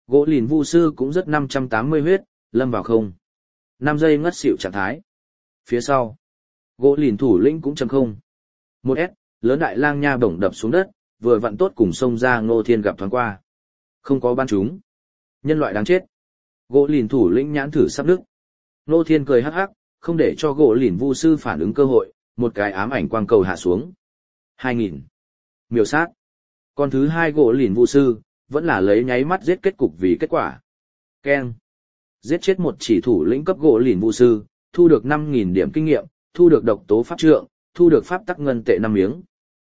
Gỗ lìn vu sư cũng rất 580 huyết, lâm vào không. 5 giây ngất xỉu trạng thái. Phía sau, gỗ lìn thủ lĩnh cũng chấm không. 1S, lớn đại lang nha bổng đập xuống đất, vừa vặn tốt cùng xông ra Ngô Thiên gặp thoáng qua. Không có ban chúng. Nhân loại đáng chết. Gỗ lìn thủ lĩnh nhãn thử sắp đứt. Ngô Thiên cười hắc hắc, không để cho gỗ lìn vu sư phản ứng cơ hội, một cái ám ảnh quang cầu hạ xuống. 2000. Miểu sát. Con thứ hai gỗ lìn vu sư, vẫn là lấy nháy mắt giết kết cục vì kết quả. Keng. Giết chết một chỉ thủ lĩnh cấp gỗ lìn vu sư, thu được 5000 điểm kinh nghiệm, thu được độc tố pháp trượng, thu được pháp tắc ngân tệ 5 miếng.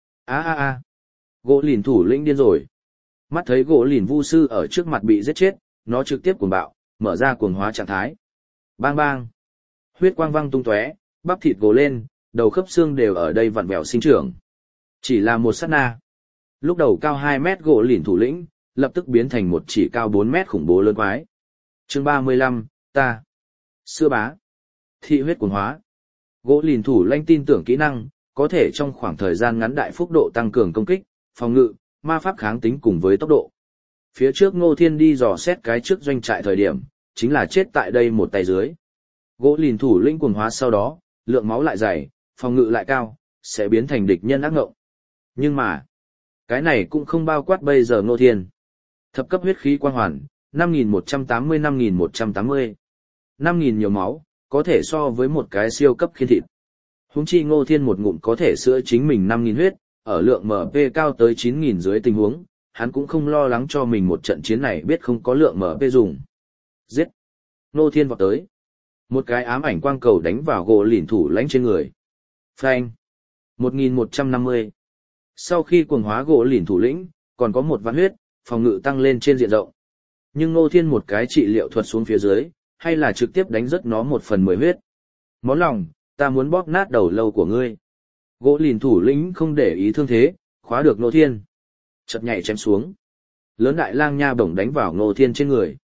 Gỗ lìn thủ lĩnh điên rồi. Mắt thấy gỗ lìn vu sư ở trước mặt bị giết chết, nó trực tiếp cuồng bạo, mở ra cuồng hóa trạng thái. Bang bang. Huyết quang văng tung tóe, bắp thịt gồ lên, đầu khớp xương đều ở đây vặn vẹo sinh trưởng. Chỉ là một sát na. Lúc đầu cao 2 mét gỗ lìn thủ lĩnh, lập tức biến thành một chỉ cao 4 mét khủng bố lớn quái. Chương 35, ta. Xưa bá. Thị huyết cuồng hóa. Gỗ lìn thủ lãnh tin tưởng kỹ năng, có thể trong khoảng thời gian ngắn đại phúc độ tăng cường công kích, phòng ngự, ma pháp kháng tính cùng với tốc độ. Phía trước Ngô Thiên đi dò xét cái trước doanh trại thời điểm, chính là chết tại đây một tay dưới. Gỗ lìn thủ lĩnh cuồng hóa sau đó, lượng máu lại dày, phòng ngự lại cao, sẽ biến thành địch nhân ác ngộng. Nhưng mà, cái này cũng không bao quát bây giờ Ngô Thiên. Thập cấp huyết khí quang hoàn, 5180-5180. 5000 nhiều máu, có thể so với một cái siêu cấp khiên thịt. Huống chi Ngô Thiên một ngụm có thể sữa chính mình 5000 huyết, ở lượng MP cao tới 9000 dưới tình huống, hắn cũng không lo lắng cho mình một trận chiến này biết không có lượng MP dùng. Giết! Ngô Thiên vọt tới. Một cái ám ảnh quang cầu đánh vào gỗ lìn thủ lãnh trên người. Phanh! 1150. Sau khi cuồng hóa gỗ lìn thủ lĩnh, còn có một vạn huyết, phòng ngự tăng lên trên diện rộng. Nhưng Ngô Thiên một cái trị liệu thuật xuống phía dưới, hay là trực tiếp đánh rớt nó 1/10 huyết. Món lòng, ta muốn bóp nát đầu lâu của ngươi. Gỗ lìn thủ lĩnh không để ý thương thế, khóa được Ngô Thiên. Chật nhảy chém xuống. Lớn đại lang nha bổng đánh vào Ngô Thiên trên người.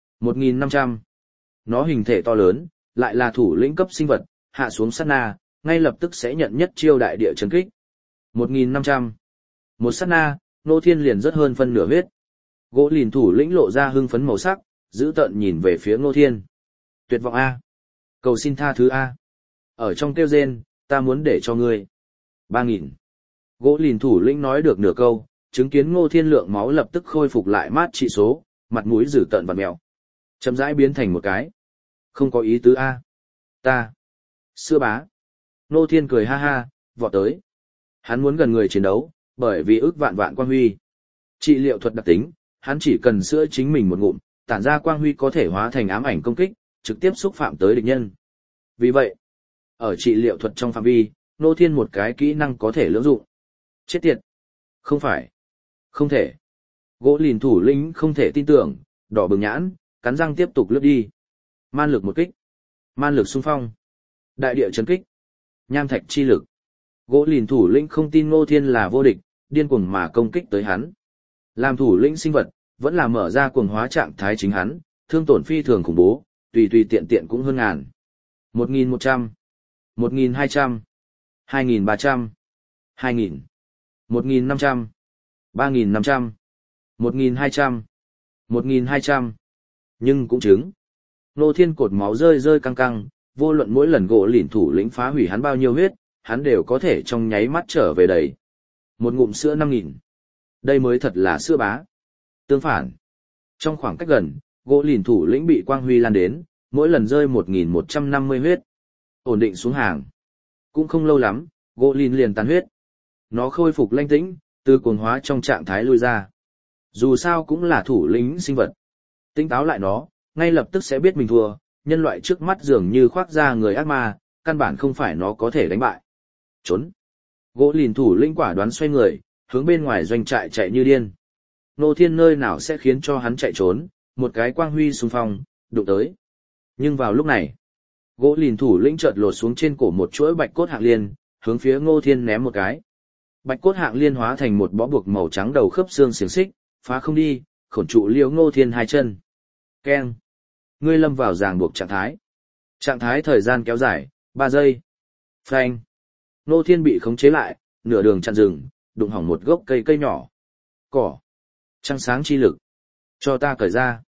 1500. Nó hình thể to lớn, lại là thủ lĩnh cấp sinh vật, hạ xuống sát na, ngay lập tức sẽ nhận nhất chiêu đại địa chấn kích. 1500. Một sát na, Ngô Thiên liền rất hơn phân nửa huyết. Gỗ lìn thủ lĩnh lộ ra hưng phấn màu sắc, giữ tợn nhìn về phía Ngô Thiên. Tuyệt vọng A. Cầu xin tha thứ A. Ở trong kêu rên, ta muốn để cho ngươi. 3000. Gỗ lìn thủ lĩnh nói được nửa câu, chứng kiến Ngô Thiên lượng máu lập tức khôi phục lại mát trị số, mặt mũi dữ tợn vặn mèo. Chậm rãi biến thành một cái. Không có ý tứ A. Ta. Xưa bá. Ngô Thiên cười ha ha, vọt tới. Hắn muốn gần người chiến đấu, bởi vì ước vạn vạn quang huy. Trị liệu thuật đặc tính, hắn chỉ cần sữa chính mình một ngụm, tản ra quang huy có thể hóa thành ám ảnh công kích, trực tiếp xúc phạm tới địch nhân. Vì vậy, ở trị liệu thuật trong phạm vi, Ngô Thiên một cái kỹ năng có thể lưỡng dụng. Chết tiệt! Không phải! Không thể! Gỗ lìn thủ lĩnh không thể tin tưởng, đỏ bừng nhãn, cắn răng tiếp tục lướt đi. Man lực một kích. Man lực xung phong. Đại địa chấn kích. Nham thạch chi lực. Gỗ lìn thủ lĩnh không tin Ngô Thiên là vô địch, điên cuồng mà công kích tới hắn. Làm thủ lĩnh sinh vật, vẫn là mở ra cuồng hóa trạng thái chính hắn, thương tổn phi thường khủng bố, tùy tùy tiện tiện cũng hơn ngàn. 1100, 1200, 2300, 2000, 1500, 3500, 1200, 1200. Nhưng cũng chứng. Ngô Thiên cột máu rơi rơi căng căng, vô luận mỗi lần gỗ lìn thủ lĩnh phá hủy hắn bao nhiêu huyết, hắn đều có thể trong nháy mắt trở về đầy. Một ngụm sữa 5000. Đây mới thật là sữa bá. Tương phản, trong khoảng cách gần, gỗ lìn thủ lĩnh bị quang huy lan đến, mỗi lần rơi 1150 huyết. Ổn định xuống hàng. Cũng không lâu lắm, gỗ lìn liền tàn huyết. Nó khôi phục lanh tĩnh, từ cuồng hóa trong trạng thái lui ra. Dù sao cũng là thủ lĩnh sinh vật. Tỉnh táo lại nó, ngay lập tức sẽ biết mình thua, nhân loại trước mắt dường như khoác ra người ác ma, căn bản không phải nó có thể đánh bại. Trốn. Gỗ lìn thủ lĩnh quả đoán xoay người, hướng bên ngoài doanh trại chạy như điên. Ngô Thiên nơi nào sẽ khiến cho hắn chạy trốn, một cái quang huy xung phong, đụng tới. Nhưng vào lúc này, gỗ lìn thủ lĩnh chợt lột xuống trên cổ một chuỗi bạch cốt hạng liên, hướng phía Ngô Thiên ném một cái. Bạch cốt hạng liên hóa thành một bó buộc màu trắng đầu khớp xương xiềng xích, phá không đi, khổn trụ liễu Ngô Thiên hai chân. Keng. Ngươi lâm vào ràng buộc trạng thái. Trạng thái thời gian kéo dài, 3 giây. Phanh. Ngô Thiên bị khống chế lại, nửa đường chặn rừng, đụng hỏng một gốc cây nhỏ. Cỏ. Trăng sáng chi lực. Cho ta cởi ra.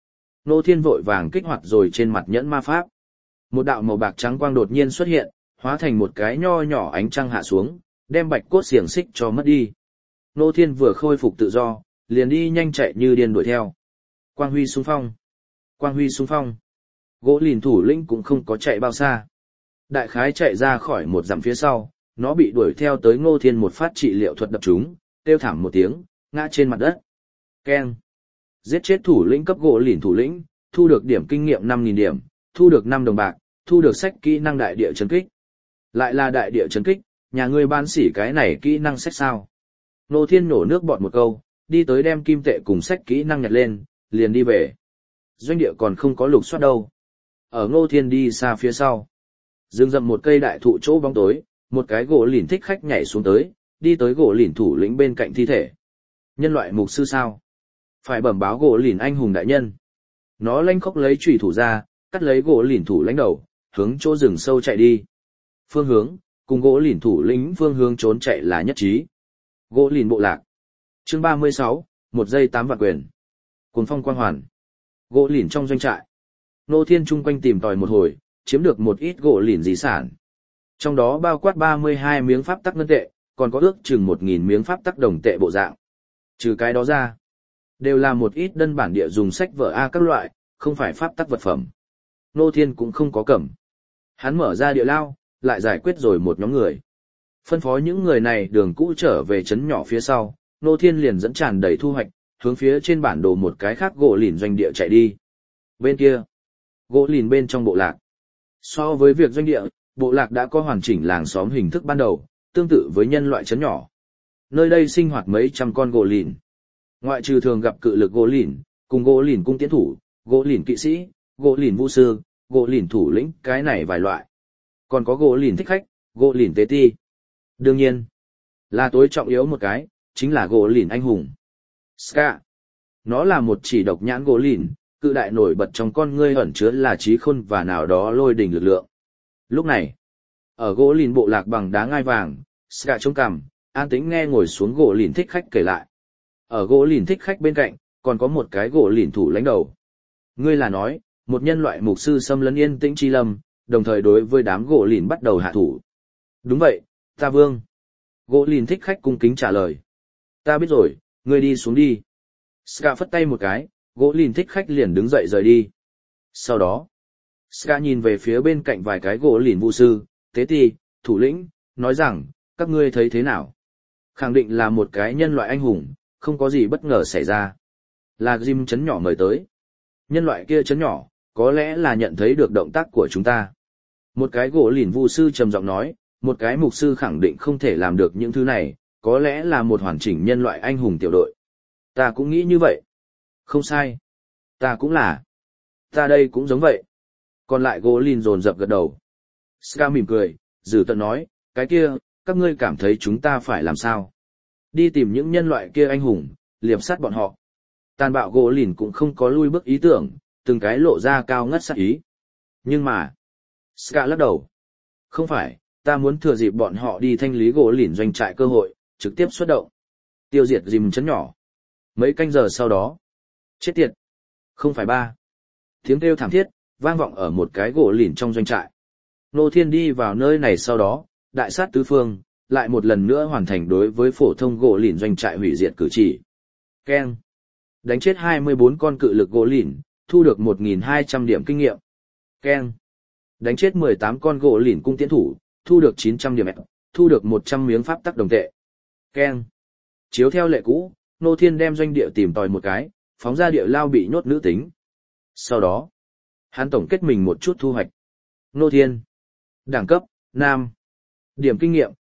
Ngô Thiên vội vàng kích hoạt rồi trên mặt nhẫn ma pháp. Một đạo màu bạc trắng quang đột nhiên xuất hiện, hóa thành một cái nho nhỏ ánh trăng hạ xuống, đem bạch cốt xiềng xích cho mất đi. Ngô Thiên vừa khôi phục tự do, liền đi nhanh chạy như điên đuổi theo. Quang huy xung phong. Quang huy xung phong. Gỗ lìn thủ lĩnh cũng không có chạy bao xa. Đại khái chạy ra khỏi một dặm phía sau, nó bị đuổi theo tới Ngô Thiên một phát trị liệu thuật đập trúng, kêu thảm một tiếng, ngã trên mặt đất. Keng. Giết chết thủ lĩnh cấp gỗ lìn thủ lĩnh, thu được điểm kinh nghiệm 5.000 điểm, thu được 5 đồng bạc, thu được sách kỹ năng đại địa chấn kích. Lại là đại địa chấn kích, nhà ngươi ban xỉ cái này kỹ năng sách sao? Ngô Thiên nổ nước bọt một câu, đi tới đem kim tệ cùng sách kỹ năng nhặt lên, liền đi về. Doanh địa còn không có lục soát đâu. Ở Ngô Thiên đi xa phía sau. Dừng dậm một cây đại thụ chỗ bóng tối, một cái gỗ lìn thích khách nhảy xuống tới, đi tới gỗ lìn thủ lĩnh bên cạnh thi thể. Nhân loại mục sư sao? Phải bẩm báo gỗ lìn anh hùng đại nhân. Nó lanh khóc lấy chùy thủ ra, cắt lấy gỗ lìn thủ lãnh đầu, hướng chỗ rừng sâu chạy đi. Phương hướng, cùng gỗ lìn thủ lĩnh phương hướng trốn chạy là nhất trí. Gỗ lìn bộ lạc. Chương 36, 1 giây 8 vạn quyền. Cuốn phong quang hoàn. Gỗ lìn trong doanh trại. Ngô Thiên chung quanh tìm tòi một hồi, chiếm được một ít gỗ lìn di sản. Trong đó bao quát 32 miếng pháp tắc ngân tệ, còn có ước chừng 1.000 miếng pháp tắc đồng tệ bộ dạng. Trừ cái đó ra, đều là một ít đơn bản địa dùng sách vở A các loại, không phải pháp tắc vật phẩm. Ngô Thiên cũng không có cầm. Hắn mở ra địa lao, lại giải quyết rồi một nhóm người. Phân phó những người này đường cũ trở về trấn nhỏ phía sau, Ngô Thiên liền dẫn tràn đầy thu hoạch, hướng phía trên bản đồ một cái khác gỗ lìn doanh địa chạy đi. Bên kia, gỗ lìn bên trong bộ lạc. So với việc doanh địa, bộ lạc đã có hoàn chỉnh làng xóm hình thức ban đầu, tương tự với nhân loại trấn nhỏ. Nơi đây sinh hoạt mấy trăm con gỗ lìn. Ngoại trừ thường gặp cự lực gỗ lìn, cùng gỗ lìn cung tiến thủ, gỗ lìn kỵ sĩ, gỗ lìn vũ sư, gỗ lìn thủ lĩnh, cái này vài loại. Còn có gỗ lìn thích khách, gỗ lìn tế ti. Đương nhiên, là tối trọng yếu một cái, chính là gỗ lìn anh hùng. Ska. Nó là một chỉ độc nhãn gỗ lìn, cự đại nổi bật trong con ngươi ẩn chứa là trí khôn và nào đó lôi đỉnh lực lượng. Lúc này, ở gỗ lìn bộ lạc bằng đá ngai vàng, Ska chống cằm, an tĩnh nghe ngồi xuống gỗ lìn thích khách kể lại. Ở gỗ lìn thích khách bên cạnh, còn có một cái gỗ lìn thủ lãnh đầu. Ngươi là nói, một nhân loại mục sư xâm lấn yên tĩnh chi lâm, đồng thời đối với đám gỗ lìn bắt đầu hạ thủ. Đúng vậy, ta vương. Gỗ lìn thích khách cung kính trả lời. Ta biết rồi, ngươi đi xuống đi. Ska phất tay một cái, gỗ lìn thích khách liền đứng dậy rời đi. Sau đó, Ska nhìn về phía bên cạnh vài cái gỗ lìn vu sư, tế ti, thủ lĩnh, nói rằng, các ngươi thấy thế nào? Khẳng định là một cái nhân loại anh hùng, không có gì bất ngờ xảy ra. Là Jim chấn nhỏ mời tới. Nhân loại kia chấn nhỏ, có lẽ là nhận thấy được động tác của chúng ta. Một cái gỗ lìn vu sư trầm giọng nói, một cái mục sư khẳng định không thể làm được những thứ này, có lẽ là một hoàn chỉnh nhân loại anh hùng tiểu đội. Ta cũng nghĩ như vậy. Không sai. Ta cũng là. Ta đây cũng giống vậy. Còn lại gỗ lìn dồn dập gật đầu. Ska mỉm cười, dử tận nói, cái kia, các ngươi cảm thấy chúng ta phải làm sao? Đi tìm những nhân loại kia anh hùng, liệp sát bọn họ. Tàn bạo gỗ lìn cũng không có lui bước ý tưởng, từng cái lộ ra cao ngất sát ý. Nhưng mà, Ska lắc đầu. Không phải, ta muốn thừa dịp bọn họ đi thanh lý gỗ lìn doanh trại cơ hội, trực tiếp xuất động. Tiêu diệt dìm chấn nhỏ. Mấy canh giờ sau đó. Chết tiệt. Không phải ba. Tiếng kêu thảm thiết, vang vọng ở một cái gỗ lìn trong doanh trại. Ngô Thiên đi vào nơi này sau đó, đại sát tứ phương, lại một lần nữa hoàn thành đối với phổ thông gỗ lìn doanh trại hủy diệt cử chỉ. Keng. Đánh chết 24 con cự lực gỗ lìn, thu được 1.200 điểm kinh nghiệm. Keng. Đánh chết 18 con gỗ lìn cung tiễn thủ, thu được 900 điểm, thu được 100 miếng pháp tắc đồng tệ. Keng. Chiếu theo lệ cũ, Ngô Thiên đem doanh địa tìm tòi một cái, phóng ra địa lao bị nhốt nữ tính. Sau đó, hắn tổng kết mình một chút thu hoạch. Ngô Thiên. Đẳng cấp, Nam. Điểm kinh nghiệm,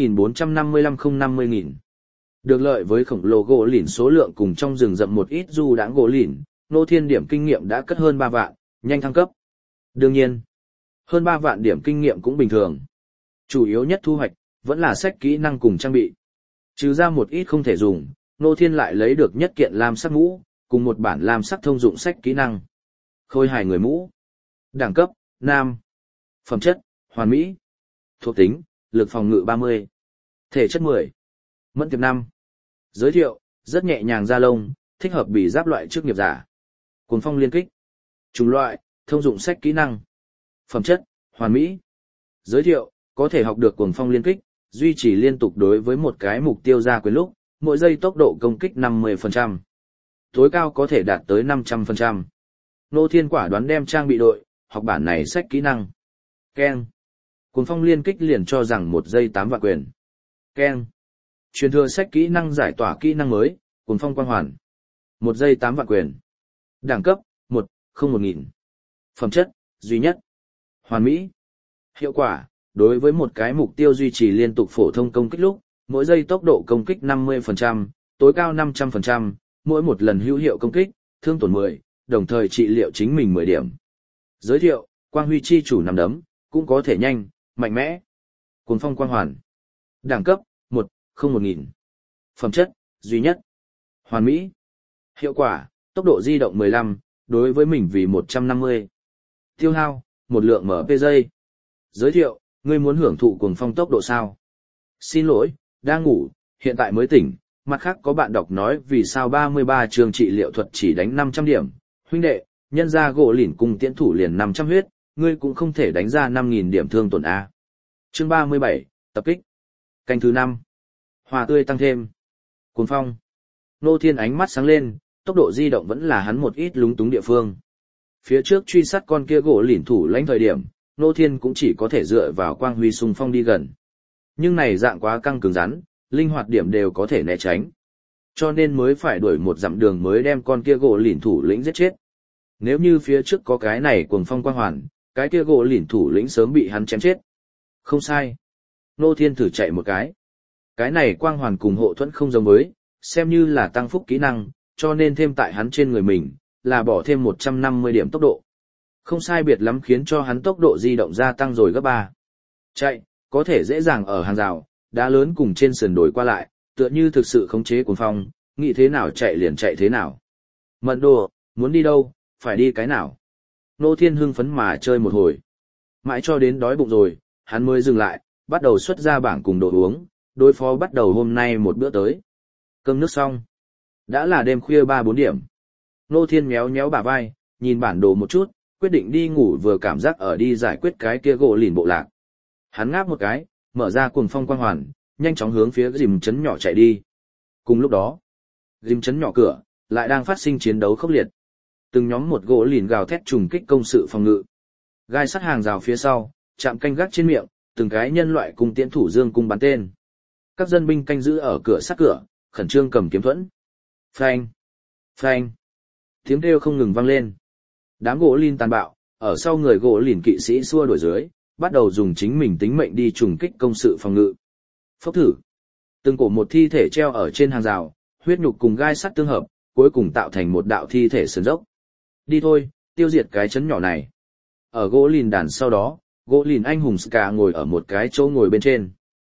3.455-050.000. Được lợi với khổng lồ gỗ lìn số lượng cùng trong rừng rậm một ít du đãng gỗ lìn, Ngô Thiên điểm kinh nghiệm đã cất hơn 3 vạn, nhanh thăng cấp. Đương nhiên, hơn 3 vạn điểm kinh nghiệm cũng bình thường. Chủ yếu nhất thu hoạch, vẫn là sách kỹ năng cùng trang bị. Trừ ra một ít không thể dùng, Ngô Thiên lại lấy được nhất kiện lam sắc mũ, cùng một bản lam sắc thông dụng sách kỹ năng. Khôi hài người mũ. Đẳng cấp, Nam. Phẩm chất, hoàn mỹ. Thuộc tính, lực phòng ngự 30. Thể chất 10. Mẫn tiệp 5. Giới thiệu, rất nhẹ nhàng da lông, thích hợp bị giáp loại chức nghiệp giả. Cuốn phong liên kích. Chủng loại, thông dụng sách kỹ năng. Phẩm chất, hoàn mỹ. Giới thiệu, có thể học được cuồng phong liên kích, duy trì liên tục đối với một cái mục tiêu ra quyền lúc, mỗi giây tốc độ công kích 50%. Tối cao có thể đạt tới 500%. Ngô Thiên quả đoán đem trang bị đội, học bản này sách kỹ năng. Keng. Cuồng phong liên kích liền cho rằng 1 giây 8 vạn quyền. Keng. Truyền thừa sách kỹ năng giải tỏa kỹ năng mới, cuồng phong quang hoàn. 1 giây 8 vạn quyền. Đẳng cấp, 1, 1000. Phẩm chất, duy nhất. Hoàn mỹ. Hiệu quả, đối với một cái mục tiêu duy trì liên tục phổ thông công kích lúc, mỗi giây tốc độ công kích 50%, tối cao 500%, mỗi một lần hữu hiệu công kích, thương tổn 10, đồng thời trị liệu chính mình 10 điểm. Giới thiệu, quang huy chi chủ nắm đấm, cũng có thể nhanh, mạnh mẽ. Cuồng phong quang hoàn. Đẳng cấp, 1, 1000. Phẩm chất, duy nhất. Hoàn mỹ. Hiệu quả, tốc độ di động 15, đối với mình vì 150. Tiêu hao, một lượng MP giây. Giới thiệu, ngươi muốn hưởng thụ cuồng phong tốc độ sao? Xin lỗi, đang ngủ, hiện tại mới tỉnh. Mặt khác có bạn đọc nói vì sao 33 trường trị liệu thuật chỉ đánh 500 điểm. Huynh đệ, nhân ra gỗ lỉn cùng tiễn thủ liền 500 huyết, ngươi cũng không thể đánh ra 5.000 điểm thương tổn A. Chương 37, tập kích. Canh thứ 5. Hòa tươi tăng thêm. Cuồng phong. Ngô Thiên ánh mắt sáng lên, tốc độ di động vẫn là hắn một ít lúng túng địa phương. Phía trước truy sát con kia gỗ lỉn thủ lãnh thời điểm, Ngô Thiên cũng chỉ có thể dựa vào quang huy xung phong đi gần. Nhưng này dạng quá căng cứng rắn, linh hoạt điểm đều có thể né tránh. Cho nên mới phải đuổi một dặm đường mới đem con kia gỗ lỉn thủ lĩnh giết chết. Nếu như phía trước có cái này cuồng phong quang hoàn, cái kia gỗ lỉn thủ lĩnh sớm bị hắn chém chết. Không sai. Ngô Thiên thử chạy một cái. Cái này quang hoàn cùng hộ thuẫn không giống với, xem như là tăng phúc kỹ năng, cho nên thêm tại hắn trên người mình, là bỏ thêm 150 điểm tốc độ. Không sai biệt lắm khiến cho hắn tốc độ di động gia tăng rồi gấp 3. Chạy, có thể dễ dàng ở hàng rào, đá lớn cùng trên sườn đồi qua lại, tựa như thực sự khống chế cuồng phong, nghĩ thế nào chạy liền chạy thế nào. Mận đồ, muốn đi đâu, phải đi cái nào. Ngô Thiên hưng phấn mà chơi một hồi. Mãi cho đến đói bụng rồi, hắn mới dừng lại, bắt đầu xuất ra bảng cùng đồ uống, đối phó bắt đầu hôm nay một bữa tới. Cơm nước xong. Đã là đêm khuya 3-4 điểm. Ngô Thiên méo méo bả vai, nhìn bản đồ một chút, quyết định đi ngủ vừa cảm giác ở đi giải quyết cái kia gỗ lìn bộ lạc. Hắn ngáp một cái, mở ra cuồng phong quang hoàn, nhanh chóng hướng phía rìm trấn nhỏ chạy đi. Cùng lúc đó, rìm trấn nhỏ cửa, lại đang phát sinh chiến đấu khốc liệt. Từng nhóm một gỗ lìn gào thét trùng kích công sự phòng ngự. Gai sắt hàng rào phía sau, chạm canh gác trên miệng, từng cái nhân loại cùng tiễn thủ dương cung bắn tên. Các dân binh canh giữ ở cửa sắt cửa, khẩn trương cầm kiếm thuẫn. Phanh! Phanh! Tiếng kêu không ngừng vang lên. Đám gỗ lìn tàn bạo, ở sau người gỗ lìn kỵ sĩ xua đuổi dưới, bắt đầu dùng chính mình tính mệnh đi trùng kích công sự phòng ngự. Phốc thử! Từng cổ một thi thể treo ở trên hàng rào, huyết nhục cùng gai sắt tương hợp, cuối cùng tạo thành một đạo thi thể sườn dốc. Đi thôi, tiêu diệt cái chấn nhỏ này. Ở gỗ lìn đàn sau đó, gỗ lìn anh hùng Ska ngồi ở một cái chỗ ngồi bên trên.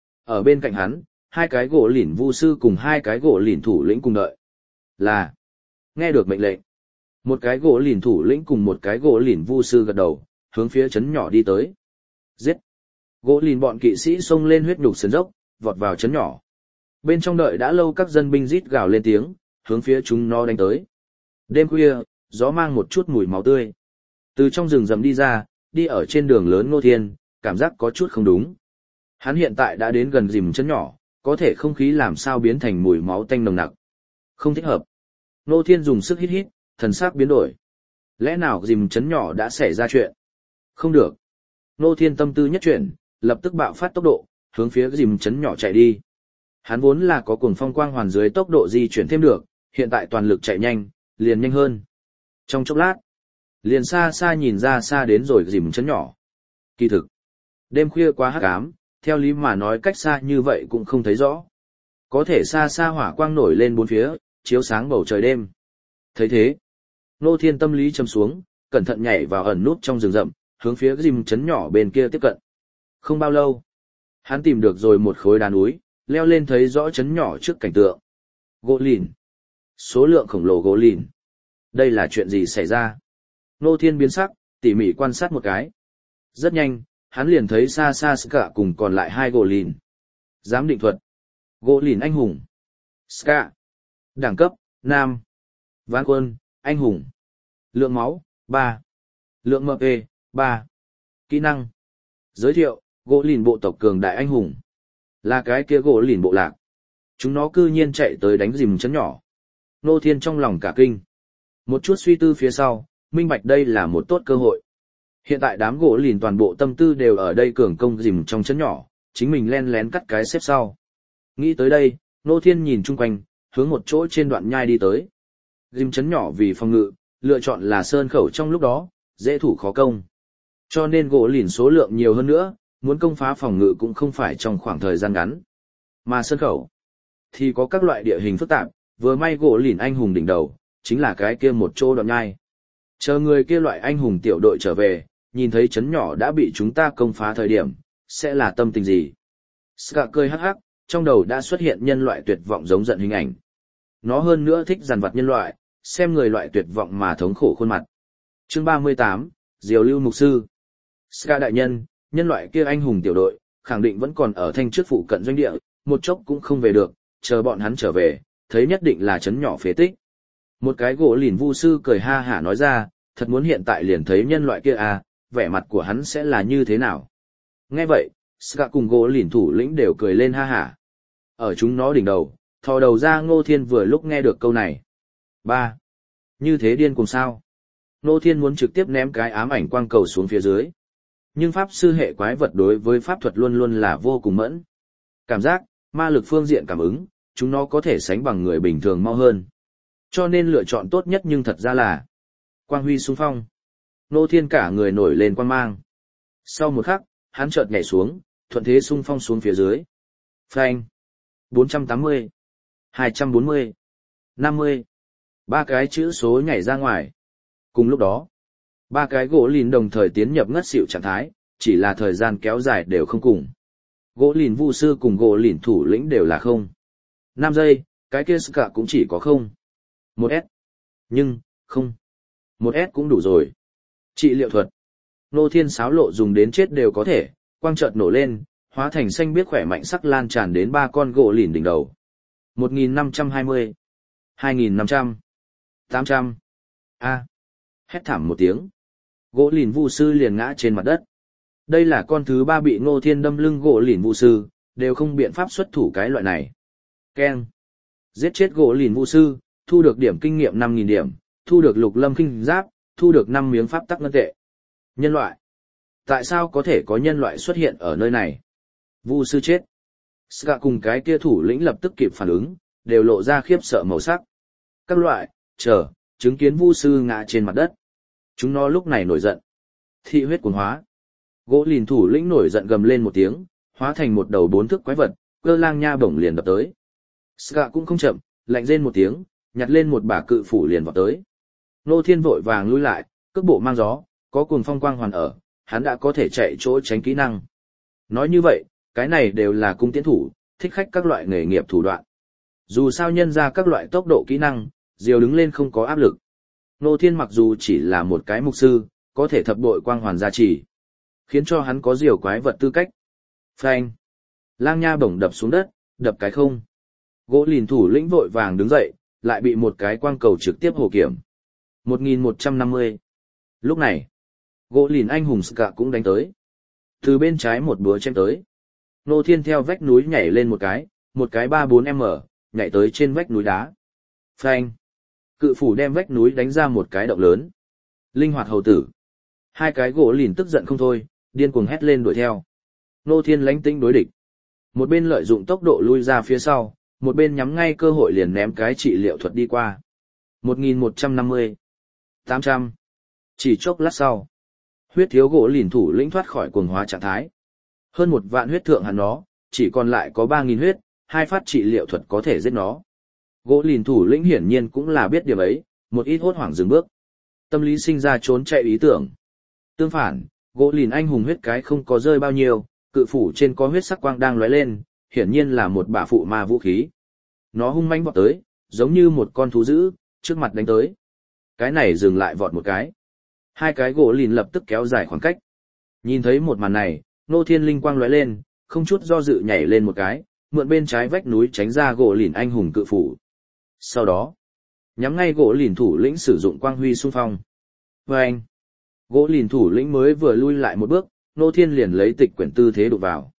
Ở bên cạnh hắn, hai cái gỗ lìn vu sư cùng hai cái gỗ lìn thủ lĩnh cùng đợi. Là, nghe được mệnh lệnh. Một cái gỗ lìn thủ lĩnh cùng một cái gỗ lìn vu sư gật đầu, hướng phía chấn nhỏ đi tới. Giết! Gỗ lìn bọn kỵ sĩ xông lên huyết nhục sườn dốc, vọt vào chấn nhỏ. Bên trong đợi đã lâu các dân binh rít gào lên tiếng, hướng phía chúng nó đánh tới. Đêm khuya, gió mang một chút mùi máu tươi. Từ trong rừng rậm đi ra, đi ở trên đường lớn Ngô Thiên, cảm giác có chút không đúng. Hắn hiện tại đã đến gần rìm chấn nhỏ, có thể không khí làm sao biến thành mùi máu tanh nồng nặc. Không thích hợp. Ngô Thiên dùng sức hít hít, thần sắc biến đổi. Lẽ nào rìm chấn nhỏ đã xảy ra chuyện? Không được. Ngô Thiên tâm tư nhất chuyển, lập tức bạo phát tốc độ, hướng phía rìm chấn nhỏ chạy đi. Hắn vốn là có cuồng phong quang hoàn dưới tốc độ di chuyển thêm được, hiện tại toàn lực chạy nhanh, liền nhanh hơn. Trong chốc lát, liền xa xa nhìn ra xa đến rồi rìm chấn nhỏ. Kỳ thực, đêm khuya quá hắc ám, theo lý mà nói cách xa như vậy cũng không thấy rõ. Có thể xa xa hỏa quang nổi lên bốn phía, chiếu sáng bầu trời đêm. Thấy thế, Ngô Thiên tâm lý trầm xuống, cẩn thận nhảy vào ẩn nút trong rừng rậm, hướng phía rìm chấn nhỏ bên kia tiếp cận. Không bao lâu, hắn tìm được rồi một khối đá núi, leo lên thấy rõ chấn nhỏ trước cảnh tượng. Gỗ lìn. Số lượng khổng lồ gỗ lìn. Đây là chuyện gì xảy ra? Ngô Thiên biến sắc, tỉ mỉ quan sát một cái. Rất nhanh, hắn liền thấy xa xa Ska cùng còn lại hai gỗ lìn. Giám định thuật. Gỗ lìn anh hùng. Ska. Đẳng cấp, nam. Ván quân, anh hùng. Lượng máu, 3. Lượng MP, 3. Kỹ năng. Giới thiệu, gỗ lìn bộ tộc cường đại anh hùng. Là cái kia gỗ lìn bộ lạc. Chúng nó cư nhiên chạy tới đánh rìm chấn nhỏ. Ngô Thiên trong lòng cả kinh. Một chút suy tư phía sau, minh bạch đây là một tốt cơ hội. Hiện tại đám gỗ lìn toàn bộ tâm tư đều ở đây cường công rìm trong chấn nhỏ, chính mình len lén cắt cái xếp sau. Nghĩ tới đây, Ngô Thiên nhìn chung quanh, hướng một chỗ trên đoạn nhai đi tới. Rìm chấn nhỏ vì phòng ngự, lựa chọn là sơn khẩu trong lúc đó, dễ thủ khó công. Cho nên gỗ lìn số lượng nhiều hơn nữa, muốn công phá phòng ngự cũng không phải trong khoảng thời gian ngắn. Mà sơn khẩu, thì có các loại địa hình phức tạp, vừa may gỗ lìn anh hùng đỉnh đầu, chính là cái kia một chỗ đoạn nhai. Chờ người kia loại anh hùng tiểu đội trở về, nhìn thấy chấn nhỏ đã bị chúng ta công phá thời điểm, sẽ là tâm tình gì? Ska cười hắc hắc, trong đầu đã xuất hiện nhân loại tuyệt vọng giống giận hình ảnh. Nó hơn nữa thích dằn vặt nhân loại, xem người loại tuyệt vọng mà thống khổ khuôn mặt. Chương 38, Diều Lưu Mục Sư. Ska đại nhân, nhân loại kia anh hùng tiểu đội, khẳng định vẫn còn ở thanh trước phụ cận doanh địa, một chốc cũng không về được, chờ bọn hắn trở về, thấy nhất định là chấn nhỏ phế tích. Một cái gỗ lìn vu sư cười ha hả nói ra, thật muốn hiện tại liền thấy nhân loại kia à, vẻ mặt của hắn sẽ là như thế nào. Nghe vậy, Ska cùng gỗ lìn thủ lĩnh đều cười lên ha hả. Ở chúng nó đỉnh đầu, thò đầu ra Ngô Thiên vừa lúc nghe được câu này. 3. Như thế điên cùng sao? Ngô Thiên muốn trực tiếp ném cái ám ảnh quang cầu xuống phía dưới. Nhưng pháp sư hệ quái vật đối với pháp thuật luôn luôn là vô cùng mẫn. Cảm giác, ma lực phương diện cảm ứng, chúng nó có thể sánh bằng người bình thường mau hơn. Cho nên lựa chọn tốt nhất nhưng thật ra là quang huy xung phong. Ngô Thiên cả người nổi lên quang mang. Sau một khắc, hắn chợt nhảy xuống, thuận thế xung phong xuống phía dưới. Phanh. 480, 240, 50. Ba cái chữ số nhảy ra ngoài. Cùng lúc đó, ba cái gỗ lìn đồng thời tiến nhập ngất xỉu trạng thái, chỉ là thời gian kéo dài đều không cùng. Gỗ lìn vu sư cùng gỗ lìn thủ lĩnh đều là 5 giây, cái kia Ska cũng chỉ có 1S. Nhưng, 1S cũng đủ rồi. Trị liệu thuật. Ngô Thiên xáo lộ dùng đến chết đều có thể, quang chợt nổ lên, hóa thành xanh biếc khỏe mạnh sắc lan tràn đến ba con gỗ lìn đỉnh đầu. 1520, 2500, 800. A. Hét thảm một tiếng. Gỗ lìn vu sư liền ngã trên mặt đất. Đây là con thứ 3 bị Ngô Thiên đâm lưng gỗ lìn vu sư, đều không biện pháp xuất thủ cái loại này. Keng. Giết chết gỗ lìn vu sư, thu được điểm kinh nghiệm 5.000 điểm, thu được lục lâm khinh giáp, thu được 5 miếng pháp tắc ngân tệ. Nhân loại. Tại sao có thể có nhân loại xuất hiện ở nơi này? Vu sư chết. Ska cùng cái kia thủ lĩnh lập tức kịp phản ứng, đều lộ ra khiếp sợ màu sắc. Các loại, chứng kiến vu sư ngã trên mặt đất. Chúng nó lúc này nổi giận. Thị huyết cuồng hóa. Gỗ lìn thủ lĩnh nổi giận gầm lên một tiếng, hóa thành một đầu 4 thước quái vật, cơ lang nha bổng liền đập tới. Ska cũng không chậm, lạnh rên một tiếng, nhặt lên một bả cự phủ liền vọt tới. Ngô Thiên vội vàng lui lại, cước bộ mang gió, có cuồng phong quang hoàn ở, hắn đã có thể chạy chỗ tránh kỹ năng. Nói như vậy, cái này đều là cung tiễn thủ, thích khách các loại nghề nghiệp thủ đoạn. Dù sao nhân ra các loại tốc độ kỹ năng, diều đứng lên không có áp lực. Ngô Thiên mặc dù chỉ là một cái mục sư, có thể thập bội quang hoàn gia trì, khiến cho hắn có diều quái vật tư cách. Phanh. Lang nha bổng đập xuống đất, đập cái không. Gỗ lìn thủ lĩnh vội vàng đứng dậy, lại bị một cái quang cầu trực tiếp hồ kiểm. 1150. Lúc này, gỗ lìn anh hùng Ska cũng đánh tới. Từ bên trái một búa chém tới. Ngô Thiên theo vách núi nhảy lên một cái 3-4m, nhảy tới trên vách núi đá. Phanh. Cự phủ đem vách núi đánh ra một cái động lớn. Linh hoạt hầu tử. Hai cái gỗ lìn tức giận không thôi, điên cuồng hét lên đuổi theo. Ngô Thiên lánh tĩnh đối địch. Một bên lợi dụng tốc độ lui ra phía sau, một bên nhắm ngay cơ hội liền ném cái trị liệu thuật đi qua. 1150, 800. Chỉ chốc lát sau, huyết thiếu gỗ lìn thủ lĩnh thoát khỏi cuồng hóa trạng thái. Hơn 1 vạn huyết thượng hắn nó, chỉ còn lại có 3.000 huyết, 2 phát trị liệu thuật có thể giết nó. Gỗ lìn thủ lĩnh hiển nhiên cũng là biết điểm ấy, một ít hốt hoảng dừng bước. Tâm lý sinh ra trốn chạy ý tưởng. Tương phản, gỗ lìn anh hùng huyết cái không có rơi bao nhiêu, cự phủ trên có huyết sắc quang đang lóe lên, hiển nhiên là một bả phụ ma vũ khí. Nó hung manh vọt tới, giống như một con thú dữ, trước mặt đánh tới. Cái này dừng lại vọt một cái. Hai cái gỗ lìn lập tức kéo dài khoảng cách. Nhìn thấy một màn này, Ngô Thiên linh quang lóe lên, không chút do dự nhảy lên một cái, mượn bên trái vách núi tránh ra gỗ lìn anh hùng cự phủ. Sau đó, nhắm ngay gỗ lìn thủ lĩnh sử dụng quang huy xung phong. Vâng! Gỗ lìn thủ lĩnh mới vừa lui lại một bước, Ngô Thiên liền lấy tịch quyển tư thế đụng vào.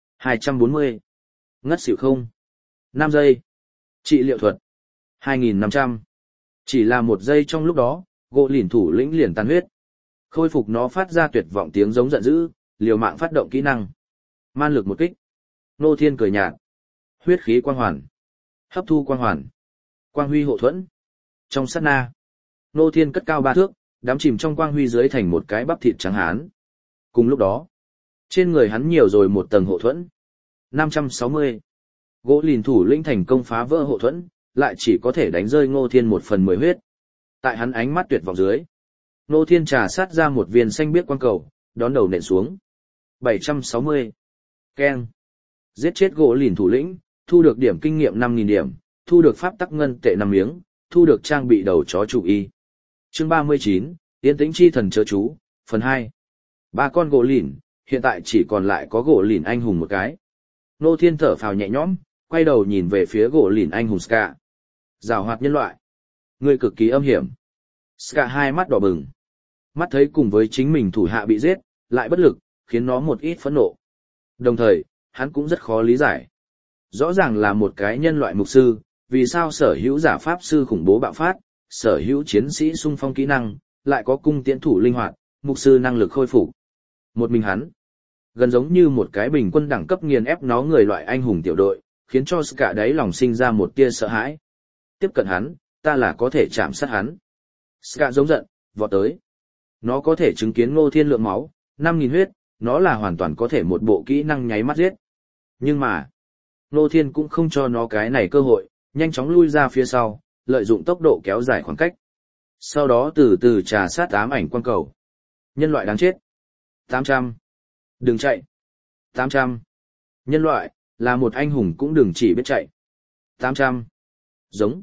240. Ngất xỉu không? 5 giây. Trị liệu thuật. 2.500. Chỉ là 1 giây trong lúc đó, gỗ lìn thủ lĩnh liền tan huyết. Khôi phục nó phát ra tuyệt vọng tiếng giống giận dữ, liều mạng phát động kỹ năng. Man lực một kích. Ngô Thiên cười nhạt. Huyết khí quang hoàn. Hấp thu quang hoàn. Quang huy hộ thuẫn. Trong sát na, Ngô Thiên cất cao 3 thước, đắm chìm trong quang huy dưới thành một cái bắp thịt trắng hán. Cùng lúc đó, trên người hắn nhiều rồi một tầng hộ thuẫn. 560. Gỗ lìn thủ lĩnh thành công phá vỡ hộ thuẫn, lại chỉ có thể đánh rơi Ngô Thiên 1/10 huyết. Tại hắn ánh mắt tuyệt vọng dưới, Ngô Thiên trà sát ra một viên xanh biếc quang cầu, đón đầu nện xuống. 760. Keng. Giết chết gỗ lìn thủ lĩnh, thu được điểm kinh nghiệm 5.000 điểm, thu được pháp tắc ngân tệ 5 miếng, thu được trang bị đầu chó chủ y. Chương 39, Yên tĩnh chi thần chớ chú, phần 2. 3 con gỗ lìn, hiện tại chỉ còn lại có gỗ lìn anh hùng một cái. Ngô Thiên thở phào nhẹ nhõm, quay đầu nhìn về phía gỗ lìn anh hùng Ska. Giảo hoạt nhân loại. Người cực kỳ âm hiểm. Ska hai mắt đỏ bừng. Mắt thấy cùng với chính mình thủ hạ bị giết, lại bất lực, khiến nó một ít phẫn nộ. Đồng thời, hắn cũng rất khó lý giải. Rõ ràng là một cái nhân loại mục sư, vì sao sở hữu giả pháp sư khủng bố bạo phát, sở hữu chiến sĩ xung phong kỹ năng, lại có cung tiễn thủ linh hoạt, mục sư năng lực khôi phục. Một mình hắn, gần giống như một cái bình quân đẳng cấp nghiền ép nó người loại anh hùng tiểu đội, khiến cho Ska đáy lòng sinh ra một tia sợ hãi. Tiếp cận hắn, ta là có thể chạm sát hắn. Ska giống giận, vọt tới. Nó có thể chứng kiến Ngô Thiên lượng máu, 5.000 huyết, nó là hoàn toàn có thể một bộ kỹ năng nháy mắt giết. Nhưng mà, Ngô Thiên cũng không cho nó cái này cơ hội, nhanh chóng lui ra phía sau, lợi dụng tốc độ kéo dài khoảng cách. Sau đó từ từ trà sát ám ảnh quang cầu. Nhân loại đáng chết. 800. Đừng chạy. 800. Nhân loại, là một anh hùng cũng đừng chỉ biết chạy. 800. Giống.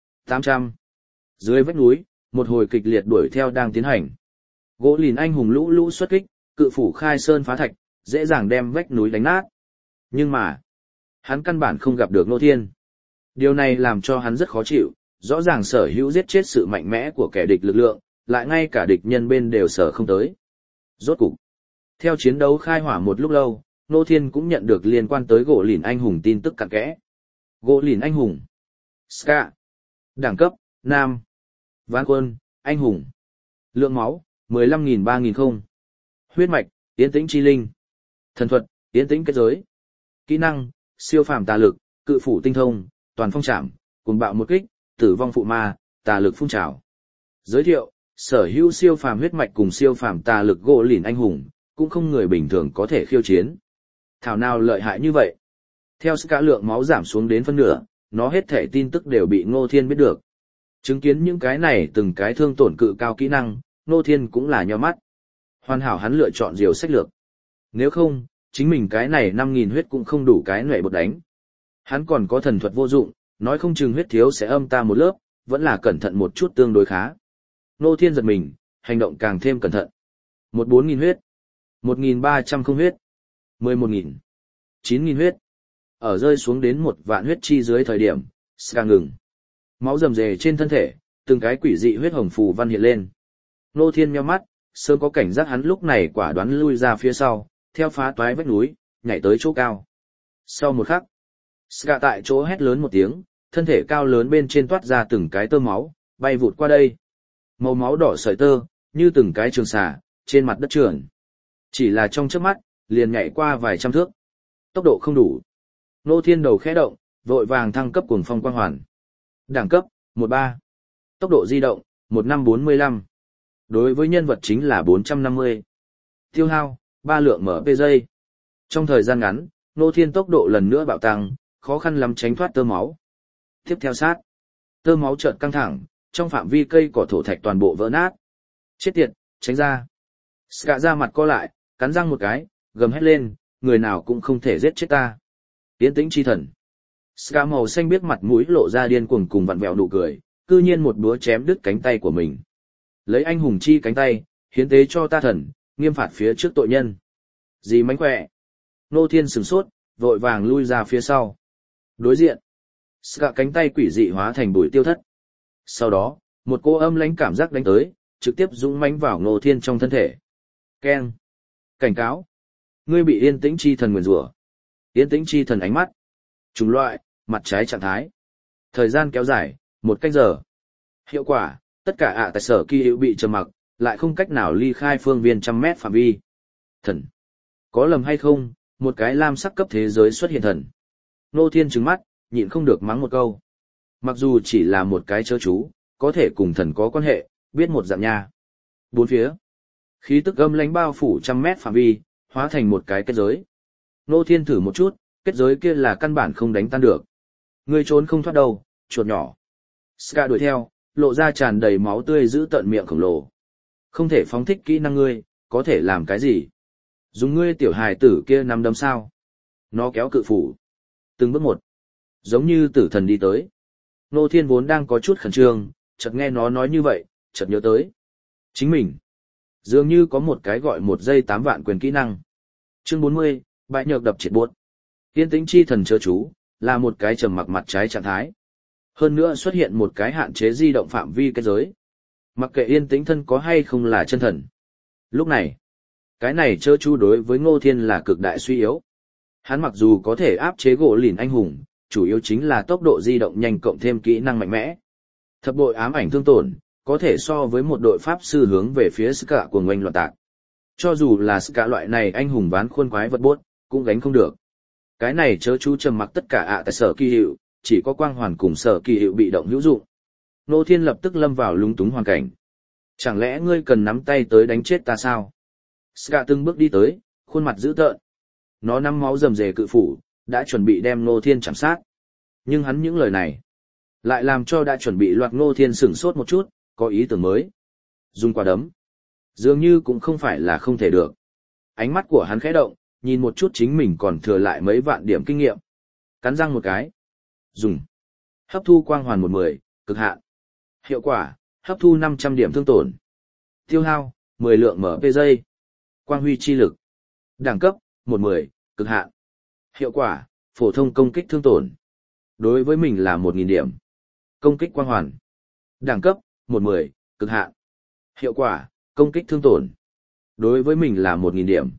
800. Dưới vách núi, một hồi kịch liệt đuổi theo đang tiến hành. Gỗ lìn anh hùng lũ lũ xuất kích, cự phủ khai sơn phá thạch, dễ dàng đem vách núi đánh nát. Nhưng mà, hắn căn bản không gặp được Ngô Thiên. Điều này làm cho hắn rất khó chịu, rõ ràng sở hữu giết chết sự mạnh mẽ của kẻ địch lực lượng, lại ngay cả địch nhân bên đều sở không tới. Rốt cục, theo chiến đấu khai hỏa một lúc lâu, Ngô Thiên cũng nhận được liên quan tới gỗ lìn anh hùng tin tức cặn kẽ. Gỗ lìn anh hùng. Ska. Đẳng cấp, Nam. Ván quân, anh hùng. Lượng máu, 15.000-3.000 không. Huyết mạch, yên tĩnh chi linh. Thần thuật, yên tĩnh kết giới. Kỹ năng, siêu phàm tà lực, cự phủ tinh thông, toàn phong trảm, cuồng bạo một kích, tử vong phụ ma, tà lực phun trào. Giới thiệu, sở hữu siêu phàm huyết mạch cùng siêu phàm tà lực gỗ lìn anh hùng, cũng không người bình thường có thể khiêu chiến. Thảo nào lợi hại như vậy? Theo Ska lượng máu giảm xuống đến phân nửa, nó hết thể tin tức đều bị Ngô Thiên biết được. Chứng kiến những cái này từng cái thương tổn cự cao kỹ năng, Ngô Thiên cũng là nhíu mắt. Hoàn hảo hắn lựa chọn diều sách lược. Nếu không, chính mình cái này 5.000 huyết cũng không đủ cái nệ bột đánh. Hắn còn có thần thuật vô dụng, nói không chừng huyết thiếu sẽ âm ta một lớp, vẫn là cẩn thận một chút tương đối khá. Ngô Thiên giật mình, hành động càng thêm cẩn thận. 14.000 huyết, 1.300 không huyết, 11.000, 9.000 huyết. Ở rơi xuống đến 1 vạn huyết chi dưới thời điểm, Ska ngừng. Máu rầm rề trên thân thể, từng cái quỷ dị huyết hồng phù văn hiện lên. Ngô Thiên nhíu mắt, sớm có cảnh giác hắn lúc này quả đoán lui ra phía sau, theo phá toái vách núi, nhảy tới chỗ cao. Sau một khắc, Ska tại chỗ hét lớn một tiếng, thân thể cao lớn bên trên toát ra từng cái tơ máu, bay vụt qua đây. Màu máu đỏ sợi tơ, như từng cái trường xà, trên mặt đất trườn. Chỉ là trong chớp mắt, liền nhảy qua vài trăm thước. Tốc độ không đủ. Ngô Thiên đầu khẽ động, vội vàng thăng cấp cuồng phong quang hoàn. Đẳng cấp, 13. Tốc độ di động, 1545. Đối với nhân vật chính là 450. Tiêu hao, 3 lượng MP giây. Trong thời gian ngắn, Ngô Thiên tốc độ lần nữa bạo tăng, khó khăn lắm tránh thoát tơ máu. Tiếp theo sát. Tơ máu chợt căng thẳng, trong phạm vi cây cỏ thổ thạch toàn bộ vỡ nát. Chết tiệt, tránh ra. Ska ra mặt co lại, cắn răng một cái, gầm hét lên, người nào cũng không thể giết chết ta. Yên tĩnh chi thần. Ska màu xanh biết mặt mũi lộ ra điên cuồng cùng vặn vẹo nụ cười, cư nhiên một búa chém đứt cánh tay của mình. Lấy anh hùng chi cánh tay, hiến tế cho ta thần, nghiêm phạt phía trước tội nhân. Gì mánh khỏe. Ngô Thiên sửng sốt, vội vàng lui ra phía sau. Đối diện. Ska cánh tay quỷ dị hóa thành bụi tiêu thất. Sau đó, một cô âm lãnh cảm giác đánh tới, trực tiếp dũng mãnh vào Ngô Thiên trong thân thể. Keng! Cảnh cáo! Ngươi bị yên tĩnh chi thần nguyền rủa. Yên tĩnh chi thần ánh mắt. Chủng loại, mặt trái trạng thái. Thời gian kéo dài, 1 canh giờ. Hiệu quả, tất cả tại sở kỳ hữu bị trầm mặc, lại không cách nào ly khai phương viên 100 mét phạm vi. Thần! Có lầm hay không, một cái lam sắc cấp thế giới xuất hiện thần. Ngô Thiên trừng mắt, nhịn không được mắng một câu. Mặc dù chỉ là một cái chớ chú, có thể cùng thần có quan hệ, biết một dạng nha. Bốn phía. Khí tức âm lãnh bao phủ 100 mét phạm vi, hóa thành một cái kết giới. Ngô Thiên thử một chút, kết giới kia là căn bản không đánh tan được. Ngươi trốn không thoát đâu, chuột nhỏ. Ska đuổi theo, lộ ra tràn đầy máu tươi giữ tận miệng khổng lồ. Không thể phóng thích kỹ năng ngươi, có thể làm cái gì? Dùng ngươi tiểu hài tử kia nắm đấm sao? Nó kéo cự phủ. Từng bước một. Giống như tử thần đi tới. Ngô Thiên vốn đang có chút khẩn trương, chợt nghe nó nói như vậy, chợt nhớ tới. Chính mình. Dường như có một cái gọi 1 giây 8 vạn quyền kỹ năng. Chương 40, bại nhược đập triệt buốt. Yên tĩnh chi thần chớ chú, là một cái trầm mặc mặt trái trạng thái. Hơn nữa xuất hiện một cái hạn chế di động phạm vi kết giới. Mặc kệ yên tĩnh thân có hay không là chân thần. Lúc này, cái này chớ chú đối với Ngô Thiên là cực đại suy yếu. Hắn mặc dù có thể áp chế gỗ lìn anh hùng, chủ yếu chính là tốc độ di động nhanh cộng thêm kỹ năng mạnh mẽ. Thập bội ám ảnh thương tổn, có thể so với một đội pháp sư hướng về phía Ska của ngoanh loạn tạc. Cho dù là Ska loại này anh hùng ván khuôn quái vật bốt, cũng gánh không được. Cái này chớ chú trầm mặc tất cả tại sở kỳ hiệu, chỉ có quang hoàn cùng sở kỳ hiệu bị động hữu dụng. Ngô Thiên lập tức lâm vào lúng túng hoàn cảnh. Chẳng lẽ ngươi cần nắm tay tới đánh chết ta sao? Ska từng bước đi tới, khuôn mặt dữ tợn. Nó nắm máu rầm rề cự phủ, đã chuẩn bị đem Ngô Thiên chạm sát. Nhưng hắn những lời này, lại làm cho đã chuẩn bị loạt Ngô Thiên sửng sốt một chút, có ý tưởng mới. Dùng quả đấm. Dường như cũng không phải là không thể được. Ánh mắt của hắn khẽ động, nhìn một chút chính mình còn thừa lại mấy vạn điểm kinh nghiệm. Cắn răng một cái. Dùng. Hấp thu quang hoàn 110, cực hạn. Hiệu quả, hấp thu 500 điểm thương tổn. Tiêu hao, 10 lượng MP giây. Quang huy chi lực. Đẳng cấp, 110, cực hạn. Hiệu quả, phổ thông công kích thương tổn. Đối với mình là 1000 điểm. Công kích quang hoàn. Đẳng cấp, 110, cực hạn. Hiệu quả, công kích thương tổn. Đối với mình là 1000 điểm.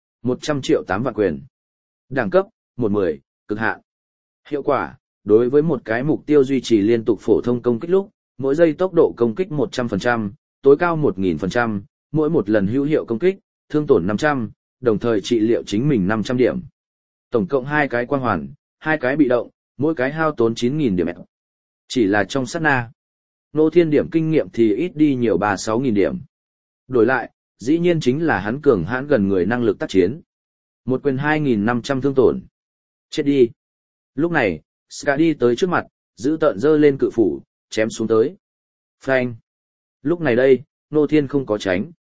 100 triệu 8 vạn quyền. Đẳng cấp, 110, cực hạn. Hiệu quả, đối với một cái mục tiêu duy trì liên tục phổ thông công kích lúc, mỗi giây tốc độ công kích 100%, tối cao 1000%, mỗi một lần hữu hiệu công kích, thương tổn 500, đồng thời trị liệu chính mình 500 điểm. Tổng cộng 2 cái quang hoàn, 2 cái bị động, mỗi cái hao tốn 9000 điểm. Chỉ là trong sát na. Ngô Thiên điểm kinh nghiệm thì ít đi nhiều 36.000 điểm. Đổi lại, dĩ nhiên chính là hắn cường hãn gần người năng lực tác chiến. Một quyền 2.500 thương tổn. Chết đi. Lúc này, Ska đi tới trước mặt, giữ tợn dơ lên cự phủ, chém xuống tới. Phanh. Lúc này đây, Ngô Thiên không có tránh.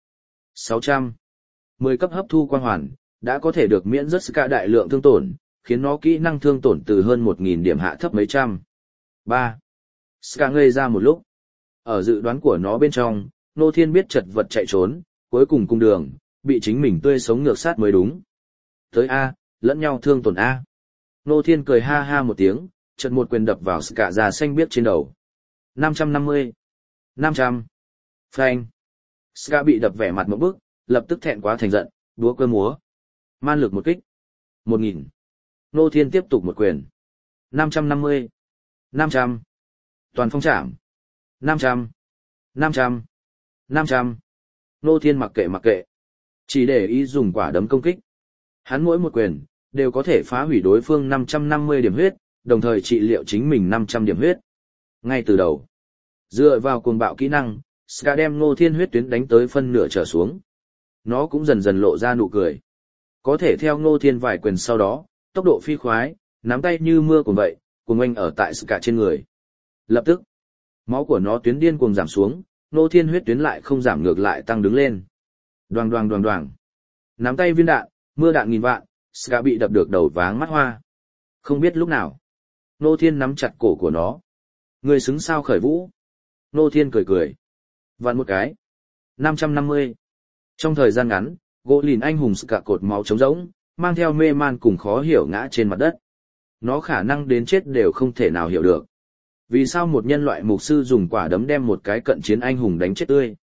600. 10 cấp hấp thu quang hoàn, đã có thể được miễn rất Ska đại lượng thương tổn, khiến nó kỹ năng thương tổn từ hơn 1000 điểm hạ thấp mấy trăm. 3. Ska ngây ra một lúc. Ở dự đoán của nó bên trong, Ngô Thiên biết chật vật chạy trốn, cuối cùng cung đường, bị chính mình tươi sống ngược sát mới đúng. Tới A, lẫn nhau thương tổn A. Ngô Thiên cười ha ha một tiếng, chợt một quyền đập vào Ska già xanh biếc trên đầu. 550. 500. Phanh. Ska bị đập vẻ mặt một bức, lập tức thẹn quá thành giận, đúa cơ múa. Man lực một kích. 1000. Ngô Thiên tiếp tục một quyền. 550. 500. Toàn phong trảm. 500. 500. 500. Ngô Thiên mặc kệ. Chỉ để ý dùng quả đấm công kích. Hắn mỗi một quyền, đều có thể phá hủy đối phương 550 điểm huyết, đồng thời trị liệu chính mình 500 điểm huyết. Ngay từ đầu, dựa vào cuồng bạo kỹ năng, Ska đem Ngô Thiên huyết tuyến đánh tới phân nửa trở xuống. Nó cũng dần dần lộ ra nụ cười. Có thể theo Ngô Thiên vài quyền sau đó, tốc độ phi khoái, nắm tay như mưa cuồng vậy, cuồng oanh ở tại Ska trên người. Lập tức, máu của nó tuyến điên cuồng giảm xuống, Ngô Thiên huyết tuyến lại không giảm ngược lại tăng đứng lên. Đoàng đoàng đoàng đoàng. Nắm tay viên đạn, mưa đạn nghìn vạn, Ska bị đập được đầu váng mắt hoa. Không biết lúc nào, Ngô Thiên nắm chặt cổ của nó. Người xứng sao khởi vũ. Ngô Thiên cười. Vặn một cái. 550. Trong thời gian ngắn, gỗ lìn anh hùng Ska cột máu trống rỗng, mang theo mê man cùng khó hiểu ngã trên mặt đất. Nó khả năng đến chết đều không thể nào hiểu được. Vì sao một nhân loại mục sư dùng quả đấm đem một cái cận chiến anh hùng đánh chết tươi?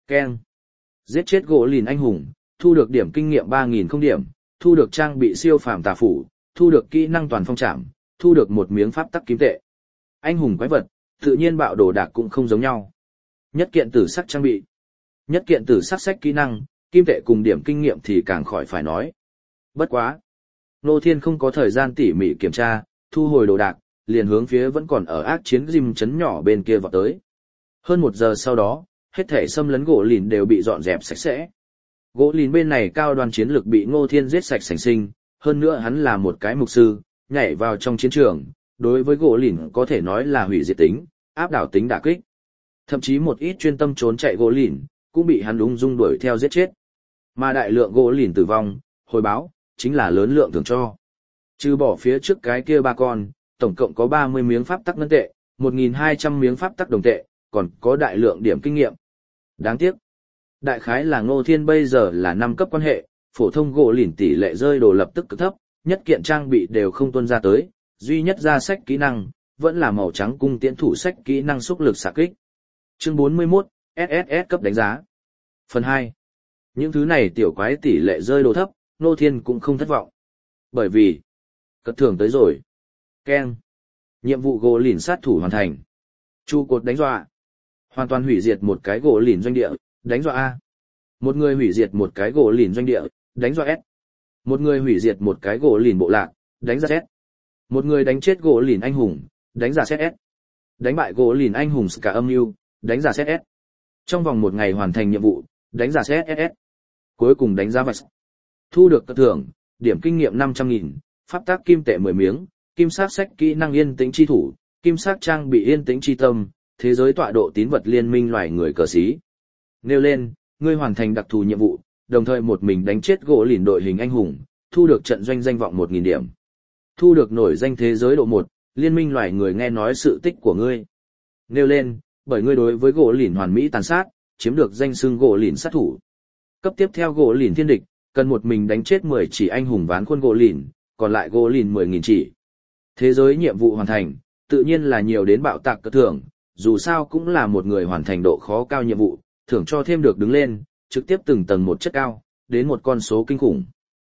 Keng. Giết chết gỗ lìn anh hùng, thu được điểm kinh nghiệm 3.000 không điểm, thu được trang bị siêu phàm tà phủ, thu được kỹ năng toàn phong trảm, thu được một miếng pháp tắc kim tệ. Anh hùng quái vật, tự nhiên bạo đồ đạc cũng không giống nhau. Nhất kiện tử sắc trang bị, nhất kiện tử sắc sách kỹ năng, kim tệ cùng điểm kinh nghiệm thì càng khỏi phải nói. Bất quá. Ngô Thiên không có thời gian tỉ mỉ kiểm tra, thu hồi đồ đạc, liền hướng phía vẫn còn ở ác chiến Gym trấn nhỏ bên kia vọt tới. Hơn 1 giờ sau đó, hết thể xâm lấn gỗ lìn đều bị dọn dẹp sạch sẽ. Gỗ lìn bên này cao đoàn chiến lực bị Ngô Thiên giết sạch sành sinh, hơn nữa hắn là một cái mục sư, nhảy vào trong chiến trường, đối với gỗ lìn có thể nói là hủy diệt tính, áp đảo tính đả kích. Thậm chí một ít chuyên tâm trốn chạy gỗ lìn, cũng bị hắn ung dung đuổi theo giết chết. Mà đại lượng gỗ lìn tử vong, hồi báo, chính là lớn lượng thưởng cho. Trừ bỏ phía trước cái kia 3 con, tổng cộng có 30 miếng pháp tắc ngân tệ, 1.200 miếng pháp tắc đồng tệ, còn có đại lượng điểm kinh nghiệm. Đáng tiếc. Đại khái là Ngô Thiên bây giờ là 5 cấp quan hệ, phổ thông gỗ lìn tỷ lệ rơi đồ lập tức cực thấp, nhất kiện trang bị đều không tuân ra tới, duy nhất ra sách kỹ năng, vẫn là màu trắng cung tiễn thủ sách kỹ năng xúc lực xạ kích. Chương 41, SSS cấp đánh giá. Phần 2. Những thứ này tiểu quái tỷ lệ rơi đồ thấp, Ngô Thiên cũng không thất vọng. Bởi vì, cất thưởng tới rồi. Keng. Nhiệm vụ gỗ lìn sát thủ hoàn thành. Trụ cột đánh dọa. Hoàn toàn hủy diệt một cái gỗ lìn doanh địa, đánh dọa A. Một người hủy diệt một cái gỗ lìn doanh địa, đánh dọa S. Một người hủy diệt một cái gỗ lìn bộ lạc, đánh ra S. Một người đánh chết gỗ lìn anh hùng, đánh ra S. Đánh bại gỗ lìn anh hùng cả âm mưu, đánh ra S. Trong vòng 1 ngày hoàn thành nhiệm vụ, đánh ra SS. Cuối cùng đánh ra vạch. Thu được cất thưởng, điểm kinh nghiệm 500.000, pháp tác kim tệ 10 miếng, kim sắc sách kỹ năng yên tĩnh chi thủ, kim sắc trang bị yên tĩnh chi tâm, thế giới tọa độ tín vật liên minh loài người cờ xí. Nêu lên, ngươi hoàn thành đặc thù nhiệm vụ, đồng thời một mình đánh chết gỗ lìn đội hình anh hùng, thu được trận doanh danh vọng 1.000 điểm. Thu được nổi danh thế giới độ 1, liên minh loài người nghe nói sự tích của ngươi. Nêu lên, bởi ngươi đối với gỗ lìn hoàn mỹ tàn sát, chiếm được danh xưng gỗ lìn sát thủ. Cấp tiếp theo gỗ lìn thiên địch, cần một mình đánh chết 10 chỉ anh hùng ván khuôn gỗ lìn, còn lại gỗ lìn 10.000 chỉ. Thế giới nhiệm vụ hoàn thành, tự nhiên là nhiều đến bạo tạc cất thưởng, dù sao cũng là một người hoàn thành độ khó cao nhiệm vụ, thưởng cho thêm được đứng lên, trực tiếp từng tầng một chất cao, đến một con số kinh khủng.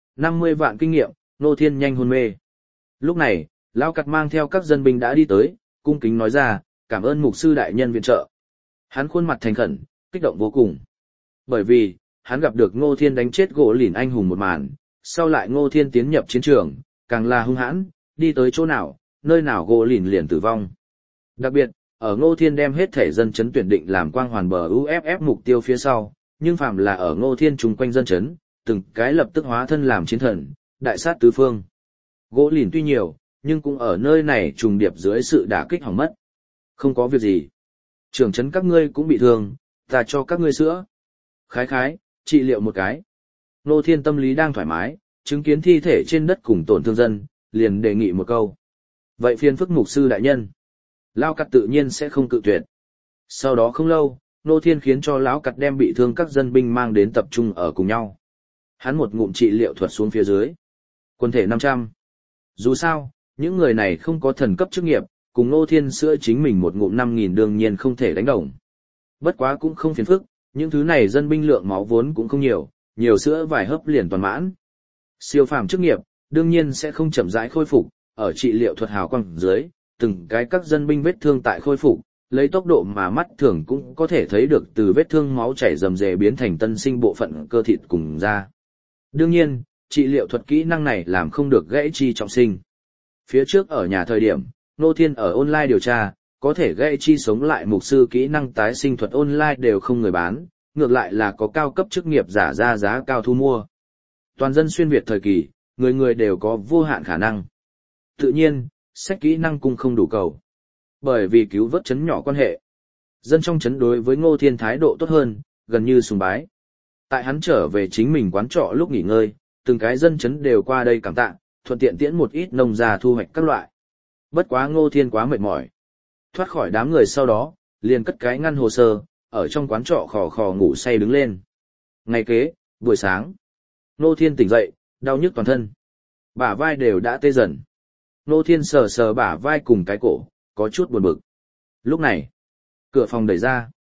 50 vạn kinh nghiệm, Ngô Thiên nhanh hôn mê. Lúc này, Lão Cặt mang theo các dân binh đã đi tới, cung kính nói ra, cảm ơn mục sư đại nhân viện trợ. Hắn khuôn mặt thành khẩn, kích động vô cùng. Bởi vì, hắn gặp được Ngô Thiên đánh chết gỗ lìn anh hùng một màn, sau lại Ngô Thiên tiến nhập chiến trường, càng là hung hãn, đi tới chỗ nào, nơi nào gỗ lìn liền tử vong. Đặc biệt, ở Ngô Thiên đem hết thể dân chấn tuyển định làm quang hoàn bờ UFF mục tiêu phía sau, nhưng phạm là ở Ngô Thiên chung quanh dân chấn, từng cái lập tức hóa thân làm chiến thần, đại sát tứ phương. Gỗ lìn tuy nhiều, nhưng cũng ở nơi này trùng điệp dưới sự đả kích hỏng mất. Không có việc gì. Trưởng chấn các ngươi cũng bị thương, ta cho các ngươi sữa. Khái khái, trị liệu một cái. Ngô Thiên tâm lý đang thoải mái, chứng kiến thi thể trên đất cùng tổn thương dân, liền đề nghị một câu. Vậy phiền phức mục sư đại nhân. Lão Cặt tự nhiên sẽ không cự tuyệt. Sau đó không lâu, Ngô Thiên khiến cho Lão Cặt đem bị thương các dân binh mang đến tập trung ở cùng nhau. Hắn một ngụm trị liệu thuật xuống phía dưới. Quân thể 500. Dù sao, những người này không có thần cấp chức nghiệp, cùng Ngô Thiên sữa chính mình một ngụm 5.000 đương nhiên không thể đánh đồng. Bất quá cũng không phiền phức, những thứ này dân binh lượng máu vốn cũng không nhiều, nhiều sữa vài hớp liền toàn mãn. Siêu phàm chức nghiệp, đương nhiên sẽ không chậm rãi khôi phục, ở trị liệu thuật hào quang dưới, từng cái các dân binh vết thương tại khôi phục, lấy tốc độ mà mắt thường cũng có thể thấy được từ vết thương máu chảy rầm rề biến thành tân sinh bộ phận cơ thịt cùng da. Đương nhiên, trị liệu thuật kỹ năng này làm không được gãy chi trọng sinh. Phía trước ở nhà thời điểm, Ngô Thiên ở online điều tra, có thể gãy chi sống lại mục sư kỹ năng tái sinh thuật online đều không người bán, ngược lại là có cao cấp chức nghiệp giả ra giá cao thu mua. Toàn dân xuyên Việt thời kỳ, người người đều có vô hạn khả năng. Tự nhiên, sách kỹ năng cũng không đủ cầu. Bởi vì cứu vớt chấn nhỏ quan hệ. Dân trong chấn đối với Ngô Thiên thái độ tốt hơn, gần như sùng bái. Tại hắn trở về chính mình quán trọ lúc nghỉ ngơi, từng cái dân chấn đều qua đây cảm tạ, thuận tiện tiễn một ít nông gia thu hoạch các loại. Bất quá Ngô Thiên quá mệt mỏi. Thoát khỏi đám người sau đó, liền cất cái ngăn hồ sơ, ở trong quán trọ khò khò ngủ say đứng lên. Ngày kế, buổi sáng, Ngô Thiên tỉnh dậy, đau nhức toàn thân. Bả vai đều đã tê dần. Ngô Thiên sờ sờ bả vai cùng cái cổ, có chút buồn bực. Lúc này, cửa phòng đẩy ra.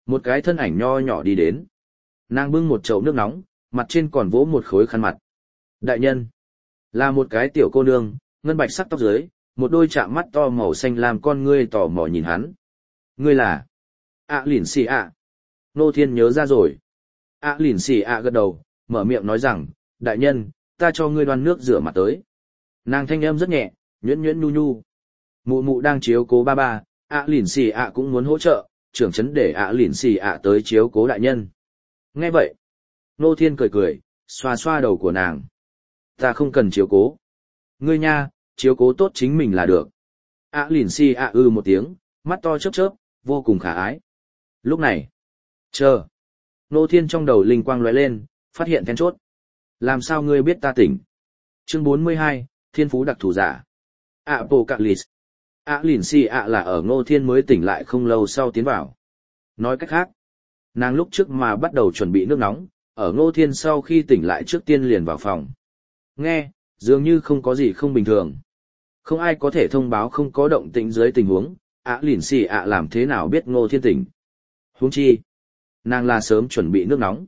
Một cái thân ảnh nho nhỏ đi đến. Nàng bưng một chậu nước nóng, mặt trên còn vỗ một khối khăn mặt. Đại nhân, là một cái tiểu cô nương, ngân bạch sắc tóc dưới, một đôi chạm mắt to màu xanh làm con ngươi tò mò nhìn hắn. Ngươi là? Lìn xì ạ. Ngô Thiên nhớ ra rồi. Lìn xì ạ gật đầu, mở miệng nói rằng, đại nhân, ta cho ngươi đoan nước rửa mặt tới. Nàng thanh âm rất nhẹ, nhuyễn nhuyễn nhu nhu. Mụ mụ đang chiếu cố ba ba, Lìn xì ạ cũng muốn hỗ trợ, trưởng chấn để Lìn xì ạ tới chiếu cố đại nhân. Nghe vậy, Ngô Thiên cười cười, xoa xoa đầu của nàng. Ta không cần chiếu cố. Ngươi nha, chiếu cố tốt chính mình là được. Lìn xì ạ một tiếng, mắt to chớp chớp, vô cùng khả ái. Lúc này, chờ. Ngô Thiên trong đầu linh quang lóe lên, phát hiện then chốt. Làm sao ngươi biết ta tỉnh? Chương 42, Thiên phú đặc thù giả. Apocalypse. Lìn xì ạ là ở Ngô Thiên mới tỉnh lại không lâu sau tiến vào. Nói cách khác, nàng lúc trước mà bắt đầu chuẩn bị nước nóng, ở Ngô Thiên sau khi tỉnh lại trước tiên liền vào phòng. Nghe, dường như không có gì không bình thường. Không ai có thể thông báo không có động tĩnh dưới tình huống, Lìn xì ạ làm thế nào biết Ngô Thiên tỉnh? Huống chi, nàng là sớm chuẩn bị nước nóng.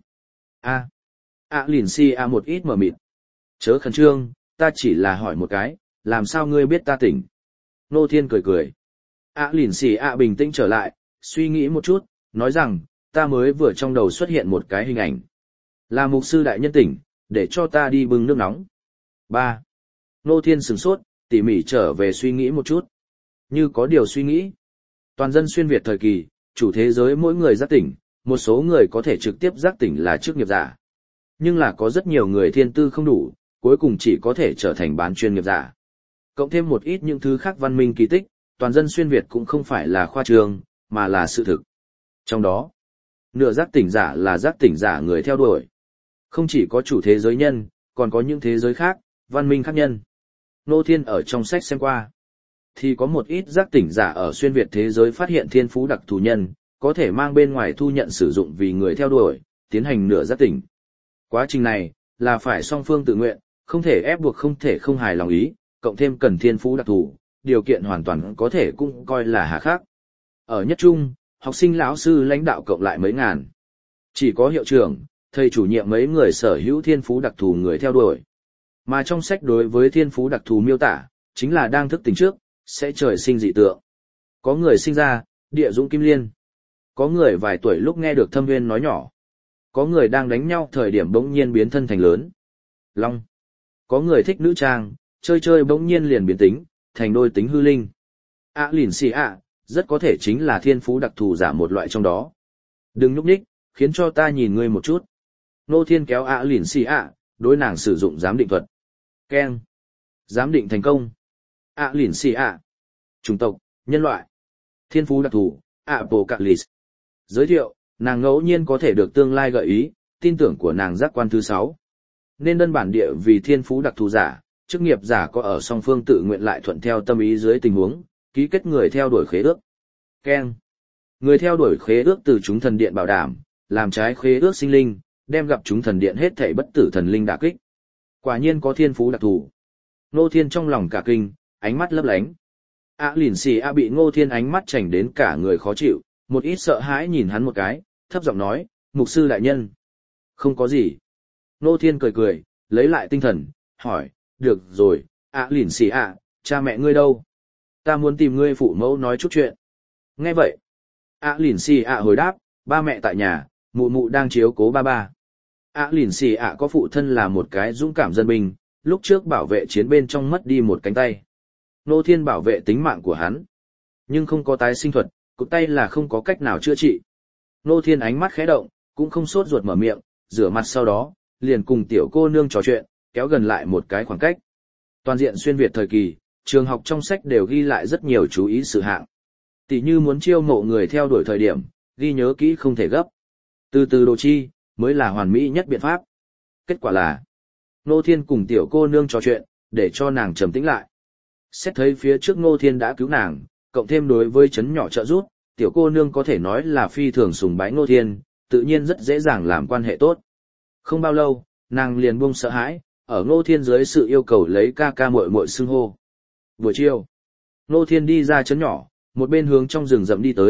Lìn xì ạ một ít mờ mịt. Chớ khẩn trương, ta chỉ là hỏi một cái, làm sao ngươi biết ta tỉnh? Ngô Thiên cười cười. Lìn xì ạ bình tĩnh trở lại, suy nghĩ một chút, nói rằng, ta mới vừa trong đầu xuất hiện một cái hình ảnh. Là mục sư đại nhân tỉnh, để cho ta đi bưng nước nóng. 3. Ngô Thiên sửng sốt, tỉ mỉ trở về suy nghĩ một chút. Như có điều suy nghĩ. Toàn dân xuyên Việt thời kỳ, chủ thế giới mỗi người giác tỉnh, một số người có thể trực tiếp giác tỉnh là chức nghiệp giả. Nhưng là có rất nhiều người thiên tư không đủ, cuối cùng chỉ có thể trở thành bán chuyên nghiệp giả. Cộng thêm một ít những thứ khác văn minh kỳ tích, toàn dân xuyên Việt cũng không phải là khoa trương, mà là sự thực. Trong đó, nửa giác tỉnh giả là giác tỉnh giả người theo đuổi. Không chỉ có chủ thế giới nhân, còn có những thế giới khác, văn minh khác nhân. Ngô Thiên ở trong sách xem qua, thì có một ít giác tỉnh giả ở xuyên Việt thế giới phát hiện thiên phú đặc thù nhân, có thể mang bên ngoài thu nhận sử dụng vì người theo đuổi, tiến hành nửa giác tỉnh. Quá trình này, là phải song phương tự nguyện, không thể ép buộc không thể không hài lòng ý, cộng thêm cần thiên phú đặc thù, điều kiện hoàn toàn có thể cũng coi là hà khắc. Ở nhất trung, học sinh lão sư lãnh đạo cộng lại mấy ngàn. Chỉ có hiệu trưởng, thầy chủ nhiệm mấy người sở hữu thiên phú đặc thù người theo đuổi. Mà trong sách đối với thiên phú đặc thù miêu tả, chính là đang thức tỉnh trước, sẽ trời sinh dị tượng. Có người sinh ra, địa dũng kim liên. Có người vài tuổi lúc nghe được thâm nguyên nói nhỏ. Có người đang đánh nhau thời điểm bỗng nhiên biến thân thành lớn. Long. Có người thích nữ trang, chơi chơi bỗng nhiên liền biến tính, thành đôi tính hư linh. Lìn xì ạ, rất có thể chính là thiên phú đặc thù giả một loại trong đó. Đừng nhúc nhích, khiến cho ta nhìn ngươi một chút. Ngô Thiên kéo Lìn xì ạ, đối nàng sử dụng giám định thuật. Keng. Giám định thành công. Lìn xì ạ. Chủng tộc, nhân loại. Thiên phú đặc thù, Apocalypse. Giới thiệu, nàng ngẫu nhiên có thể được tương lai gợi ý, tin tưởng của nàng giác quan thứ 6. Nên đơn bản địa vì thiên phú đặc thù giả, chức nghiệp giả có ở song phương tự nguyện lại thuận theo tâm ý dưới tình huống, ký kết người theo đuổi khế ước. Keng. Người theo đuổi khế ước từ chúng thần điện bảo đảm, làm trái khế ước sinh linh, đem gặp chúng thần điện hết thảy bất tử thần linh đả kích. Quả nhiên có thiên phú đặc thù. Ngô Thiên trong lòng cả kinh, ánh mắt lấp lánh. Lìn xì ạ bị Ngô Thiên ánh mắt chảnh đến cả người khó chịu, một ít sợ hãi nhìn hắn một cái, thấp giọng nói, mục sư đại nhân. Không có gì. Ngô Thiên cười cười, lấy lại tinh thần, hỏi, được rồi, Lìn xì ạ, cha mẹ ngươi đâu? Ta muốn tìm ngươi phụ mẫu nói chút chuyện. Nghe vậy, Lìn xì ạ hồi đáp, ba mẹ tại nhà, mụ mụ đang chiếu cố ba ba. Lìn xì ạ có phụ thân là một cái dũng cảm dân binh, lúc trước bảo vệ chiến bên trong mất đi một cánh tay. Ngô Thiên bảo vệ tính mạng của hắn, nhưng không có tái sinh thuật, cụt tay là không có cách nào chữa trị. Ngô Thiên ánh mắt khẽ động, cũng không sốt ruột mở miệng, rửa mặt sau đó, liền cùng tiểu cô nương trò chuyện, kéo gần lại một cái khoảng cách. Toàn diện xuyên Việt thời kỳ, trường học trong sách đều ghi lại rất nhiều chú ý sự hạng. Tỷ như muốn chiêu mộ người theo đuổi thời điểm, ghi nhớ kỹ không thể gấp. Từ từ đồ chi, mới là hoàn mỹ nhất biện pháp. Kết quả là, Ngô Thiên cùng tiểu cô nương trò chuyện, để cho nàng trầm tĩnh lại. Xét thấy phía trước Ngô Thiên đã cứu nàng, cộng thêm đối với chấn nhỏ trợ giúp, tiểu cô nương có thể nói là phi thường sùng bái Ngô Thiên, tự nhiên rất dễ dàng làm quan hệ tốt. Không bao lâu, nàng liền buông sợ hãi, ở Ngô Thiên dưới sự yêu cầu lấy ca ca muội muội xưng hô. Buổi chiều, Ngô Thiên đi ra chấn nhỏ, một bên hướng trong rừng rậm đi tới,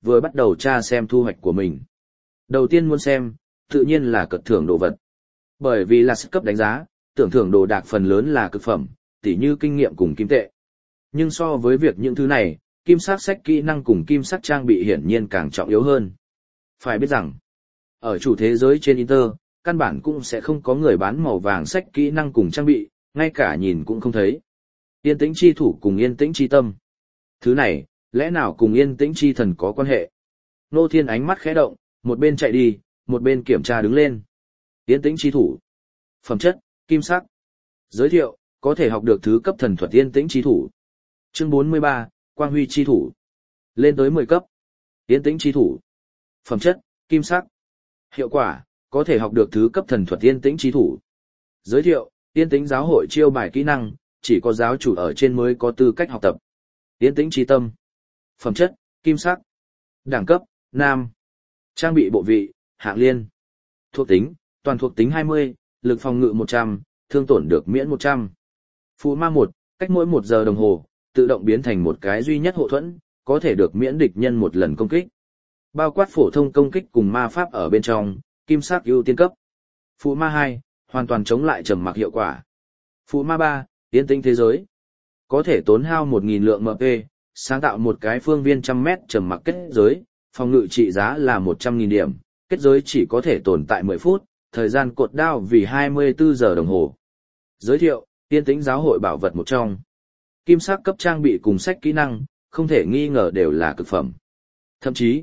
vừa bắt đầu tra xem thu hoạch của mình. Đầu tiên muốn xem, tự nhiên là cật thưởng đồ vật. Bởi vì là cấp đánh giá, tưởng thưởng đồ đạc phần lớn là cực phẩm, tỉ như kinh nghiệm cùng kim tệ. Nhưng so với việc những thứ này, kim sắc sách kỹ năng cùng kim sắc trang bị hiển nhiên càng trọng yếu hơn. Phải biết rằng, ở chủ thế giới trên Inter, căn bản cũng sẽ không có người bán màu vàng sách kỹ năng cùng trang bị, ngay cả nhìn cũng không thấy. Yên tĩnh chi thủ cùng yên tĩnh chi tâm. Thứ này, lẽ nào cùng yên tĩnh chi thần có quan hệ? Nô Thiên ánh mắt khẽ động, một bên chạy đi, một bên kiểm tra đứng lên. Yên tĩnh chi thủ. Phẩm chất, kim sắc. Giới thiệu, có thể học được thứ cấp thần thuật yên tĩnh chi thủ. Chương 43, Quang Huy chi thủ. Lên tới 10 cấp. Yên tĩnh chi thủ. Phẩm chất, kim sắc. Hiệu quả, có thể học được thứ cấp thần thuật yên tĩnh chi thủ. Giới thiệu, yên tĩnh giáo hội chiêu bài kỹ năng, chỉ có giáo chủ ở trên mới có tư cách học tập. Yên tĩnh chi tâm. Phẩm chất, kim sắc. Đẳng cấp, nam. Trang bị bộ vị, hạng liên. Thuộc tính, toàn thuộc tính 20, lực phòng ngự 100, thương tổn được miễn 100. Phù ma 1, cách mỗi 1 giờ đồng hồ, tự động biến thành một cái duy nhất hộ thuẫn, có thể được miễn địch nhân một lần công kích. Bao quát phổ thông công kích cùng ma pháp ở bên trong, kim sắc ưu tiên cấp. Phù ma 2, hoàn toàn chống lại trầm mặc hiệu quả. Phù ma 3, yên tĩnh thế giới. Có thể tốn hao 1000 lượng MP, sáng tạo một cái phương viên 100 mét trầm mặc kết giới, phòng ngự trị giá là 100.000 điểm, kết giới chỉ có thể tồn tại 10 phút, thời gian cột đao vì 24 giờ đồng hồ. Giới thiệu, yên tĩnh giáo hội bảo vật một trong. Kim sắc cấp trang bị cùng sách kỹ năng, không thể nghi ngờ đều là cực phẩm. Thậm chí,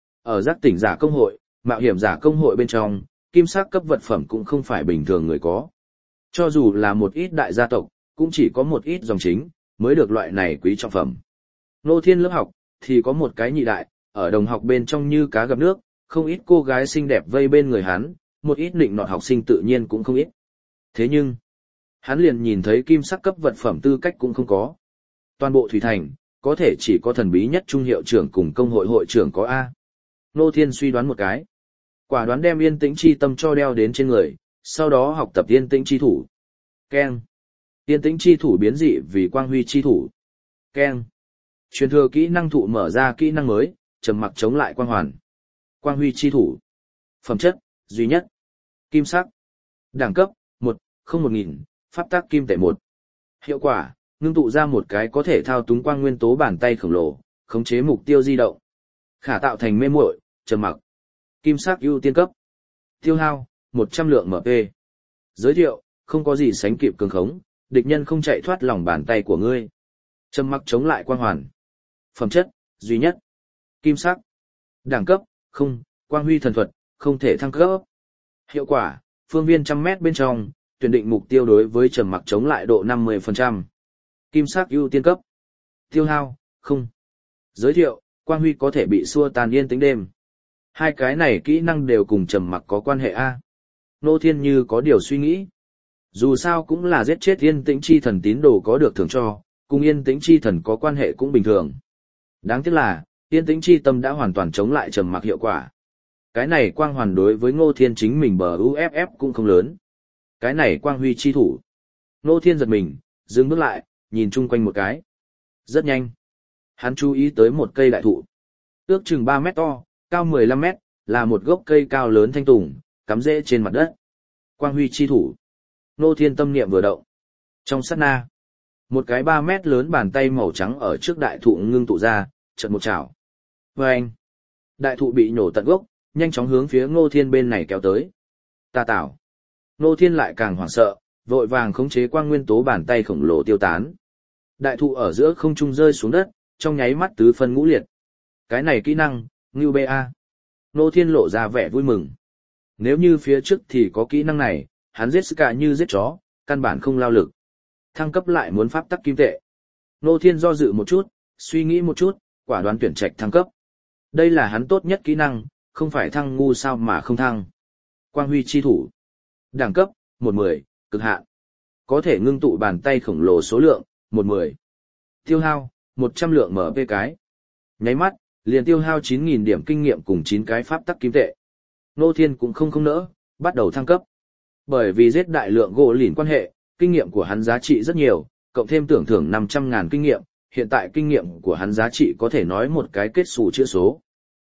ở giác tỉnh giả công hội, mạo hiểm giả công hội bên trong, kim sắc cấp vật phẩm cũng không phải bình thường người có. Cho dù là một ít đại gia tộc, cũng chỉ có một ít dòng chính, mới được loại này quý trọng phẩm. Nô Thiên lớp học, thì có một cái nhị đại, ở đồng học bên trong như cá gặp nước, không ít cô gái xinh đẹp vây bên người hắn, một ít nịnh nọt học sinh tự nhiên cũng không ít. Thế nhưng, hắn liền nhìn thấy kim sắc cấp vật phẩm tư cách cũng không có. Toàn bộ Thủy Thành, có thể chỉ có thần bí nhất trung hiệu trưởng cùng công hội hội trưởng có A. Nô Thiên suy đoán một cái. Quả đoán đem yên tĩnh chi tâm cho đeo đến trên người, sau đó học tập yên tĩnh chi thủ. Keng. Yên tĩnh chi thủ biến dị vì quang huy chi thủ. Keng. Truyền thừa kỹ năng thụ mở ra kỹ năng mới, trầm mặc chống lại quang hoàn. Quang huy chi thủ. Phẩm chất, duy nhất. Kim sắc. Đẳng cấp, 1, không 1000, pháp tác kim tệ 1. Hiệu quả, ngưng tụ ra một cái có thể thao túng quang nguyên tố bàn tay khổng lồ, khống chế mục tiêu di động. Khả tạo thành mê muội, trầm mặc. Kim sắc ưu tiên cấp. Tiêu hao, 100 lượng MP. Giới thiệu, không có gì sánh kịp cường khống, địch nhân không chạy thoát lòng bàn tay của ngươi. Trầm mặc chống lại quang hoàn. Phẩm chất, duy nhất. Kim sắc. Đẳng cấp, không, quang huy thần thuật, không thể thăng cấp. Hiệu quả, phương viên 100 mét bên trong, tuyển định mục tiêu đối với trầm mặc chống lại độ 50%. Kim sắc ưu tiên cấp. Tiêu hao, không. Giới thiệu, quang huy có thể bị xua tan yên tĩnh đêm. Hai cái này kỹ năng đều cùng trầm mặc có quan hệ A. Nô Thiên như có điều suy nghĩ. Dù sao cũng là giết chết yên tĩnh chi thần tín đồ có được thưởng cho, cùng yên tĩnh chi thần có quan hệ cũng bình thường. Đáng tiếc là, yên tĩnh chi tâm đã hoàn toàn chống lại trầm mặc hiệu quả. Cái này quang hoàn đối với Ngô Thiên chính mình bờ UFF cũng không lớn. Cái này quang huy chi thủ. Ngô Thiên giật mình, dừng bước lại, nhìn chung quanh một cái. Rất nhanh. Hắn chú ý tới một cây đại thụ. Ước chừng 3 mét to, cao 15 mét, là một gốc cây cao lớn thanh tùng, cắm rễ trên mặt đất. Quang huy chi thủ. Ngô Thiên tâm niệm vừa động. Trong sát na, một cái 3 mét lớn bàn tay màu trắng ở trước đại thụ ngưng tụ ra, chợt một chảo. Vâng! Đại thụ bị nhổ tận gốc, nhanh chóng hướng phía Ngô Thiên bên này kéo tới. Ta tảo! Ngô Thiên lại càng hoảng sợ, vội vàng khống chế quang nguyên tố bàn tay khổng lồ tiêu tán. Đại thụ ở giữa không trung rơi xuống đất, trong nháy mắt tứ phân ngũ liệt. Cái này kỹ năng, Ngưu BA. Ngô Thiên lộ ra vẻ vui mừng. Nếu như phía trước thì có kỹ năng này, hắn giết cả như giết chó, căn bản không lao lực. Thăng cấp lại muốn pháp tắc kim tệ. Ngô Thiên do dự một chút, suy nghĩ một chút, quả đoán tuyển trạch thăng cấp. Đây là hắn tốt nhất kỹ năng, không phải thăng ngu sao mà không thăng. Quang huy chi thủ. Đẳng cấp, 110, cực hạn. Có thể ngưng tụ bàn tay khổng lồ số lượng, 110. Tiêu hao, 100 lượng MP cái. Nháy mắt, liền tiêu hao 9.000 điểm kinh nghiệm cùng 9 cái pháp tắc kim tệ. Ngô Thiên cũng không nỡ, bắt đầu thăng cấp. Bởi vì giết đại lượng gỗ lìn quan hệ, kinh nghiệm của hắn giá trị rất nhiều, cộng thêm tưởng thưởng 500.000 kinh nghiệm, hiện tại kinh nghiệm của hắn giá trị có thể nói một cái kết xù chữa số.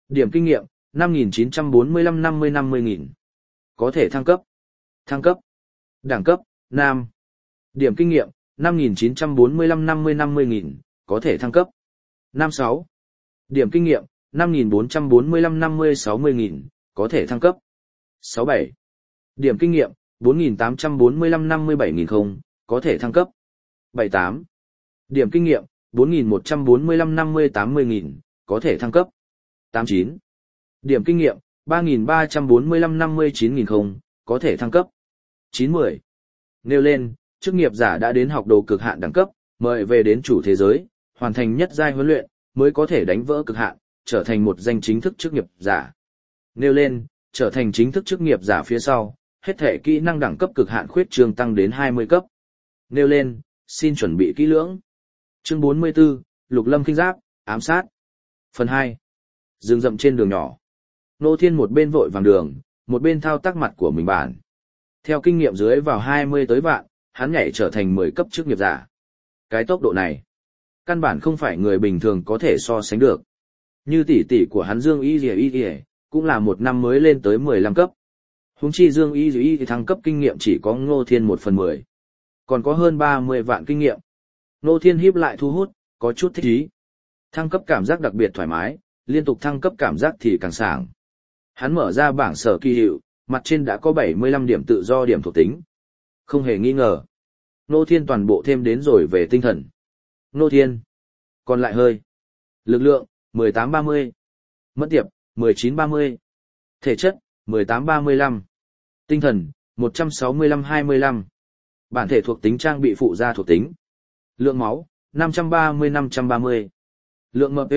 Điểm kinh nghiệm, 5.945 50-50.000. Có thể thăng cấp. Thăng cấp. Đẳng cấp, Nam. Điểm kinh nghiệm, 5.945 50-50.000. Có thể thăng cấp. Nam 6. Điểm kinh nghiệm, 5.445 50-60.000. Có thể thăng cấp. 67. Điểm kinh nghiệm, 4.845 57.000 không. Có thể thăng cấp. 78. Điểm kinh nghiệm, 4.145 50-80.000. Có thể thăng cấp. 89. Điểm kinh nghiệm, 3.345 59.000 không. Có thể thăng cấp. 90. Nêu lên, chức nghiệp giả đã đến học đồ cực hạn đẳng cấp, mời về đến chủ thế giới, hoàn thành nhất giai huấn luyện, mới có thể đánh vỡ cực hạn, trở thành một danh chính thức chức nghiệp giả. Nêu lên, trở thành chính thức chức nghiệp giả phía sau, hết thể kỹ năng đẳng cấp cực hạn khuyết trương tăng đến 20 cấp. Nêu lên, xin chuẩn bị kỹ lưỡng. Chương 44, Lục Lâm Khinh Giáp, ám sát. Phần 2. Rừng rậm trên đường nhỏ. Ngô Thiên một bên vội vàng đường, một bên thao tác mặt của mình bản. Theo kinh nghiệm dưới vào 20 tới vạn, hắn nhảy trở thành 10 cấp chức nghiệp giả. Cái tốc độ này, căn bản không phải người bình thường có thể so sánh được. Như tỷ tỷ của hắn Dương Y Y cũng là một năm mới lên tới 15 cấp. Huống chi Dương Y Y thăng cấp kinh nghiệm chỉ có Ngô Thiên 1/10. Còn có hơn 30 vạn kinh nghiệm. Ngô Thiên híp lại thu hút, có chút thích ý. Thăng cấp cảm giác đặc biệt thoải mái, liên tục thăng cấp cảm giác thì càng sảng. Hắn mở ra bảng sở kỳ hiệu, mặt trên đã có 75 điểm tự do điểm thuộc tính. Không hề nghi ngờ. Ngô Thiên toàn bộ thêm đến rồi về tinh thần. Ngô Thiên. Còn lại hơi. Lực lượng, 18-30. Mất tiệp, 19-30. Thể chất, 18-35. Tinh thần, 165-25. Bản thể thuộc tính trang bị phụ gia thuộc tính. Lượng máu, 530-530. Lượng MP,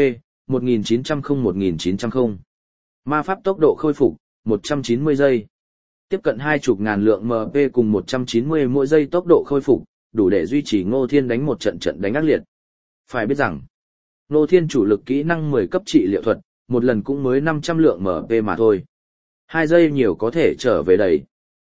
1900-1900. Ma pháp tốc độ khôi phục, 190 giây. Tiếp cận 20.000 lượng MP cùng 190 mỗi giây tốc độ khôi phục, đủ để duy trì Ngô Thiên đánh một trận trận đánh ác liệt. Phải biết rằng, Ngô Thiên chủ lực kỹ năng 10 cấp trị liệu thuật, một lần cũng mới 500 lượng MP mà thôi. 2 giây nhiều có thể trở về đầy.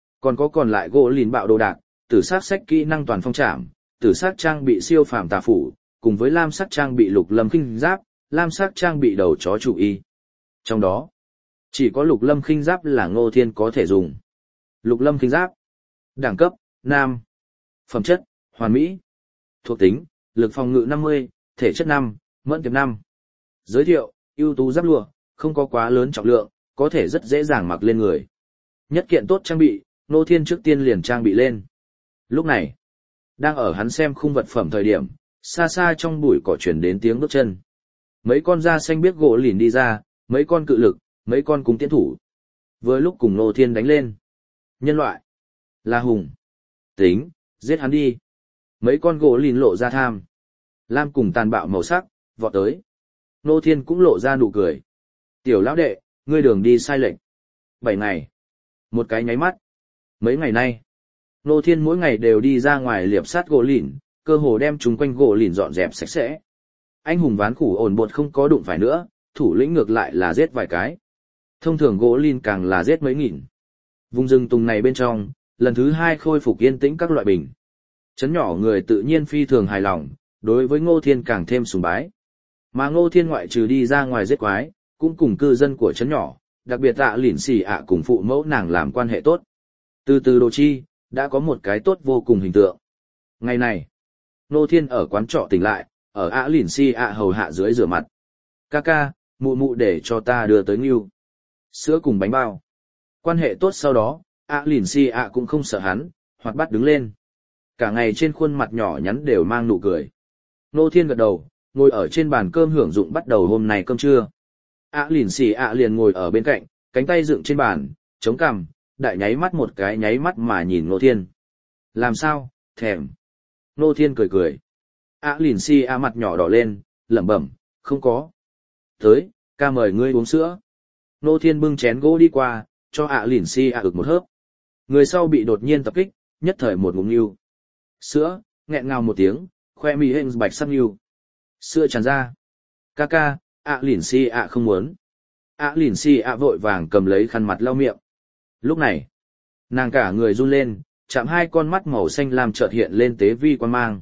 Còn lại gỗ lìn bạo đồ đạc, tử sát sách kỹ năng toàn phong trảm, tử sát trang bị siêu phàm tà phủ, cùng với lam sắc trang bị Lục Lâm Khinh Giáp, lam sắc trang bị đầu chó chủ y. Trong đó, chỉ có Lục Lâm Khinh Giáp là Ngô Thiên có thể dùng. Lục Lâm Khinh Giáp. Đẳng cấp, Nam. Phẩm chất, hoàn mỹ. Thuộc tính, lực phòng ngự 50, thể chất 5, mẫn tiệp 5. Giới thiệu, ưu tú giáp lụa, không có quá lớn trọng lượng, có thể rất dễ dàng mặc lên người. Nhất kiện tốt trang bị, Ngô Thiên trước tiên liền trang bị lên. Lúc này, đang ở hắn xem khung vật phẩm thời điểm, xa xa trong bụi cỏ truyền đến tiếng bước chân. Mấy con da xanh biếc gỗ lìn đi ra, mấy con cự lực, mấy con cung tiến thủ. Vừa lúc cùng Ngô Thiên đánh lên. Nhân loại. Là hùng. Tính, giết hắn đi. Mấy con gỗ lìn lộ ra tham. Lam cùng tàn bạo màu sắc, vọt tới. Ngô Thiên cũng lộ ra nụ cười. Tiểu lão đệ, ngươi đường đi sai lệch. 7 ngày. Một cái nháy mắt. Mấy ngày nay, Ngô Thiên mỗi ngày đều đi ra ngoài liệp sát gỗ lìn, cơ hồ đem chúng quanh gỗ lìn dọn dẹp sạch sẽ. Anh hùng ván củ ổn bột không có đụng phải nữa, thủ lĩnh ngược lại là giết vài cái. Thông thường gỗ lìn càng là giết mấy nghìn. Vùng rừng tùng này bên trong, lần thứ 2 khôi phục yên tĩnh các loại bình. Trấn nhỏ người tự nhiên phi thường hài lòng, đối với Ngô Thiên càng thêm sùng bái. Mà Ngô Thiên ngoại trừ đi ra ngoài giết quái, cũng cùng cư dân của trấn nhỏ, đặc biệt lỉn xì cùng phụ mẫu nàng làm quan hệ tốt. Từ từ Đồ Chi, đã có một cái tốt vô cùng hình tượng. Ngày này, Ngô Thiên ở quán trọ tỉnh lại, ở lỉn xì hầu hạ dưới rửa mặt. Ca, mụ mụ để cho ta đưa tới ngưu. Sữa cùng bánh bao. Quan hệ tốt sau đó, lỉn xì cũng không sợ hắn, hoạt bát đứng lên. Cả ngày trên khuôn mặt nhỏ nhắn đều mang nụ cười. Ngô Thiên gật đầu, ngồi ở trên bàn cơm hưởng dụng bắt đầu hôm nay cơm trưa. Lỉn xì liền ngồi ở bên cạnh, cánh tay dựng trên bàn, chống cằm, đại nháy mắt một cái nháy mắt mà nhìn Ngô Thiên. Làm sao, thèm. Ngô Thiên cười cười. Lỉn xì mặt nhỏ đỏ lên, lẩm bẩm, không có. Tới, ca mời ngươi uống sữa. Ngô Thiên bưng chén gỗ đi qua, cho lỉn xì ực một hớp. Người sau bị đột nhiên tập kích, nhất thời một ngụm nhưu. Sữa, nghẹn ngào một tiếng, khoe mi hên bạch sắc nhưu. Sữa tràn ra. Ca, lỉn xì không muốn. Lỉn xì vội vàng cầm lấy khăn mặt lau miệng. Lúc này, nàng cả người run lên, chạm 2 con mắt màu xanh lam chợt hiện lên tế vi quan mang.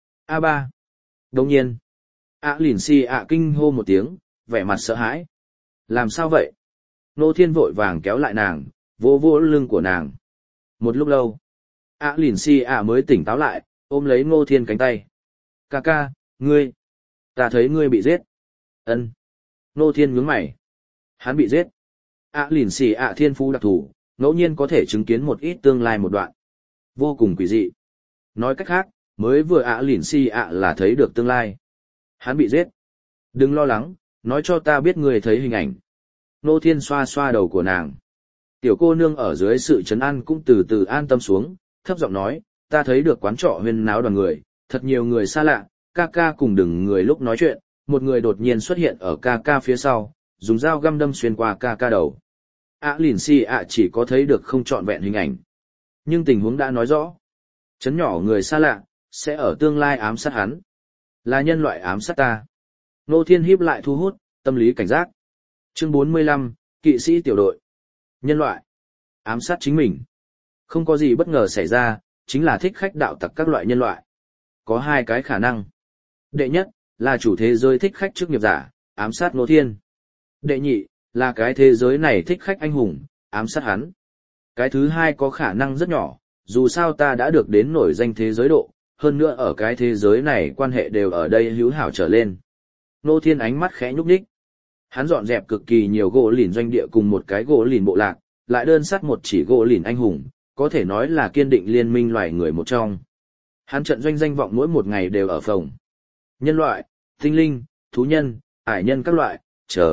A3. Đồng nhiên, lỉn xì kinh hô một tiếng, vẻ mặt sợ hãi. Làm sao vậy? Ngô Thiên vội vàng kéo lại nàng, vỗ vỗ lưng của nàng. Một lúc lâu, Lìn Si ạ mới tỉnh táo lại, ôm lấy Ngô Thiên cánh tay. Ca ca, ngươi, ta thấy ngươi bị giết. Ân. Ngô Thiên nhướng mày. Hắn bị giết. Lìn Si ạ thiên phú đặc thù, ngẫu nhiên có thể chứng kiến một ít tương lai một đoạn. Vô cùng quỷ dị. Nói cách khác, mới vừa Lìn Si ạ là thấy được tương lai. Hắn bị giết. Đừng lo lắng, nói cho ta biết ngươi thấy hình ảnh. Ngô Thiên xoa xoa đầu của nàng. Tiểu cô nương ở dưới sự trấn an cũng từ từ an tâm xuống, thấp giọng nói, ta thấy được quán trọ huyên náo đoàn người, thật nhiều người xa lạ, ca ca cùng đừng người lúc nói chuyện, một người đột nhiên xuất hiện ở ca ca phía sau, dùng dao găm đâm xuyên qua ca ca đầu. Lìn Si ạ chỉ có thấy được không trọn vẹn hình ảnh. Nhưng tình huống đã nói rõ. Chấn nhỏ người xa lạ, sẽ ở tương lai ám sát hắn. Là nhân loại ám sát ta. Ngô Thiên híp lại thu hút, tâm lý cảnh giác. Chương 45, kỵ sĩ tiểu đội. Nhân loại. Ám sát chính mình. Không có gì bất ngờ xảy ra, chính là thích khách đạo tặc các loại nhân loại. Có hai cái khả năng. Đệ nhất, là chủ thế giới thích khách chức nghiệp giả, ám sát Ngô Thiên. Đệ nhị, là cái thế giới này thích khách anh hùng, ám sát hắn. Cái thứ hai có khả năng rất nhỏ, dù sao ta đã được đến nổi danh thế giới độ, hơn nữa ở cái thế giới này quan hệ đều ở đây hữu hảo trở lên. Ngô Thiên ánh mắt khẽ nhúc nhích. Hắn dọn dẹp cực kỳ nhiều gỗ lìn doanh địa cùng một cái gỗ lìn bộ lạc, lại đơn sát một chỉ gỗ lìn anh hùng, có thể nói là kiên định liên minh loài người một trong. Hắn trận doanh danh vọng mỗi một ngày đều ở phòng. Nhân loại, tinh linh, thú nhân, ải nhân các loại,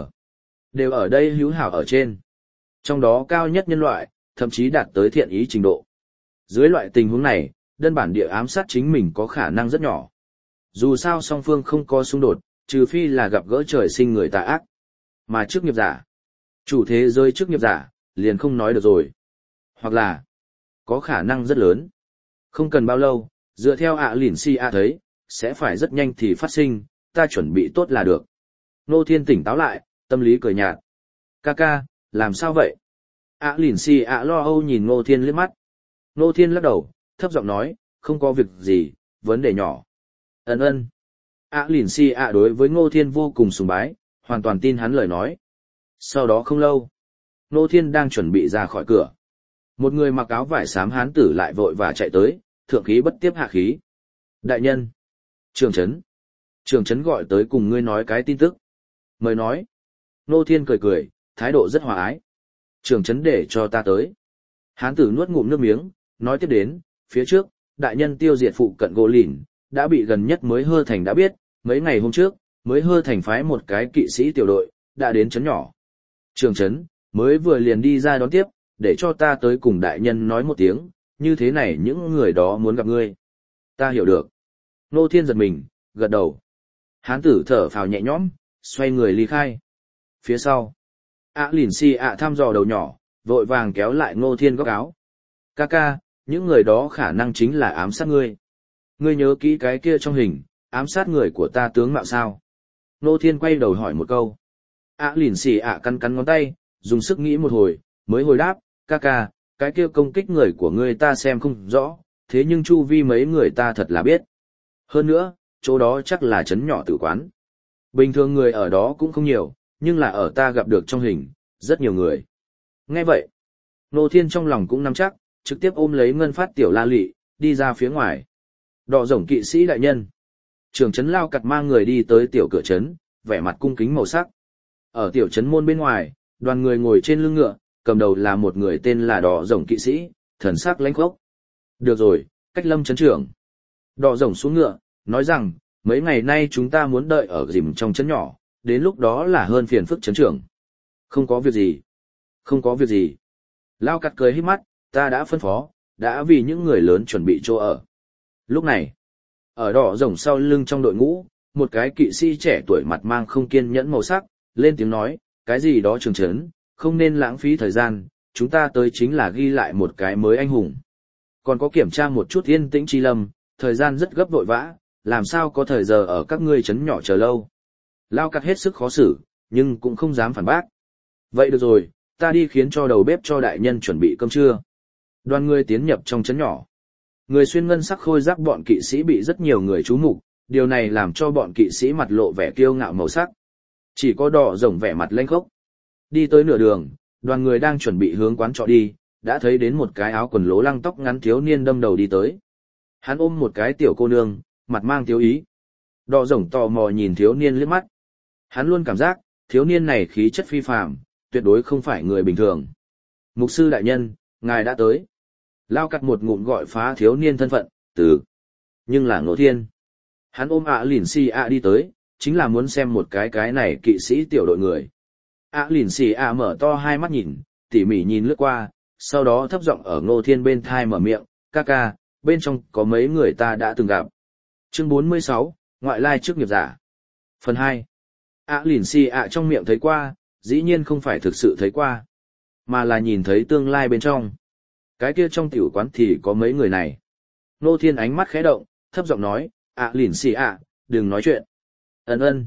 đều ở đây hữu hảo ở trên. Trong đó cao nhất nhân loại, thậm chí đạt tới thiện ý trình độ. Dưới loại tình huống này, đơn bản địa ám sát chính mình có khả năng rất nhỏ. Dù sao song phương không có xung đột, trừ phi là gặp gỡ trời sinh người tà ác. Mà chức nghiệp giả, chủ thế giới chức nghiệp giả, liền không nói được rồi. Hoặc là, có khả năng rất lớn. Không cần bao lâu, dựa theo Lìn Si ạ thấy, sẽ phải rất nhanh thì phát sinh, ta chuẩn bị tốt là được. Ngô Thiên tỉnh táo lại, tâm lý cười nhạt. Ca ca, làm sao vậy? Lìn Si ạ lo âu nhìn Ngô Thiên liếc mắt. Ngô Thiên lắc đầu, thấp giọng nói, không có việc gì, vấn đề nhỏ. Ân. Lìn Si ạ đối với Ngô Thiên vô cùng sùng bái, hoàn toàn tin hắn lời nói. Sau đó không lâu, Ngô Thiên đang chuẩn bị ra khỏi cửa. Một người mặc áo vải xám hán tử lại vội và chạy tới, thượng khí bất tiếp hạ khí. Đại nhân, Trường Trấn gọi tới cùng ngươi nói cái tin tức. Mời nói. Ngô Thiên cười, thái độ rất hòa ái. Trường Trấn để cho ta tới. Hán tử nuốt ngụm nước miếng, nói tiếp đến, phía trước, đại nhân tiêu diệt phụ cận gỗ lìn, đã bị gần nhất mới hơ thành đã biết, mấy ngày hôm trước, mới hơ thành phái một cái kỵ sĩ tiểu đội, đã đến trấn nhỏ. Trường Trấn, mới vừa liền đi ra đón tiếp, để cho ta tới cùng đại nhân nói một tiếng, như thế này những người đó muốn gặp ngươi. Ta hiểu được. Ngô Thiên giật mình, gật đầu. Hán tử thở phào nhẹ nhõm, xoay người ly khai. Phía sau, Lìn Si ạ thăm dò đầu nhỏ, vội vàng kéo lại Ngô Thiên góc áo. Ca ca, những người đó khả năng chính là ám sát ngươi. Ngươi nhớ kỹ cái kia trong hình, ám sát người của ta tướng mạo sao? Ngô Thiên quay đầu hỏi một câu. Lìn Si ạ cắn ngón tay, dùng sức nghĩ một hồi, mới hồi đáp, ca ca, cái kia công kích người của ngươi ta xem không rõ, thế nhưng chu vi mấy người ta thật là biết. Hơn nữa, chỗ đó chắc là trấn nhỏ tử quán. Bình thường người ở đó cũng không nhiều, nhưng là ở ta gặp được trong hình, rất nhiều người. Nghe vậy, Ngô Thiên trong lòng cũng nắm chắc, trực tiếp ôm lấy ngân phát tiểu la lị, đi ra phía ngoài. Đỏ rồng kỵ sĩ đại nhân. Trưởng trấn Lao Cặt mang người đi tới tiểu cửa trấn, vẻ mặt cung kính màu sắc. Ở tiểu trấn môn bên ngoài, đoàn người ngồi trên lưng ngựa, cầm đầu là một người tên là Đỏ rồng kỵ sĩ, thần sắc lãnh khốc. Được rồi, cách lâm trấn trưởng. Đỏ rồng xuống ngựa, nói rằng, mấy ngày nay chúng ta muốn đợi ở rìm trong trấn nhỏ, đến lúc đó là hơn phiền phức trấn trưởng. Không có việc gì. Không có việc gì. Lao Cặt cười híp mắt, ta đã phân phó, đã vì những người lớn chuẩn bị chỗ ở. Lúc này, ở Đỏ rồng sau lưng trong đội ngũ, một cái kỵ sĩ trẻ tuổi mặt mang không kiên nhẫn màu sắc, lên tiếng nói, cái gì đó Trường Trấn, không nên lãng phí thời gian, chúng ta tới chính là ghi lại một cái mới anh hùng. Còn có kiểm tra một chút yên tĩnh chi lâm, thời gian rất gấp vội vã, làm sao có thời giờ ở các ngươi trấn nhỏ chờ lâu. Lao Cặt hết sức khó xử, nhưng cũng không dám phản bác. Vậy được rồi, ta đi khiến cho đầu bếp cho đại nhân chuẩn bị cơm trưa. Đoàn người tiến nhập trong trấn nhỏ. Người xuyên ngân sắc khôi giáp bọn kỵ sĩ bị rất nhiều người chú mục, điều này làm cho bọn kỵ sĩ mặt lộ vẻ kiêu ngạo màu sắc. Chỉ có Đỏ rồng vẻ mặt lênh khốc. Đi tới nửa đường, đoàn người đang chuẩn bị hướng quán trọ đi, đã thấy đến một cái áo quần lố lăng tóc ngắn thiếu niên đâm đầu đi tới. Hắn ôm một cái tiểu cô nương, mặt mang thiếu ý. Đọ rồng tò mò nhìn thiếu niên liếc mắt. Hắn luôn cảm giác, thiếu niên này khí chất phi phàm, tuyệt đối không phải người bình thường. Mục sư đại nhân, ngài đã tới. Lao cắt một ngụm gọi phá thiếu niên thân phận, nhưng là Ngộ Thiên. Hắn ôm lìn xì đi tới, chính là muốn xem một cái này kỵ sĩ tiểu đội người. Lìn xì mở to hai mắt nhìn, tỉ mỉ nhìn lướt qua, sau đó thấp giọng ở Ngô Thiên bên thai mở miệng, ca ca, bên trong có mấy người ta đã từng gặp. Chương 46, ngoại lai chức nghiệp giả. Phần 2. Lìn xì trong miệng thấy qua, dĩ nhiên không phải thực sự thấy qua, mà là nhìn thấy tương lai bên trong. Cái kia trong tiểu quán thì có mấy người này. Ngô Thiên ánh mắt khẽ động, thấp giọng nói, lìn xì đừng nói chuyện. Ân.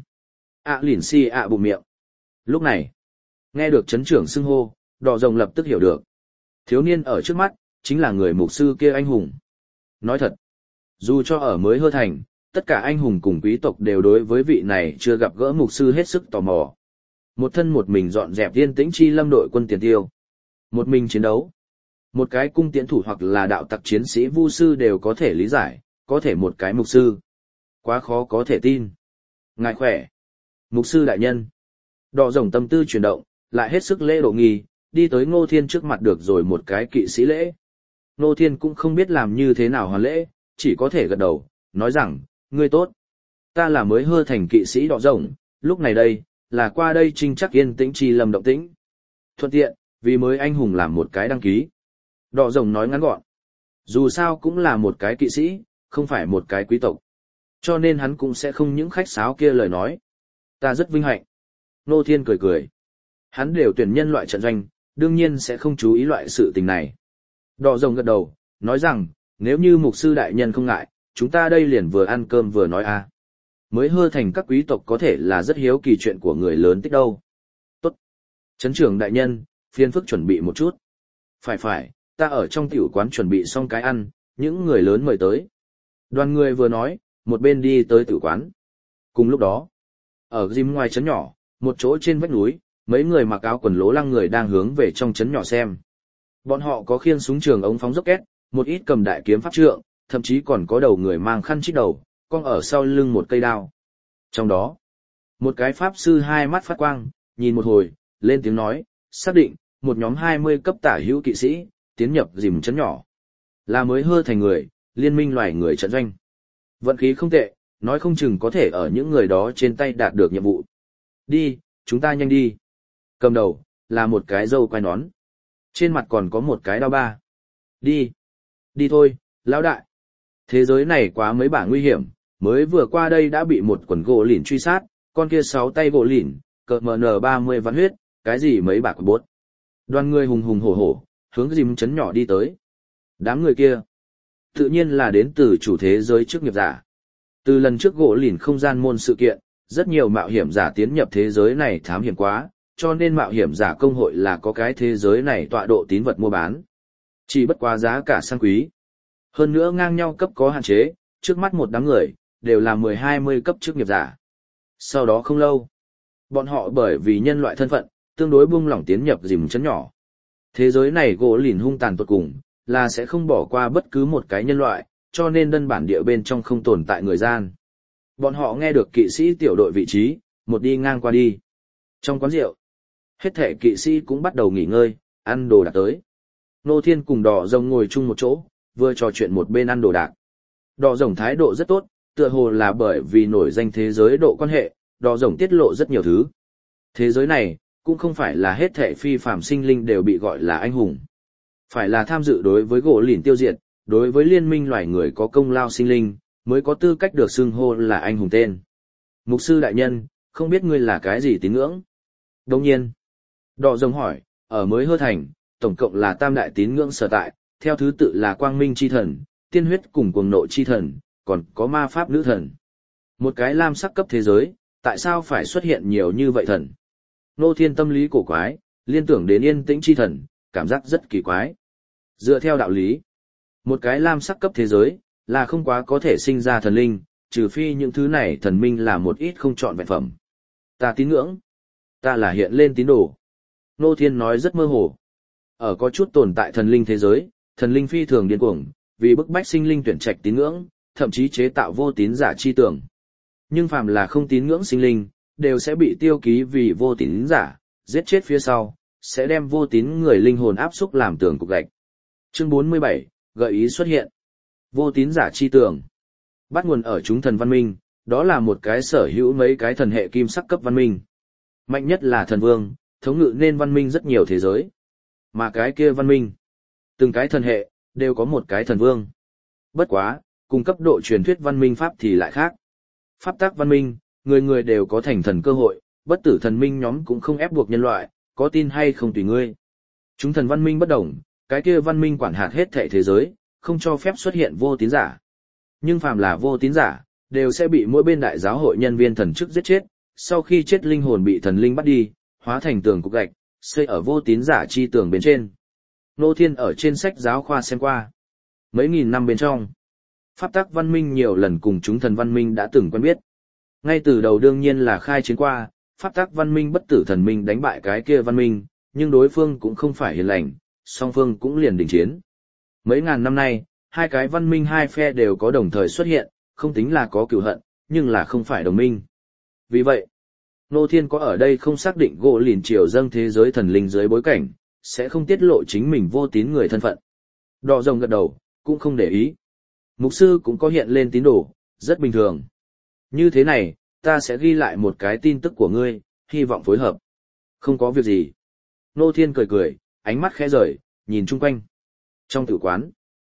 Lìn xì bụm miệng. Lúc này, nghe được chấn trưởng xưng hô, Đỏ Rồng lập tức hiểu được. Thiếu niên ở trước mắt, chính là người mục sư kia anh hùng. Nói thật, dù cho ở mới Hơ Thành, tất cả anh hùng cùng quý tộc đều đối với vị này chưa gặp gỡ mục sư hết sức tò mò. Một thân một mình dọn dẹp Yên Tĩnh Chi Lâm đội quân tiền tiêu. Một mình chiến đấu. Một cái cung tiễn thủ hoặc là đạo tặc chiến sĩ vu sư đều có thể lý giải, có thể một cái mục sư. Quá khó có thể tin. Ngài khỏe. Mục sư đại nhân. Đỏ Rồng tâm tư chuyển động, lại hết sức lễ độ nghi, đi tới Ngô Thiên trước mặt được rồi một cái kỵ sĩ lễ. Ngô Thiên cũng không biết làm như thế nào hoàn lễ, chỉ có thể gật đầu, nói rằng, ngươi tốt. Ta là mới Hơ Thành kỵ sĩ Đỏ Rồng, lúc này đây, là qua đây trinh chắc Yên Tĩnh Chi Lâm động tĩnh. Thuận tiện, vì mới anh hùng làm một cái đăng ký. Đỏ Rồng nói ngắn gọn. Dù sao cũng là một cái kỵ sĩ, không phải một cái quý tộc. Cho nên hắn cũng sẽ không những khách sáo kia lời nói. Ta rất vinh hạnh. Ngô Thiên cười cười. Hắn đều tuyển nhân loại trận doanh, đương nhiên sẽ không chú ý loại sự tình này. Đỏ Rồng gật đầu, nói rằng, nếu như mục sư đại nhân không ngại, chúng ta đây liền vừa ăn cơm vừa nói Mới Hơ Thành các quý tộc có thể là rất hiếu kỳ chuyện của người lớn tích đâu. Tốt. Trấn trưởng đại nhân, phiền phức chuẩn bị một chút. Phải, ta ở trong tiểu quán chuẩn bị xong cái ăn, những người lớn mời tới. Đoàn người vừa nói, một bên đi tới tiểu quán. Cùng lúc đó, ở gym ngoài trấn nhỏ, một chỗ trên vách núi, mấy người mặc áo quần lố lăng người đang hướng về trong trấn nhỏ xem. Bọn họ có khiêng súng trường ống phóng rocket, một ít cầm đại kiếm pháp trượng, thậm chí còn có đầu người mang khăn chít đầu, cong ở sau lưng một cây đao. Trong đó, một cái pháp sư hai mắt phát quang, nhìn một hồi, lên tiếng nói, xác định, một nhóm 20 cấp tả hữu kỵ sĩ, tiến nhập dìm trấn nhỏ. Là mới Hơ Thành người, liên minh loài người trận doanh. Vận khí không tệ, nói không chừng có thể ở những người đó trên tay đạt được nhiệm vụ. Đi, chúng ta nhanh đi. Cầm đầu, là một cái râu quai nón. Trên mặt còn có một cái đao ba. Đi thôi, lão đại. Thế giới này quá mấy bả nguy hiểm, mới vừa qua đây đã bị một quần gỗ lỉn truy sát, con kia 6 tay gỗ lỉn, cợt MN30 vạn huyết, cái gì mấy bả của bốt. Đoàn người hùng hùng hổ hổ, hướng dìm trấn nhỏ đi tới. Đám người kia, tự nhiên là đến từ chủ thế giới chức nghiệp giả. Từ lần trước gỗ lỉn không gian môn sự kiện, rất nhiều mạo hiểm giả tiến nhập thế giới này thám hiểm quá, cho nên mạo hiểm giả công hội là có cái thế giới này tọa độ tín vật mua bán. Chỉ bất quá giá cả sang quý. Hơn nữa ngang nhau cấp có hạn chế, trước mắt một đám người, đều là 10-20 cấp chức nghiệp giả. Sau đó không lâu, bọn họ bởi vì nhân loại thân phận, tương đối buông lỏng tiến nhập dìm trấn nhỏ. Thế giới này gỗ lỉn hung tàn tột cùng, là sẽ không bỏ qua bất cứ một cái nhân loại, cho nên đơn bản địa bên trong không tồn tại người gian. Bọn họ nghe được kỵ sĩ tiểu đội vị trí, một đi ngang qua đi. Trong quán rượu, hết thể kỵ sĩ cũng bắt đầu nghỉ ngơi, ăn đồ đạc tới. Ngô Thiên cùng Đỏ Rồng ngồi chung một chỗ, vừa trò chuyện một bên ăn đồ đạc. Đỏ Rồng thái độ rất tốt, tựa hồ là bởi vì nổi danh thế giới độ quan hệ, Đỏ Rồng tiết lộ rất nhiều thứ. Thế giới này, cũng không phải là hết thảy phi phàm sinh linh đều bị gọi là anh hùng. Phải là tham dự đối với gỗ lỉn tiêu diệt, đối với liên minh loài người có công lao sinh linh, mới có tư cách được xưng hô là anh hùng tên. Mục sư đại nhân, không biết ngươi là cái gì tín ngưỡng? Đồng nhiên, Đỏ Rồng hỏi, ở mới Hơ Thành, tổng cộng là tam đại tín ngưỡng sở tại, theo thứ tự là quang minh chi thần, tiên huyết cùng cuồng nộ chi thần, còn có ma pháp nữ thần. Một cái lam sắc cấp thế giới, tại sao phải xuất hiện nhiều như vậy thần? Ngô Thiên tâm lý cổ quái, liên tưởng đến Yên Tĩnh chi thần, cảm giác rất kỳ quái. Dựa theo đạo lý, một cái lam sắc cấp thế giới, là không quá có thể sinh ra thần linh, trừ phi những thứ này thần minh là một ít không chọn vẹn phẩm. Ta tín ngưỡng, ta là hiện lên tín đồ. Ngô Thiên nói rất mơ hồ. Ở có chút tồn tại thần linh thế giới, thần linh phi thường điên cuồng, vì bức bách sinh linh tuyển trạch tín ngưỡng, thậm chí chế tạo vô tín giả chi tưởng. Nhưng phàm là không tín ngưỡng sinh linh, đều sẽ bị tiêu ký vì vô tín giả, giết chết phía sau, sẽ đem vô tín người linh hồn áp xúc làm tường cục gạch. Chương 47, gợi ý xuất hiện. Vô tín giả chi tưởng. Bắt nguồn ở chúng thần văn minh, đó là một cái sở hữu mấy cái thần hệ kim sắc cấp văn minh. Mạnh nhất là thần vương, thống ngự nên văn minh rất nhiều thế giới. Mà cái kia văn minh, từng cái thần hệ, đều có một cái thần vương. Bất quá, cùng cấp độ truyền thuyết văn minh pháp thì lại khác. Pháp tắc văn minh, người người đều có thành thần cơ hội, bất tử thần minh nhóm cũng không ép buộc nhân loại, có tin hay không tùy ngươi. Chúng thần văn minh bất đồng, cái kia văn minh quản hạt hết thảy thế giới, không cho phép xuất hiện vô tín giả. Nhưng phàm là vô tín giả, đều sẽ bị mỗi bên đại giáo hội nhân viên thần chức giết chết, sau khi chết linh hồn bị thần linh bắt đi, hóa thành tường cục gạch, xây ở vô tín giả chi tường bên trên. Ngô Thiên ở trên sách giáo khoa xem qua. Mấy nghìn năm bên trong, pháp tắc văn minh nhiều lần cùng chúng thần văn minh đã từng quen biết. Ngay từ đầu đương nhiên là khai chiến qua, pháp tắc văn minh bất tử thần minh đánh bại cái kia văn minh, nhưng đối phương cũng không phải hiền lành, song phương cũng liền đình chiến. Mấy ngàn năm nay, hai cái văn minh hai phe đều có đồng thời xuất hiện, không tính là có cừu hận, nhưng là không phải đồng minh. Vì vậy, Ngô Thiên có ở đây không xác định gỗ lìn triều dâng thế giới thần linh dưới bối cảnh, sẽ không tiết lộ chính mình vô tín người thân phận. Đỏ rồng gật đầu, cũng không để ý. Mục sư cũng có hiện lên tín đồ, rất bình thường. Như thế này, ta sẽ ghi lại một cái tin tức của ngươi, hy vọng phối hợp. Không có việc gì. Ngô Thiên cười cười, ánh mắt khẽ rời, nhìn chung quanh. Trong tử quán,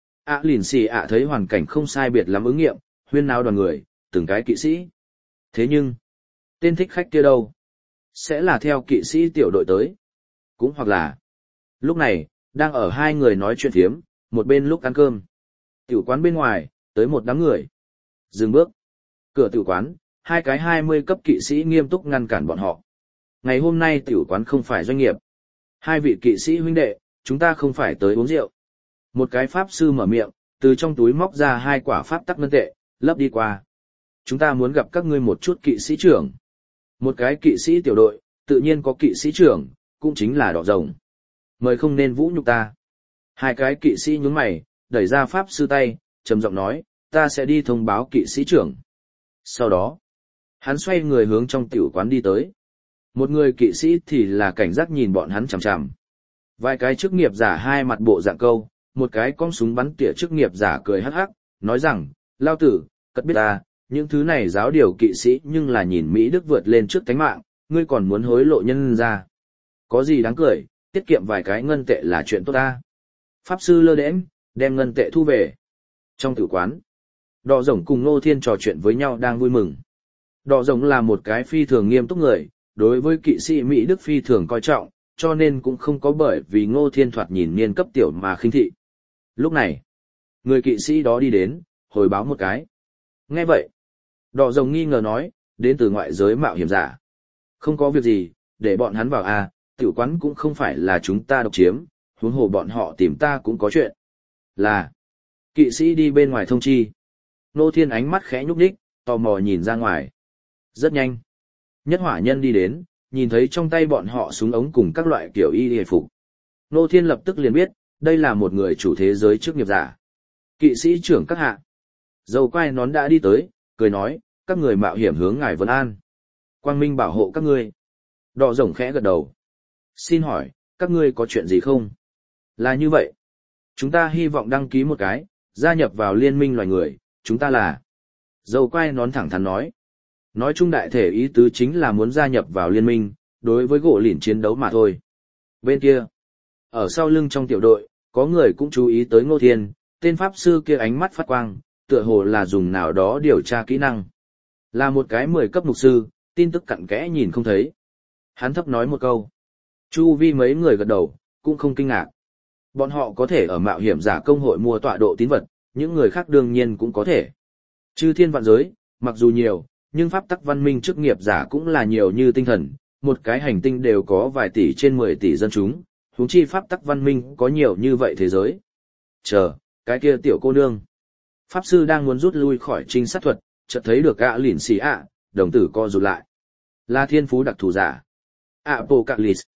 lìn xì thấy hoàn cảnh không sai biệt lắm ứng nghiệm, huyên náo đoàn người, từng cái kỵ sĩ. Thế nhưng, tên thích khách kia đâu? Sẽ là theo kỵ sĩ tiểu đội tới. Cũng hoặc là, lúc này, đang ở hai người nói chuyện thiếm, một bên lúc ăn cơm. Tiểu quán bên ngoài, tới một đám người. Dừng bước. Cửa tiểu quán, hai cái 20 cấp kỵ sĩ nghiêm túc ngăn cản bọn họ. Ngày hôm nay tiểu quán không phải doanh nghiệp. Hai vị kỵ sĩ huynh đệ, chúng ta không phải tới uống rượu. Một cái pháp sư mở miệng, từ trong túi móc ra hai quả pháp tắc ngân tệ, lấp đi qua. Chúng ta muốn gặp các ngươi một chút kỵ sĩ trưởng. Một cái kỵ sĩ tiểu đội, tự nhiên có kỵ sĩ trưởng, cũng chính là đỏ rồng. Mời không nên vũ nhục ta. Hai cái kỵ sĩ nhướng mày, đẩy ra pháp sư tay, trầm giọng nói, ta sẽ đi thông báo kỵ sĩ trưởng. Sau đó, hắn xoay người hướng trong tiểu quán đi tới. Một người kỵ sĩ thì là cảnh giác nhìn bọn hắn chằm chằm. Vài cái chức nghiệp giả hai mặt bộ dạng câu, một cái con súng bắn tỉa chức nghiệp giả cười hắc hắc, nói rằng, lao tử, cất biết ta, những thứ này giáo điều kỵ sĩ nhưng là nhìn Mỹ Đức vượt lên trước tánh mạng, ngươi còn muốn hối lộ nhân ra. Có gì đáng cười, tiết kiệm vài cái ngân tệ là chuyện tốt ta. Pháp sư lơ đễnh, đem ngân tệ thu về. Trong tử quán, Đỏ Rồng cùng Ngô Thiên trò chuyện với nhau đang vui mừng. Đỏ Rồng là một cái phi thường nghiêm túc người, đối với kỵ sĩ Mỹ Đức phi thường coi trọng, cho nên cũng không có bởi vì Ngô Thiên thoạt nhìn niên cấp tiểu mà khinh thị. Lúc này, người kỵ sĩ đó đi đến, hồi báo một cái. Nghe vậy, Đỏ Rồng nghi ngờ nói, đến từ ngoại giới mạo hiểm giả. Không có việc gì, để bọn hắn vào à, tiểu quán cũng không phải là chúng ta độc chiếm, huống hồ bọn họ tìm ta cũng có chuyện. Là, kỵ sĩ đi bên ngoài thông chi. Ngô Thiên ánh mắt khẽ nhúc nhích, tò mò nhìn ra ngoài. Rất nhanh. Nhất hỏa nhân đi đến, nhìn thấy trong tay bọn họ súng ống cùng các loại kiểu y hề phục. Ngô Thiên lập tức liền biết, đây là một người chủ thế giới chức nghiệp giả. Kỵ sĩ trưởng các hạ. Dầu quai nón đã đi tới, cười nói, các người mạo hiểm hướng ngài Vân An. Quang Minh bảo hộ các ngươi. Đỏ Rồng khẽ gật đầu. Xin hỏi, các ngươi có chuyện gì không? Là như vậy. Chúng ta hy vọng đăng ký một cái, gia nhập vào liên minh loài người, chúng ta là. Dầu quai nón thẳng thắn nói. Nói chung đại thể ý tứ chính là muốn gia nhập vào liên minh, đối với gỗ lìn chiến đấu mà thôi. Bên kia, ở sau lưng trong tiểu đội, có người cũng chú ý tới Ngô Thiên, tên pháp sư kia ánh mắt phát quang, tựa hồ là dùng nào đó điều tra kỹ năng. Là một cái 10 cấp mục sư, tin tức cặn kẽ nhìn không thấy. Hắn thấp nói một câu. Chu vi mấy người gật đầu, cũng không kinh ngạc. Bọn họ có thể ở mạo hiểm giả công hội mua tọa độ tín vật, những người khác đương nhiên cũng có thể. Chư thiên vạn giới, mặc dù nhiều, nhưng pháp tắc văn minh chức nghiệp giả cũng là nhiều như tinh thần, một cái hành tinh đều có vài tỷ trên 10 tỷ dân chúng, huống chi pháp tắc văn minh có nhiều như vậy thế giới. Chờ, cái kia tiểu cô nương. Pháp sư đang muốn rút lui khỏi trinh sát thuật, chợt thấy được lìn xì đồng tử co rụt lại. Là thiên phú đặc thù giả. Apocalypse.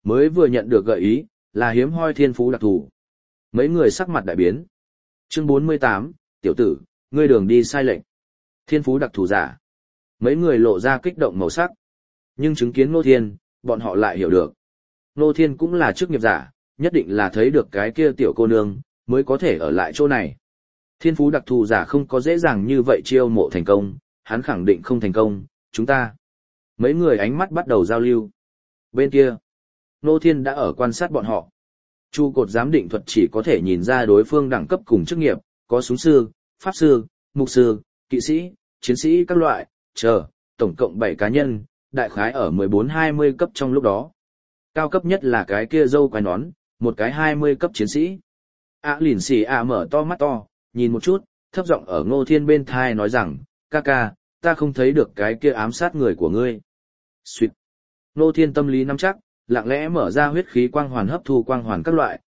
Mới vừa nhận được gợi ý, là hiếm hoi thiên phú đặc thù. Mấy người sắc mặt đại biến. Chương 48, tiểu tử, ngươi đường đi sai lệch. Thiên phú đặc thù giả. Mấy người lộ ra kích động màu sắc. Nhưng chứng kiến Ngô Thiên, bọn họ lại hiểu được. Ngô Thiên cũng là chức nghiệp giả, nhất định là thấy được cái kia tiểu cô nương, mới có thể ở lại chỗ này. Thiên phú đặc thù giả không có dễ dàng như vậy chiêu mộ thành công, hắn khẳng định không thành công, chúng ta. Mấy người ánh mắt bắt đầu giao lưu. Bên kia, Ngô Thiên đã ở quan sát bọn họ. Chu cột giám định thuật chỉ có thể nhìn ra đối phương đẳng cấp cùng chức nghiệp, có súng sư, pháp sư, mục sư, kỵ sĩ, chiến sĩ các loại, tổng cộng 7 cá nhân, đại khái ở 14-20 cấp trong lúc đó. Cao cấp nhất là cái kia dâu quai nón, một cái 20 cấp chiến sĩ. Lìn xì mở to mắt to, nhìn một chút, thấp giọng ở Ngô Thiên bên thai nói rằng, ca ca, ta không thấy được cái kia ám sát người của ngươi. Xuyệt. Ngô Thiên tâm lý nắm chắc, lặng lẽ mở ra huyết khí quang hoàn hấp thu quang hoàn các loại,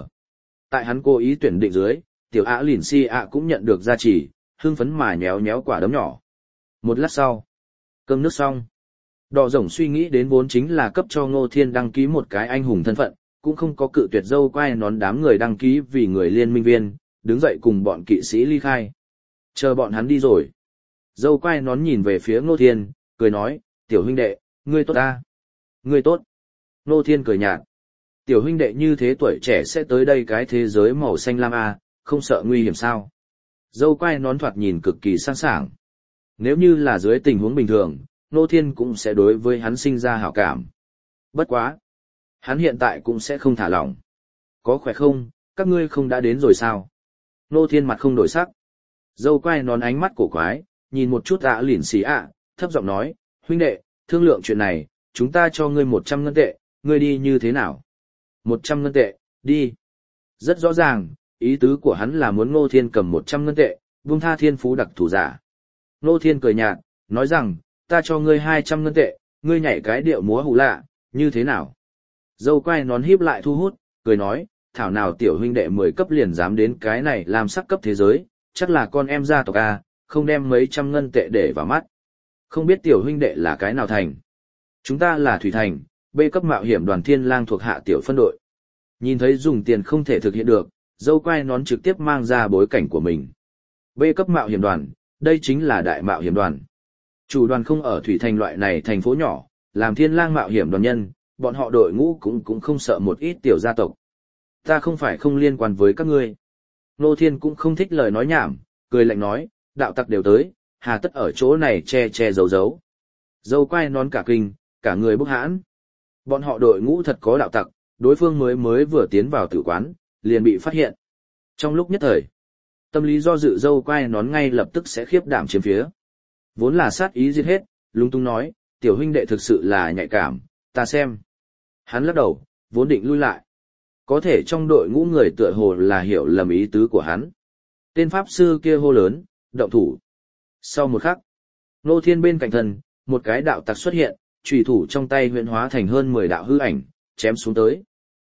Tại hắn cố ý tuyển định dưới, tiểu Lìn xì cũng nhận được gia trì, hưng phấn mà nhéo nhéo quả đấm nhỏ. Một lát sau, cơm nước xong. Đỏ rồng suy nghĩ đến vốn chính là cấp cho Ngô Thiên đăng ký một cái anh hùng thân phận, cũng không có cự tuyệt dâu quai nón đám người đăng ký vì người liên minh viên, đứng dậy cùng bọn kỵ sĩ ly khai. Chờ bọn hắn đi rồi. Dâu quai nón nhìn về phía Ngô Thiên, cười nói, tiểu huynh đệ, ngươi tốt ta. Ngươi tốt. Ngô Thiên cười nhạt. Tiểu huynh đệ như thế tuổi trẻ sẽ tới đây cái thế giới màu xanh lam à, không sợ nguy hiểm sao. Dâu quai nón thoạt nhìn cực kỳ sang sảng. Nếu như là dưới tình huống bình thường, Ngô Thiên cũng sẽ đối với hắn sinh ra hảo cảm. Bất quá. Hắn hiện tại cũng sẽ không thả lỏng. Có khỏe không, các ngươi không đã đến rồi sao? Ngô Thiên mặt không đổi sắc. Dâu quai nón ánh mắt cổ quái, nhìn một chút Lìn xì thấp giọng nói, huynh đệ, thương lượng chuyện này, chúng ta cho ngươi 100 ngân tệ, ngươi đi như thế nào? 100 ngân tệ, đi. Rất rõ ràng, ý tứ của hắn là muốn Ngô Thiên cầm 100 ngân tệ, buông tha thiên phú đặc thủ giả. Ngô Thiên cười nhạt, nói rằng, ta cho ngươi 200 ngân tệ, ngươi nhảy cái điệu múa hù lạ, như thế nào? Dâu quai nón híp lại thu hút, cười nói, thảo nào tiểu huynh đệ 10 cấp liền dám đến cái này làm sắc cấp thế giới, chắc là con em gia tộc A, không đem mấy trăm ngân tệ để vào mắt. Không biết tiểu huynh đệ là cái nào thành? Chúng ta là Thủy Thành, B cấp mạo hiểm đoàn Thiên Lang thuộc hạ tiểu phân đội. Nhìn thấy dùng tiền không thể thực hiện được, dâu quai nón trực tiếp mang ra bối cảnh của mình. B cấp mạo hiểm đoàn, đây chính là đại mạo hiểm đoàn. Chủ đoàn không ở Thủy Thành loại này thành phố nhỏ, làm Thiên Lang mạo hiểm đoàn nhân, bọn họ đội ngũ cũng không sợ một ít tiểu gia tộc. Ta không phải không liên quan với các ngươi. Ngô Thiên cũng không thích lời nói nhảm, cười lạnh nói, đạo tặc đều tới, hà tất ở chỗ này che giấu giấu. Dâu quai nón cả kinh, cả người bốc hãn. Bọn họ đội ngũ thật có đạo tặc, đối phương mới vừa tiến vào tử quán, liền bị phát hiện. Trong lúc nhất thời, tâm lý do dự dâu quai nón ngay lập tức sẽ khiếp đảm chiếm phía. Vốn là sát ý giết hết, lung tung nói, tiểu huynh đệ thực sự là nhạy cảm, ta xem. Hắn lắc đầu, vốn định lui lại. Có thể trong đội ngũ người tựa hồ là hiểu lầm ý tứ của hắn. Tên pháp sư kia hô lớn, động thủ. Sau một khắc, Ngô Thiên bên cạnh thân, một cái đạo tặc xuất hiện, chùy thủ trong tay huyễn hóa thành hơn 10 đạo hư ảnh, chém xuống tới.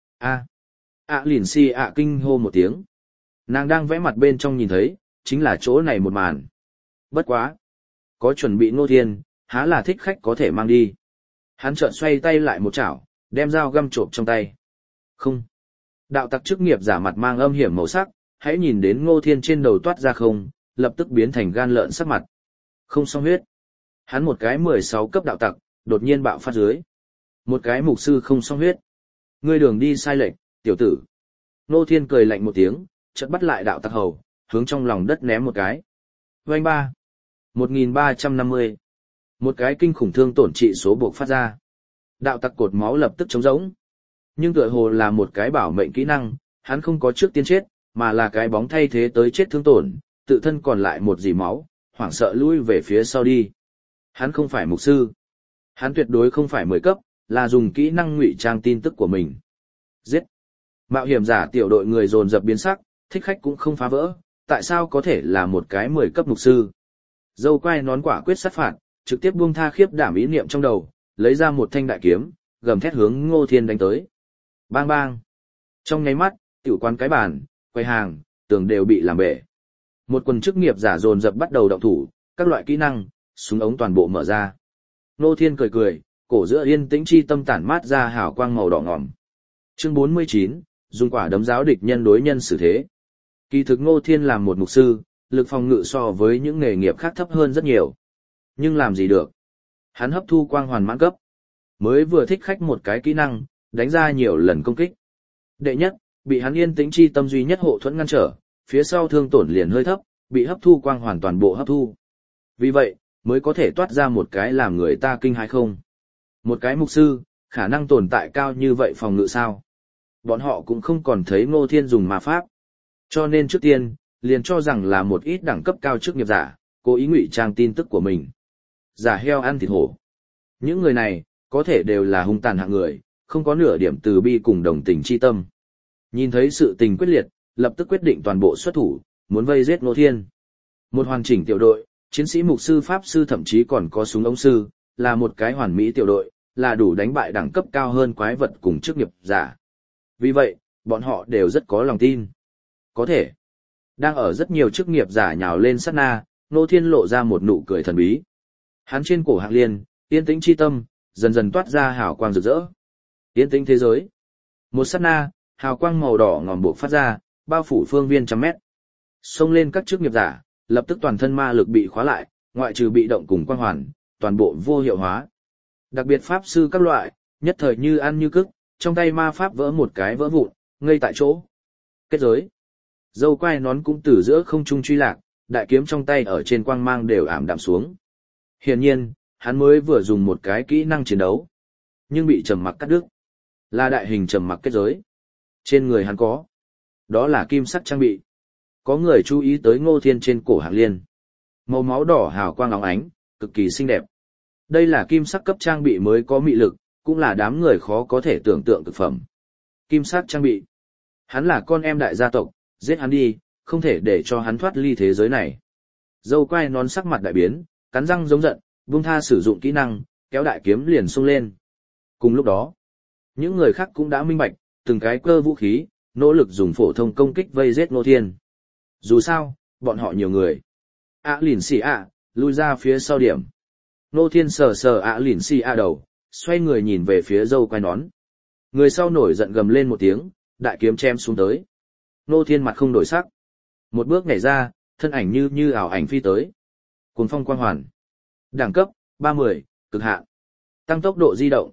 Lìn xì kinh hô một tiếng. Nàng đang vẽ mặt bên trong nhìn thấy, chính là chỗ này một màn. Bất quá. Có chuẩn bị Ngô Thiên, há là thích khách có thể mang đi. Hắn chợt xoay tay lại một chảo, đem dao găm trộm trong tay. Không. Đạo tặc chức nghiệp giả mặt mang âm hiểm màu sắc, hãy nhìn đến Ngô Thiên trên đầu toát ra không, lập tức biến thành gan lợn sắc mặt. Không xong huyết. Hắn một cái 16 cấp đạo tặc, đột nhiên bạo phát dưới. Một cái mục sư không xong huyết. Ngươi đường đi sai lệch, tiểu tử. Ngô Thiên cười lạnh một tiếng, chợt bắt lại đạo tặc hầu, hướng trong lòng đất ném một cái. Vành 1350. Một cái kinh khủng thương tổn trị số buộc phát ra. Đạo tặc cột máu lập tức trống rỗng. Nhưng tựa hồ là một cái bảo mệnh kỹ năng, hắn không có trước tiên chết, mà là cái bóng thay thế tới chết thương tổn, tự thân còn lại một dì máu, hoảng sợ lui về phía sau đi. Hắn không phải mục sư. Hắn tuyệt đối không phải 10 cấp, là dùng kỹ năng ngụy trang tin tức của mình. Giết. Mạo hiểm giả tiểu đội người dồn dập biến sắc, thích khách cũng không phá vỡ, tại sao có thể là một cái 10 cấp mục sư. Dâu quai nón quả quyết sát phạt, trực tiếp buông tha khiếp đảm ý niệm trong đầu, lấy ra một thanh đại kiếm, gầm thét hướng Ngô Thiên đánh tới. Bang bang. Trong nháy mắt, tiểu quán cái bàn, quầy hàng, tường đều bị làm bể. Một quần chức nghiệp giả dồn dập bắt đầu động thủ, các loại kỹ năng, súng ống toàn bộ mở ra. Ngô Thiên cười cười, cổ giữa yên tĩnh chi tâm tản mát ra hào quang màu đỏ ngòm. Chương 49, dùng quả đấm giáo địch nhân đối nhân xử thế. Kỳ thực Ngô Thiên làm một mục sư, lực phòng ngự so với những nghề nghiệp khác thấp hơn rất nhiều. Nhưng làm gì được? Hắn hấp thu quang hoàn mãn cấp. Mới vừa thích khách một cái kỹ năng, đánh ra nhiều lần công kích. Đệ nhất, bị hắn yên tĩnh chi tâm duy nhất hộ thuẫn ngăn trở, phía sau thương tổn liền hơi thấp, bị hấp thu quang hoàn toàn bộ hấp thu. Vì vậy, mới có thể toát ra một cái làm người ta kinh hãi không. Một cái mục sư, khả năng tồn tại cao như vậy phòng ngự sao? Bọn họ cũng không còn thấy Ngô Thiên dùng ma pháp. Cho nên trước tiên, liền cho rằng là một ít đẳng cấp cao chức nghiệp giả, cố ý ngụy trang tin tức của mình. Giả heo ăn thịt hổ. Những người này, có thể đều là hung tàn hạng người, không có nửa điểm từ bi cùng đồng tình chi tâm. Nhìn thấy sự tình quyết liệt, lập tức quyết định toàn bộ xuất thủ, muốn vây giết Ngô Thiên. Một hoàn chỉnh tiểu đội, chiến sĩ mục sư pháp sư thậm chí còn có súng ống sư, là một cái hoàn mỹ tiểu đội, là đủ đánh bại đẳng cấp cao hơn quái vật cùng chức nghiệp giả. Vì vậy, bọn họ đều rất có lòng tin. Có thể, đang ở rất nhiều chức nghiệp giả nhào lên sát na, Ngô Thiên lộ ra một nụ cười thần bí. Hắn trên cổ hạng liên, yên tĩnh chi tâm, dần dần toát ra hào quang rực rỡ. Yên tĩnh thế giới. Một sát na, hào quang màu đỏ ngòm buộc phát ra, bao phủ phương viên trăm mét. Xông lên các chức nghiệp giả, lập tức toàn thân ma lực bị khóa lại, ngoại trừ bị động cùng quang hoàn, toàn bộ vô hiệu hóa. Đặc biệt pháp sư các loại, nhất thời như ăn như cức, trong tay ma pháp vỡ một cái vỡ vụn, ngây tại chỗ. Kết giới. Dâu quai nón cũng từ giữa không trung truy lạc, đại kiếm trong tay ở trên quang mang đều ảm đạm xuống. Hiển nhiên, hắn mới vừa dùng một cái kỹ năng chiến đấu, nhưng bị trầm mặc cắt đứt. Là đại hình trầm mặc kết giới. Trên người hắn có, đó là kim sắc trang bị. Có người chú ý tới Ngô Thiên trên cổ hạng liên. Màu máu đỏ hào quang óng ánh, cực kỳ xinh đẹp. Đây là kim sắc cấp trang bị mới có mị lực, cũng là đám người khó có thể tưởng tượng thực phẩm. Kim sắc trang bị. Hắn là con em đại gia tộc, giết hắn đi, không thể để cho hắn thoát ly thế giới này. Dâu quai nón sắc mặt đại biến, cắn răng giống giận, buông tha sử dụng kỹ năng, kéo đại kiếm liền xông lên. Cùng lúc đó, những người khác cũng đã minh bạch, từng cái cơ vũ khí, nỗ lực dùng phổ thông công kích vây giết Ngô Thiên. Dù sao, bọn họ nhiều người. Lìn xì lui ra phía sau điểm. Ngô Thiên sờ sờ lìn xì đầu, xoay người nhìn về phía dâu quai nón. Người sau nổi giận gầm lên một tiếng, đại kiếm chém xuống tới. Ngô Thiên mặt không đổi sắc. Một bước nhảy ra, thân ảnh như ảo ảnh phi tới. Cuồng phong quang hoàn. Đẳng cấp, 30, cực hạn. Tăng tốc độ di động,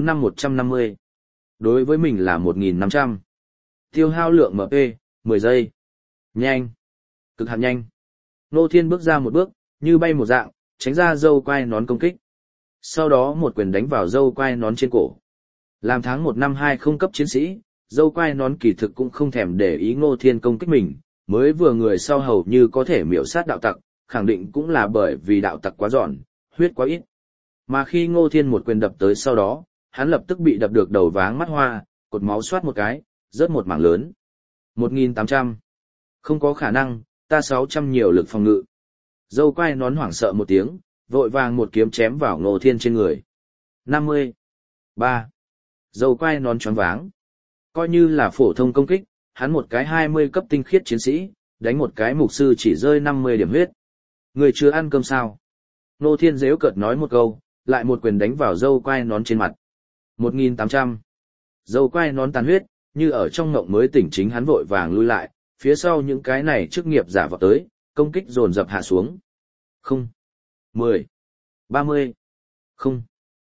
45150. Đối với mình là 1500. Tiêu hao lượng MP, 10 giây. Nhanh. Cực hạn nhanh. Ngô Thiên bước ra một bước, như bay một dạng, tránh ra dâu quai nón công kích. Sau đó một quyền đánh vào dâu quai nón trên cổ. Làm tháng 1 năm 20 cấp chiến sĩ, dâu quai nón kỳ thực cũng không thèm để ý Ngô Thiên công kích mình, mới vừa người sau hầu như có thể miểu sát đạo tặc, khẳng định cũng là bởi vì đạo tặc quá giòn, huyết quá ít. Mà khi Ngô Thiên một quyền đập tới sau đó, hắn lập tức bị đập được đầu váng mắt hoa, cột máu xoát một cái, rớt một mảng lớn. 1800. Không có khả năng, ta 600 nhiều lực phòng ngự. Dâu quai nón hoảng sợ một tiếng, vội vàng một kiếm chém vào Ngô Thiên trên người. 50. 3. Dâu quai nón choáng váng. Coi như là phổ thông công kích, hắn một cái 20 cấp tinh khiết chiến sĩ, đánh một cái mục sư chỉ rơi 50 điểm huyết. Người chưa ăn cơm sao? Ngô Thiên giễu cợt nói một câu, lại một quyền đánh vào dâu quai nón trên mặt. 1800. Dâu quai nón tàn huyết, như ở trong ngộng mới tỉnh chính hắn vội vàng lui lại, phía sau những cái này chức nghiệp giả vọt tới, công kích dồn dập hạ xuống. 0. 10. 30. 0.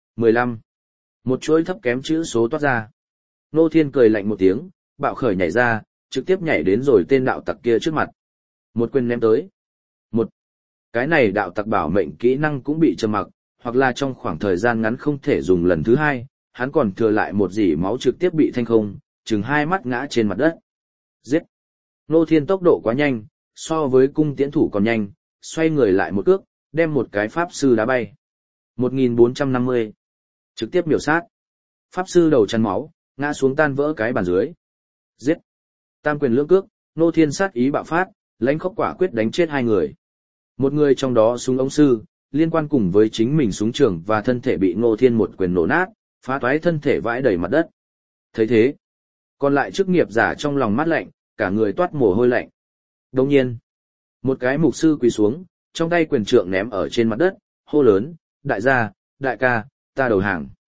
15. Một chuỗi thấp kém chữ số toát ra. Ngô Thiên cười lạnh một tiếng, bạo khởi nhảy ra, trực tiếp nhảy đến rồi tên đạo tặc kia trước mặt. Một quyền ném tới. Một. Cái này đạo tặc bảo mệnh kỹ năng cũng bị trầm mặc, hoặc là trong khoảng thời gian ngắn không thể dùng lần thứ hai, hắn còn thừa lại một dỉ máu trực tiếp bị thanh không, chừng hai mắt ngã trên mặt đất. Giết! Ngô Thiên tốc độ quá nhanh, so với cung tiễn thủ còn nhanh, xoay người lại một cước, đem một cái pháp sư đá bay. 1450. Trực tiếp miểu sát. Pháp sư đầu chăn máu, ngã xuống tan vỡ cái bàn dưới. Giết! Tam quyền lưỡng cước, Ngô Thiên sát ý bạo phát, lãnh khốc quả quyết đánh chết hai người. Một người trong đó súng ống sư, liên quan cùng với chính mình súng trường và thân thể bị Ngô Thiên một quyền nổ nát, phá toái thân thể vãi đầy mặt đất. Thấy thế, còn lại chức nghiệp giả trong lòng mát lạnh, cả người toát mồ hôi lạnh. Đồng nhiên, một cái mục sư quỳ xuống, trong tay quyền trượng ném ở trên mặt đất, hô lớn, đại gia, đại ca, ta đầu hàng.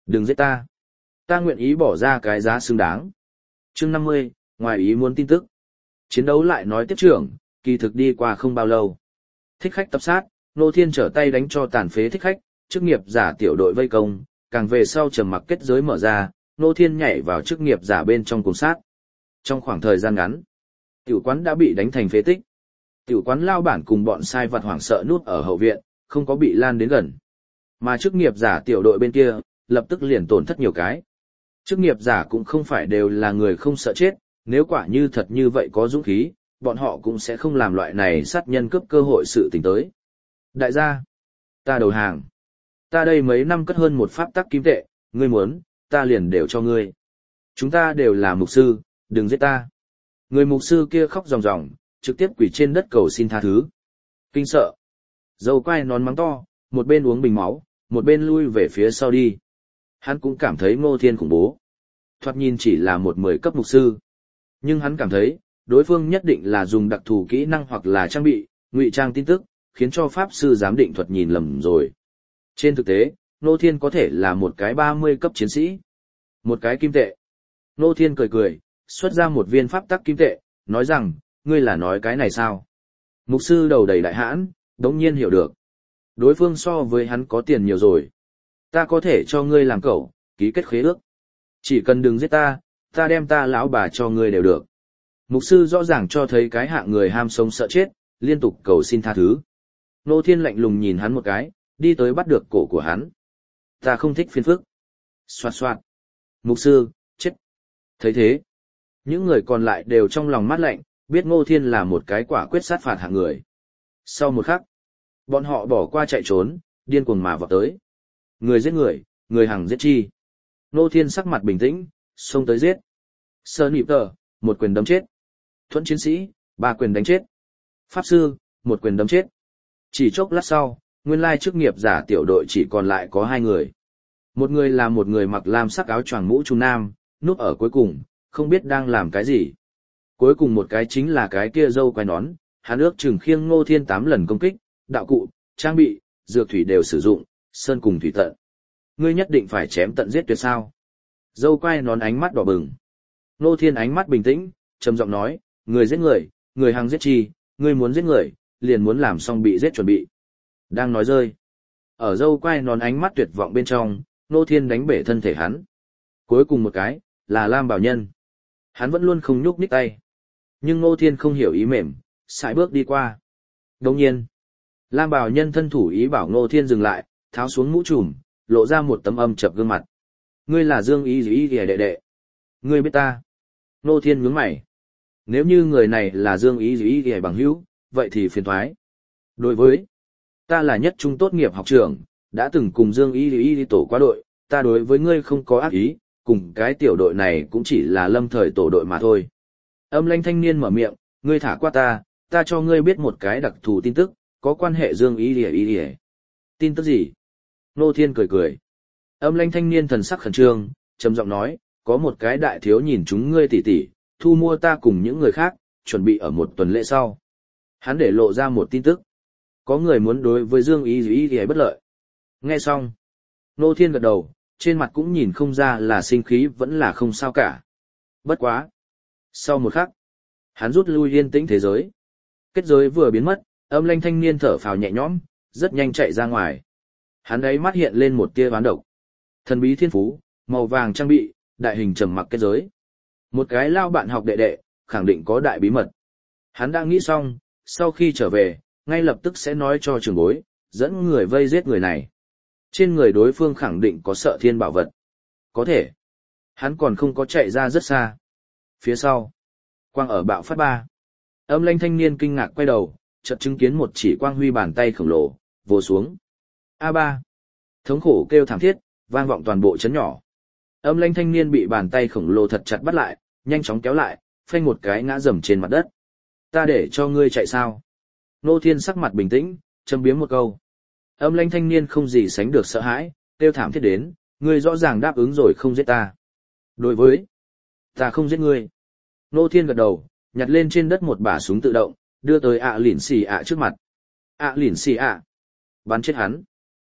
Đừng giết ta. Ta nguyện ý bỏ ra cái giá xứng đáng. Chương 50, ngoài ý muốn tin tức. Chiến đấu lại nói tiếp trưởng, kỳ thực đi qua không bao lâu. Thích khách tập sát, Ngô Thiên trở tay đánh cho tàn phế thích khách, chức nghiệp giả tiểu đội vây công, càng về sau trầm mặc kết giới mở ra, Ngô Thiên nhảy vào chức nghiệp giả bên trong cùng sát. Trong khoảng thời gian ngắn, tiểu quán đã bị đánh thành phế tích. Tiểu quán lao bản cùng bọn sai vặt hoảng sợ núp ở hậu viện, không có bị lan đến gần. Mà chức nghiệp giả tiểu đội bên kia, lập tức liền tổn thất nhiều cái. Chức nghiệp giả cũng không phải đều là người không sợ chết, nếu quả như thật như vậy có dũng khí, bọn họ cũng sẽ không làm loại này sát nhân cướp cơ hội sự tình tới. Đại gia, ta đầu hàng. Ta đây mấy năm cất hơn một pháp tắc kim tệ, ngươi muốn, ta liền đều cho ngươi. Chúng ta đều là mục sư, đừng giết ta. Người mục sư kia khóc ròng ròng, trực tiếp quỳ trên đất cầu xin tha thứ. Kinh sợ. Dâu quai nón mắng to, một bên uống bình máu, một bên lui về phía sau đi. Hắn cũng cảm thấy Ngô Thiên khủng bố. Thoạt nhìn chỉ là một 10 cấp mục sư. Nhưng hắn cảm thấy, đối phương nhất định là dùng đặc thù kỹ năng hoặc là trang bị, ngụy trang tin tức, khiến cho pháp sư giám định thuật nhìn lầm rồi. Trên thực tế, Ngô Thiên có thể là một cái 30 cấp chiến sĩ. Một cái kim tệ. Ngô Thiên cười cười, xuất ra một viên pháp tắc kim tệ, nói rằng, ngươi là nói cái này sao? Mục sư đầu đầy đại hãn, đống nhiên hiểu được. Đối phương so với hắn có tiền nhiều rồi. Ta có thể cho ngươi làm cẩu, ký kết khế ước. Chỉ cần đừng giết ta, ta đem ta lão bà cho ngươi đều được. Mục sư rõ ràng cho thấy cái hạng người ham sống sợ chết, liên tục cầu xin tha thứ. Ngô Thiên lạnh lùng nhìn hắn một cái, đi tới bắt được cổ của hắn. Ta không thích phiền phức. Xoạt xoạt. Mục sư, chết. Thấy thế, những người còn lại đều trong lòng mát lạnh, biết Ngô Thiên là một cái quả quyết sát phạt hạng người. Sau một khắc, bọn họ bỏ qua chạy trốn, điên cuồng mà vọt tới. Người giết người, người hằng giết chi. Ngô Thiên sắc mặt bình tĩnh, xông tới giết. Sơ nịp tờ, một quyền đấm chết. Thuẫn chiến sĩ, 3 quyền đánh chết. Pháp sư, 1 quyền đấm chết. Chỉ chốc lát sau, nguyên lai chức nghiệp giả tiểu đội chỉ còn lại có 2 người. Một người là một người mặc lam sắc áo choàng mũ trung nam, núp ở cuối cùng, không biết đang làm cái gì. Cuối cùng một cái chính là cái kia dâu quai nón, hắn ước chừng khiêng Ngô Thiên 8 lần công kích, đạo cụ, trang bị, dược thủy đều sử dụng, sơn cùng thủy tận. Ngươi nhất định phải chém tận giết tuyệt sao? Dâu quai nón ánh mắt đỏ bừng. Ngô Thiên ánh mắt bình tĩnh, trầm giọng nói, người giết người, người hằng giết chi, ngươi muốn giết người, liền muốn làm xong bị giết chuẩn bị. Đang nói rơi. Ở dâu quai nón ánh mắt tuyệt vọng bên trong, Ngô Thiên đánh bể thân thể hắn. Cuối cùng một cái, là Lam Bảo Nhân. Hắn vẫn luôn không nhúc nhích tay. Nhưng Ngô Thiên không hiểu ý mềm, sải bước đi qua. Đồng nhiên, Lam Bảo Nhân thân thủ ý bảo Ngô Thiên dừng lại, tháo xuống mũ trùm, lộ ra một tấm âm chập gương mặt. Ngươi là Dương Ý Ý đệ đệ. Ngươi biết ta. Ngô Thiên nhướng mày. Nếu như người này là Dương Ý Ý bằng hữu, vậy thì phiền thoái. Đối với, ta là nhất trung tốt nghiệp học trưởng, đã từng cùng Dương Ý Ý tổ qua đội, ta đối với ngươi không có ác ý, cùng cái tiểu đội này cũng chỉ là lâm thời tổ đội mà thôi. Âm lãnh thanh niên mở miệng, ngươi thả qua ta cho ngươi biết một cái đặc thù tin tức, có quan hệ Dương Ý Ý. Tin tức gì? Ngô Thiên cười cười. Âm lãnh thanh niên thần sắc khẩn trương, trầm giọng nói, có một cái đại thiếu nhìn chúng ngươi tỉ tỉ, thu mua ta cùng những người khác, chuẩn bị ở một tuần lễ sau. Hắn để lộ ra một tin tức. Có người muốn đối với Dương Ý Ý bất lợi. Nghe xong, Ngô Thiên gật đầu, trên mặt cũng nhìn không ra là sinh khí vẫn là không sao cả. Bất quá. Sau một khắc, hắn rút lui yên tĩnh thế giới. Kết giới vừa biến mất, âm lãnh thanh niên thở phào nhẹ nhõm, rất nhanh chạy ra ngoài. Hắn ấy mắt hiện lên một tia oán độc. Thần bí thiên phú, màu vàng trang bị, đại hình trầm mặc kết giới. Một cái lao bạn học đệ đệ, khẳng định có đại bí mật. Hắn đã nghĩ xong, sau khi trở về, ngay lập tức sẽ nói cho trưởng bối, dẫn người vây giết người này. Trên người đối phương khẳng định có sợ thiên bảo vật. Có thể, hắn còn không có chạy ra rất xa. Phía sau, quang ở bạo phát 3. Âm lãnh thanh niên kinh ngạc quay đầu, chợt chứng kiến một chỉ quang huy bàn tay khổng lồ, vồ xuống. A3. Thống khổ kêu thảm thiết, vang vọng toàn bộ chấn nhỏ. Âm lãnh thanh niên bị bàn tay khổng lồ thật chặt bắt lại, nhanh chóng kéo lại, phanh một cái ngã rầm trên mặt đất. Ta để cho ngươi chạy sao? Ngô Thiên sắc mặt bình tĩnh, châm biếm một câu. Âm lãnh thanh niên không gì sánh được sợ hãi, kêu thảm thiết đến, ngươi rõ ràng đáp ứng rồi không giết ta. Đối với, ta không giết ngươi. Ngô Thiên gật đầu, nhặt lên trên đất một bả súng tự động, đưa tới ạ lỉn xì ạ trước mặt. ạ lỉn xì ạ. Bắn chết hắn.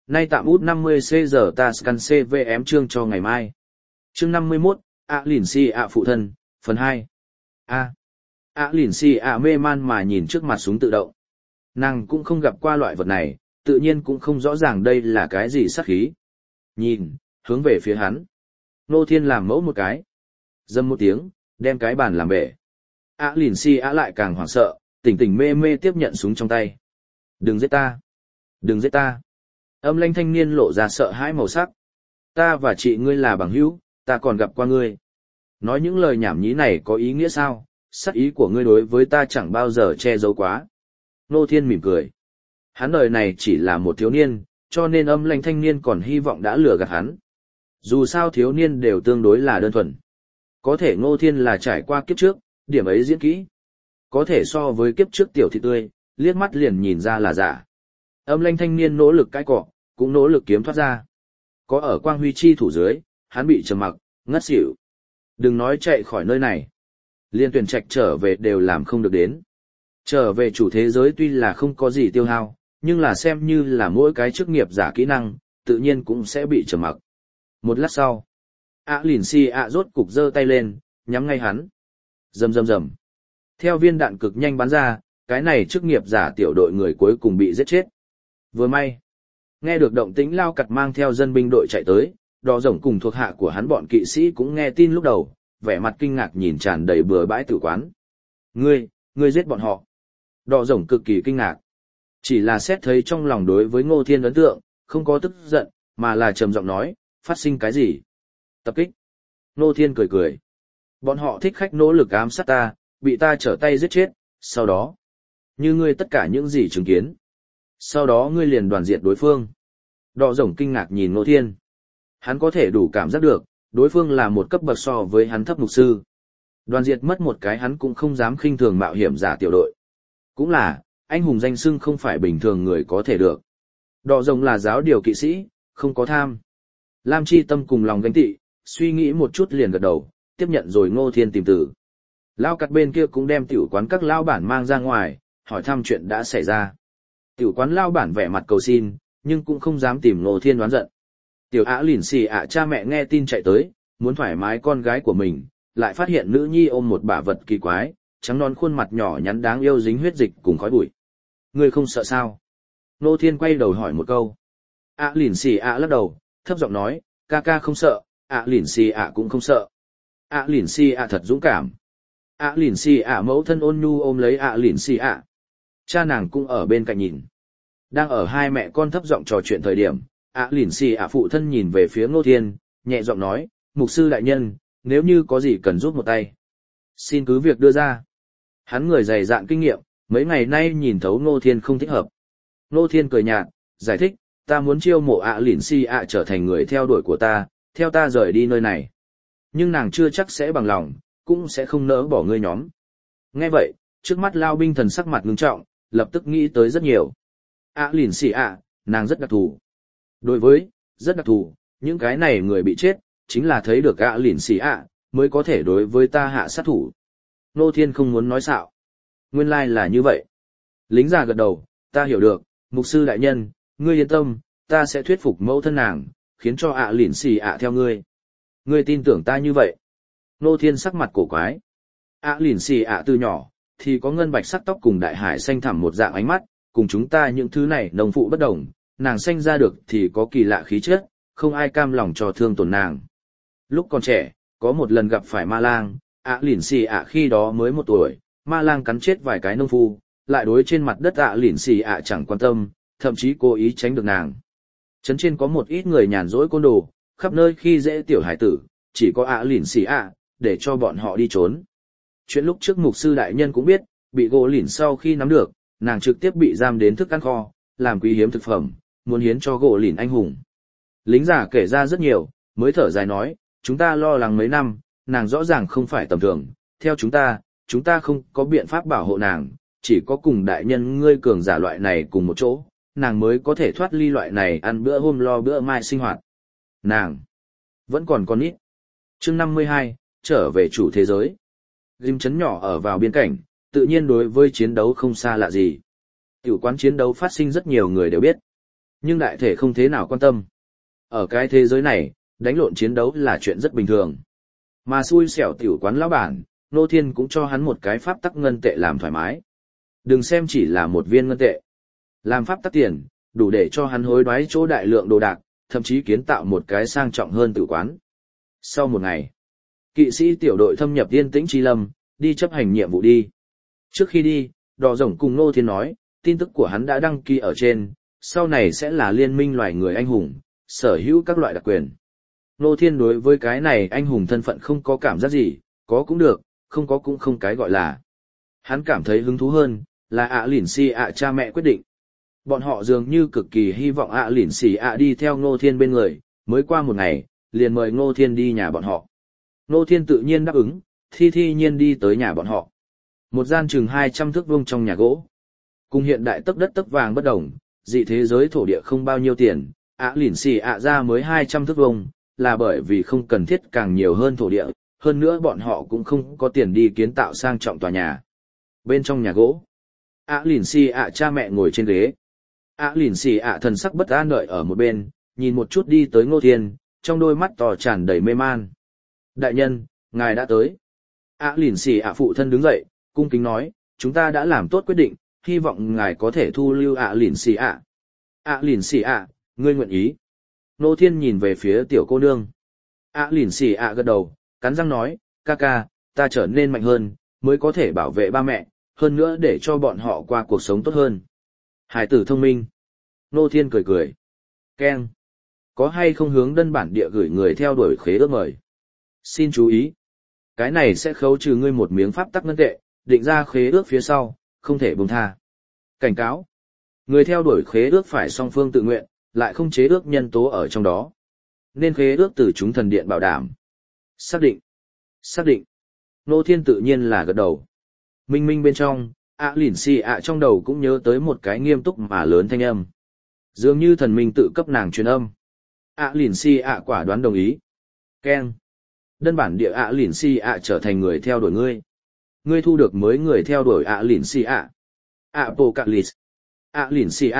Nay tạm út 50 giờ ta scan CVM chương cho ngày mai. Chương 51, lìn si phụ thân, phần 2. Lìn si mê man mà nhìn trước mặt súng tự động. Nàng cũng không gặp qua loại vật này, tự nhiên cũng không rõ ràng đây là cái gì sát khí. Nhìn, hướng về phía hắn. Ngô Thiên làm mẫu một cái. Dâm một tiếng, đem cái bàn làm bể. Lìn si lại càng hoảng sợ, tỉnh tỉnh mê mê tiếp nhận súng trong tay. Đừng giết ta! Đừng giết ta! Âm lãnh thanh niên lộ ra sợ hãi màu sắc. Ta và chị ngươi là bằng hữu, ta còn gặp qua ngươi. Nói những lời nhảm nhí này có ý nghĩa sao? Sát ý của ngươi đối với ta chẳng bao giờ che giấu quá. Ngô Thiên mỉm cười. Hắn đời này chỉ là một thiếu niên, cho nên âm lãnh thanh niên còn hy vọng đã lừa gạt hắn. Dù sao thiếu niên đều tương đối là đơn thuần. Có thể Ngô Thiên là trải qua kiếp trước, điểm ấy diễn kỹ. Có thể so với kiếp trước tiểu thị tươi, liếc mắt liền nhìn ra là giả. Âm lãnh thanh niên nỗ lực cãi cọ, cũng nỗ lực kiếm thoát ra. Có ở quang huy chi thủ dưới, hắn bị trầm mặc, ngất xỉu. Đừng nói chạy khỏi nơi này. Liên tuyển trạch trở về đều làm không được đến. Trở về chủ thế giới tuy là không có gì tiêu hao, nhưng là xem như là mỗi cái chức nghiệp giả kỹ năng, tự nhiên cũng sẽ bị trầm mặc. Một lát sau, lìn si rốt cục giơ tay lên, nhắm ngay hắn. Rầm rầm rầm. Theo viên đạn cực nhanh bắn ra, cái này chức nghiệp giả tiểu đội người cuối cùng bị giết chết. Vừa may, nghe được động tĩnh Lao Cặt mang theo dân binh đội chạy tới, Đỏ Rồng cùng thuộc hạ của hắn bọn kỵ sĩ cũng nghe tin lúc đầu, vẻ mặt kinh ngạc nhìn tràn đầy bừa bãi tử quán. Ngươi giết bọn họ. Đỏ Rồng cực kỳ kinh ngạc. Chỉ là xét thấy trong lòng đối với Ngô Thiên ấn tượng, không có tức giận, mà là trầm giọng nói, phát sinh cái gì? Tập kích. Ngô Thiên cười cười. Bọn họ thích khách nỗ lực ám sát ta, bị ta trở tay giết chết, sau đó. Như ngươi tất cả những gì chứng kiến. Sau đó ngươi liền đoàn diệt đối phương. Đỏ Rồng kinh ngạc nhìn Ngô Thiên. Hắn có thể đủ cảm giác được, đối phương là một cấp bậc so với hắn thấp mục sư. Đoàn diệt mất một cái hắn cũng không dám khinh thường mạo hiểm giả tiểu đội. Cũng là, anh hùng danh xưng không phải bình thường người có thể được. Đỏ Rồng là giáo điều kỵ sĩ, không có tham. Lam Chi Tâm cùng lòng ganh tị, suy nghĩ một chút liền gật đầu, tiếp nhận rồi Ngô Thiên tìm tử. Lao Cặt bên kia cũng đem tiểu quán các lao bản mang ra ngoài, hỏi thăm chuyện đã xảy ra. Tiểu quán lao bản vẻ mặt cầu xin, nhưng cũng không dám tìm Ngô Thiên đoán giận. Tiểu lìn xì cha mẹ nghe tin chạy tới, muốn thoải mái con gái của mình, lại phát hiện nữ nhi ôm một bả vật kỳ quái, trắng non khuôn mặt nhỏ nhắn đáng yêu dính huyết dịch cùng khói bụi. Ngươi không sợ sao? Ngô Thiên quay đầu hỏi một câu. Lìn xì lắc đầu, thấp giọng nói, ca không sợ, lìn xì cũng không sợ. Lìn xì thật dũng cảm. Lìn xì mẫu thân ôn nhu ôm lấy lìn xì Cha nàng cũng ở bên cạnh nhìn. Đang ở hai mẹ con thấp giọng trò chuyện thời điểm, lìn xì phụ thân nhìn về phía Ngô Thiên, nhẹ giọng nói, mục sư đại nhân, nếu như có gì cần giúp một tay, xin cứ việc đưa ra. Hắn người dày dạn kinh nghiệm, mấy ngày nay nhìn thấu Ngô Thiên không thích hợp. Ngô Thiên cười nhạt, giải thích, ta muốn chiêu mộ lìn xì trở thành người theo đuổi của ta, theo ta rời đi nơi này. Nhưng nàng chưa chắc sẽ bằng lòng, cũng sẽ không nỡ bỏ ngươi nhóm. Nghe vậy, trước mắt Lao binh thần sắc mặt ngưng trọng, lập tức nghĩ tới rất nhiều. Lìn xì nàng rất đặc thù. Đối với, rất đặc thù, những cái này người bị chết, chính là thấy được lìn xì mới có thể đối với ta hạ sát thủ. Ngô Thiên không muốn nói xạo. Nguyên lai là như vậy. Lính già gật đầu, ta hiểu được, mục sư đại nhân, ngươi yên tâm, ta sẽ thuyết phục mẫu thân nàng, khiến cho lìn xì theo ngươi. Ngươi tin tưởng ta như vậy. Ngô Thiên sắc mặt cổ quái. Lìn xì từ nhỏ, thì có ngân bạch sắc tóc cùng đại hải xanh thẳm một dạng ánh mắt, cùng chúng ta những thứ này nông phụ bất đồng, nàng sanh ra được thì có kỳ lạ khí chất, không ai cam lòng cho thương tổn nàng. Lúc còn trẻ, có một lần gặp phải ma lang, lìn xì khi đó mới 1 tuổi, ma lang cắn chết vài cái nông phu, lại đối trên mặt đất lìn xì chẳng quan tâm, thậm chí cố ý tránh được nàng. Trấn trên có một ít người nhàn rỗi côn đồ, khắp nơi khi dễ tiểu hải tử, chỉ có lìn xì để cho bọn họ đi trốn. Chuyện lúc trước mục sư đại nhân cũng biết, bị gỗ lìn sau khi nắm được, nàng trực tiếp bị giam đến thức ăn kho, làm quý hiếm thực phẩm, muốn hiến cho gỗ lìn anh hùng. Lính giả kể ra rất nhiều, mới thở dài nói, chúng ta lo lắng mấy năm, nàng rõ ràng không phải tầm thường, theo chúng ta không có biện pháp bảo hộ nàng, chỉ có cùng đại nhân ngươi cường giả loại này cùng một chỗ, nàng mới có thể thoát ly loại này ăn bữa hôm lo bữa mai sinh hoạt. Nàng vẫn còn con nít. Chương 52, trở về chủ thế giới. Dìm trấn nhỏ ở vào biên cảnh, tự nhiên đối với chiến đấu không xa lạ gì. Tiểu quán chiến đấu phát sinh rất nhiều người đều biết. Nhưng đại thể không thế nào quan tâm. Ở cái thế giới này, đánh lộn chiến đấu là chuyện rất bình thường. Mà xui xẻo tiểu quán lão bản, Ngô Thiên cũng cho hắn một cái pháp tắc ngân tệ làm thoải mái. Đừng xem chỉ là một viên ngân tệ. Làm pháp tắc tiền, đủ để cho hắn hối đoái chỗ đại lượng đồ đạc, thậm chí kiến tạo một cái sang trọng hơn tử quán. Sau một ngày, kỵ sĩ tiểu đội thâm nhập Yên Tĩnh Chi Lâm, đi chấp hành nhiệm vụ đi. Trước khi đi, Đỏ Rồng cùng Ngô Thiên nói, tin tức của hắn đã đăng ký ở trên, sau này sẽ là liên minh loài người anh hùng, sở hữu các loại đặc quyền. Ngô Thiên đối với cái này anh hùng thân phận không có cảm giác gì, có cũng được, không có cũng không cái gọi là. Hắn cảm thấy hứng thú hơn, là lỉn xì cha mẹ quyết định. Bọn họ dường như cực kỳ hy vọng lỉn xì đi theo Ngô Thiên bên người, mới qua một ngày, liền mời Ngô Thiên đi nhà bọn họ. Ngô Thiên tự nhiên đáp ứng, thi nhiên đi tới nhà bọn họ. Một gian chừng 200 thước vuông trong nhà gỗ. Cùng hiện đại tấc đất tấc vàng bất đồng, dị thế giới thổ địa không bao nhiêu tiền, lỉn xì ra mới 200 thước vuông, là bởi vì không cần thiết càng nhiều hơn thổ địa, hơn nữa bọn họ cũng không có tiền đi kiến tạo sang trọng tòa nhà. Bên trong nhà gỗ, lỉn xì cha mẹ ngồi trên ghế. Lỉn xì thần sắc bất an đợi ở một bên, nhìn một chút đi tới Ngô Thiên, trong đôi mắt to tràn đầy mê man. Đại nhân, ngài đã tới. Lỉn xì phụ thân đứng dậy, cung kính nói, chúng ta đã làm tốt quyết định, hy vọng ngài có thể thu lưu lỉn xì lỉn xì ngươi nguyện ý. Ngô Thiên nhìn về phía tiểu cô nương. Lỉn xì gật đầu, cắn răng nói, ca ca, ta trở nên mạnh hơn, mới có thể bảo vệ ba mẹ, hơn nữa để cho bọn họ qua cuộc sống tốt hơn. Hải tử thông minh. Ngô Thiên cười cười. Keng. Có hay không hướng đơn bản địa gửi người theo đuổi khế ước mời? Xin chú ý. Cái này sẽ khấu trừ ngươi một miếng pháp tắc ngân tệ, định ra khế ước phía sau, không thể buông tha. Cảnh cáo. Người theo đuổi khế ước phải song phương tự nguyện, lại không chế ước nhân tố ở trong đó. Nên khế ước từ chúng thần điện bảo đảm. Xác định. Xác định. Ngô Thiên tự nhiên là gật đầu. Minh minh bên trong, lỉn xì trong đầu cũng nhớ tới một cái nghiêm túc mà lớn thanh âm. Dường như thần minh tự cấp nàng truyền âm. Lỉn xì quả đoán đồng ý. Keng. Đơn bản địa lỉn xì trở thành người theo đuổi ngươi. Ngươi thu được mới người theo đuổi lỉn xì Apocalypse. Lỉn xì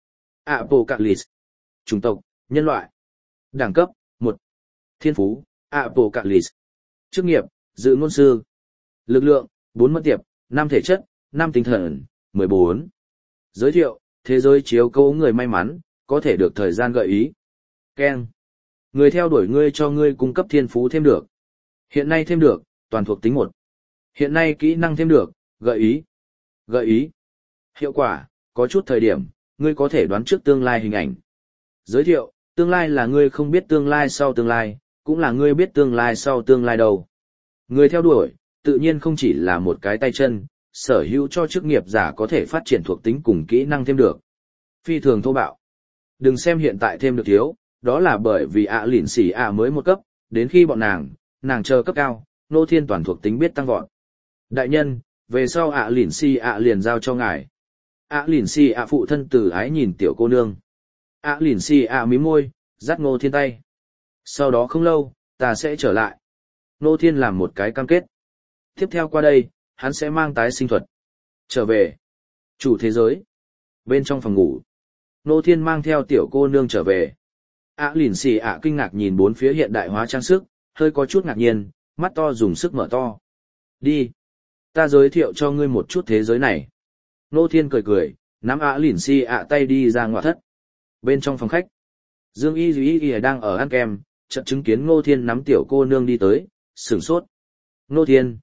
Apocalypse. Chủng tộc, nhân loại. Đẳng cấp, 1. Thiên phú, Apocalypse. Chức nghiệp, dự ngôn sư. Lực lượng, 4 mất tiệp, 5 thể chất, 5 tinh thần, 14. Giới thiệu, thế giới chiếu cố người may mắn, có thể được thời gian gợi ý. Keng. Người theo đuổi ngươi cho ngươi cung cấp thiên phú thêm được. Hiện nay thêm được, toàn thuộc tính 1. Hiện nay kỹ năng thêm được, gợi ý. Gợi ý. Hiệu quả, có chút thời điểm, ngươi có thể đoán trước tương lai hình ảnh. Giới thiệu, tương lai là ngươi không biết tương lai sau tương lai, cũng là ngươi biết tương lai sau tương lai đâu. Người theo đuổi, tự nhiên không chỉ là một cái tay chân, sở hữu cho chức nghiệp giả có thể phát triển thuộc tính cùng kỹ năng thêm được. Phi thường thô bạo. Đừng xem hiện tại thêm được thiếu, đó là bởi vì lỉn xì mới một cấp, đến khi bọn nàng chờ cấp cao, Ngô Thiên toàn thuộc tính biết tăng vọt. Đại nhân, về sau lỉn xì liền giao cho ngài. Lỉn xì phụ thân từ ái nhìn tiểu cô nương. Lỉn xì mím môi, dắt Ngô Thiên tay. Sau đó không lâu, ta sẽ trở lại. Ngô Thiên làm một cái cam kết. Tiếp theo qua đây, hắn sẽ mang tái sinh thuật. Trở về. Chủ thế giới. Bên trong phòng ngủ. Ngô Thiên mang theo tiểu cô nương trở về. Lỉn xì kinh ngạc nhìn bốn phía hiện đại hóa trang sức, hơi có chút ngạc nhiên, mắt to dùng sức mở to. Đi. Ta giới thiệu cho ngươi một chút thế giới này. Ngô Thiên cười cười, nắm lỉn xì tay đi ra ngoại thất. Bên trong phòng khách, Dương Y đang ở ăn kem, chợt chứng kiến Ngô Thiên nắm tiểu cô nương đi tới, sửng sốt. Ngô Thiên,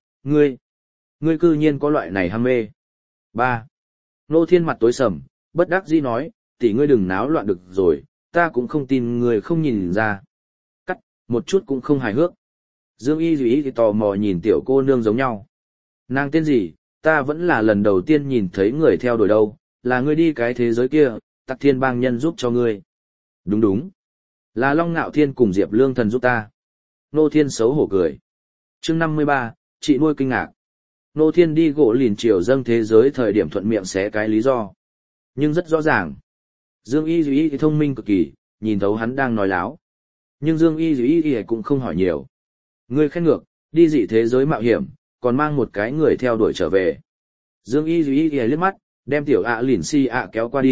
ngươi cư nhiên có loại này ham mê. 3. Ngô Thiên mặt tối sầm, bất đắc dĩ nói, tỷ ngươi đừng náo loạn được rồi, ta cũng không tin người không nhìn ra. Cắt, một chút cũng không hài hước. Dương Y tò mò nhìn tiểu cô nương giống nhau. Nàng tên gì, ta vẫn là lần đầu tiên nhìn thấy người theo đuổi đâu, là ngươi đi cái thế giới kia, Tặc Thiên bang nhân giúp cho ngươi. Đúng. Là Long Nạo Thiên cùng Diệp Lương Thần giúp ta. Ngô Thiên xấu hổ cười. Chương 53, chị nuôi kinh ngạc. Ngô Thiên đi gỗ lìn triều dâng thế giới thời điểm thuận miệng xé cái lý do. Nhưng rất rõ ràng. Dương Y thông minh cực kỳ, nhìn thấu hắn đang nói láo. Nhưng Dương Y cũng không hỏi nhiều. Ngươi khen ngược, đi dị thế giới mạo hiểm, còn mang một cái người theo đuổi trở về. Dương Y liếc mắt, đem tiểu lỉn xì kéo qua đi,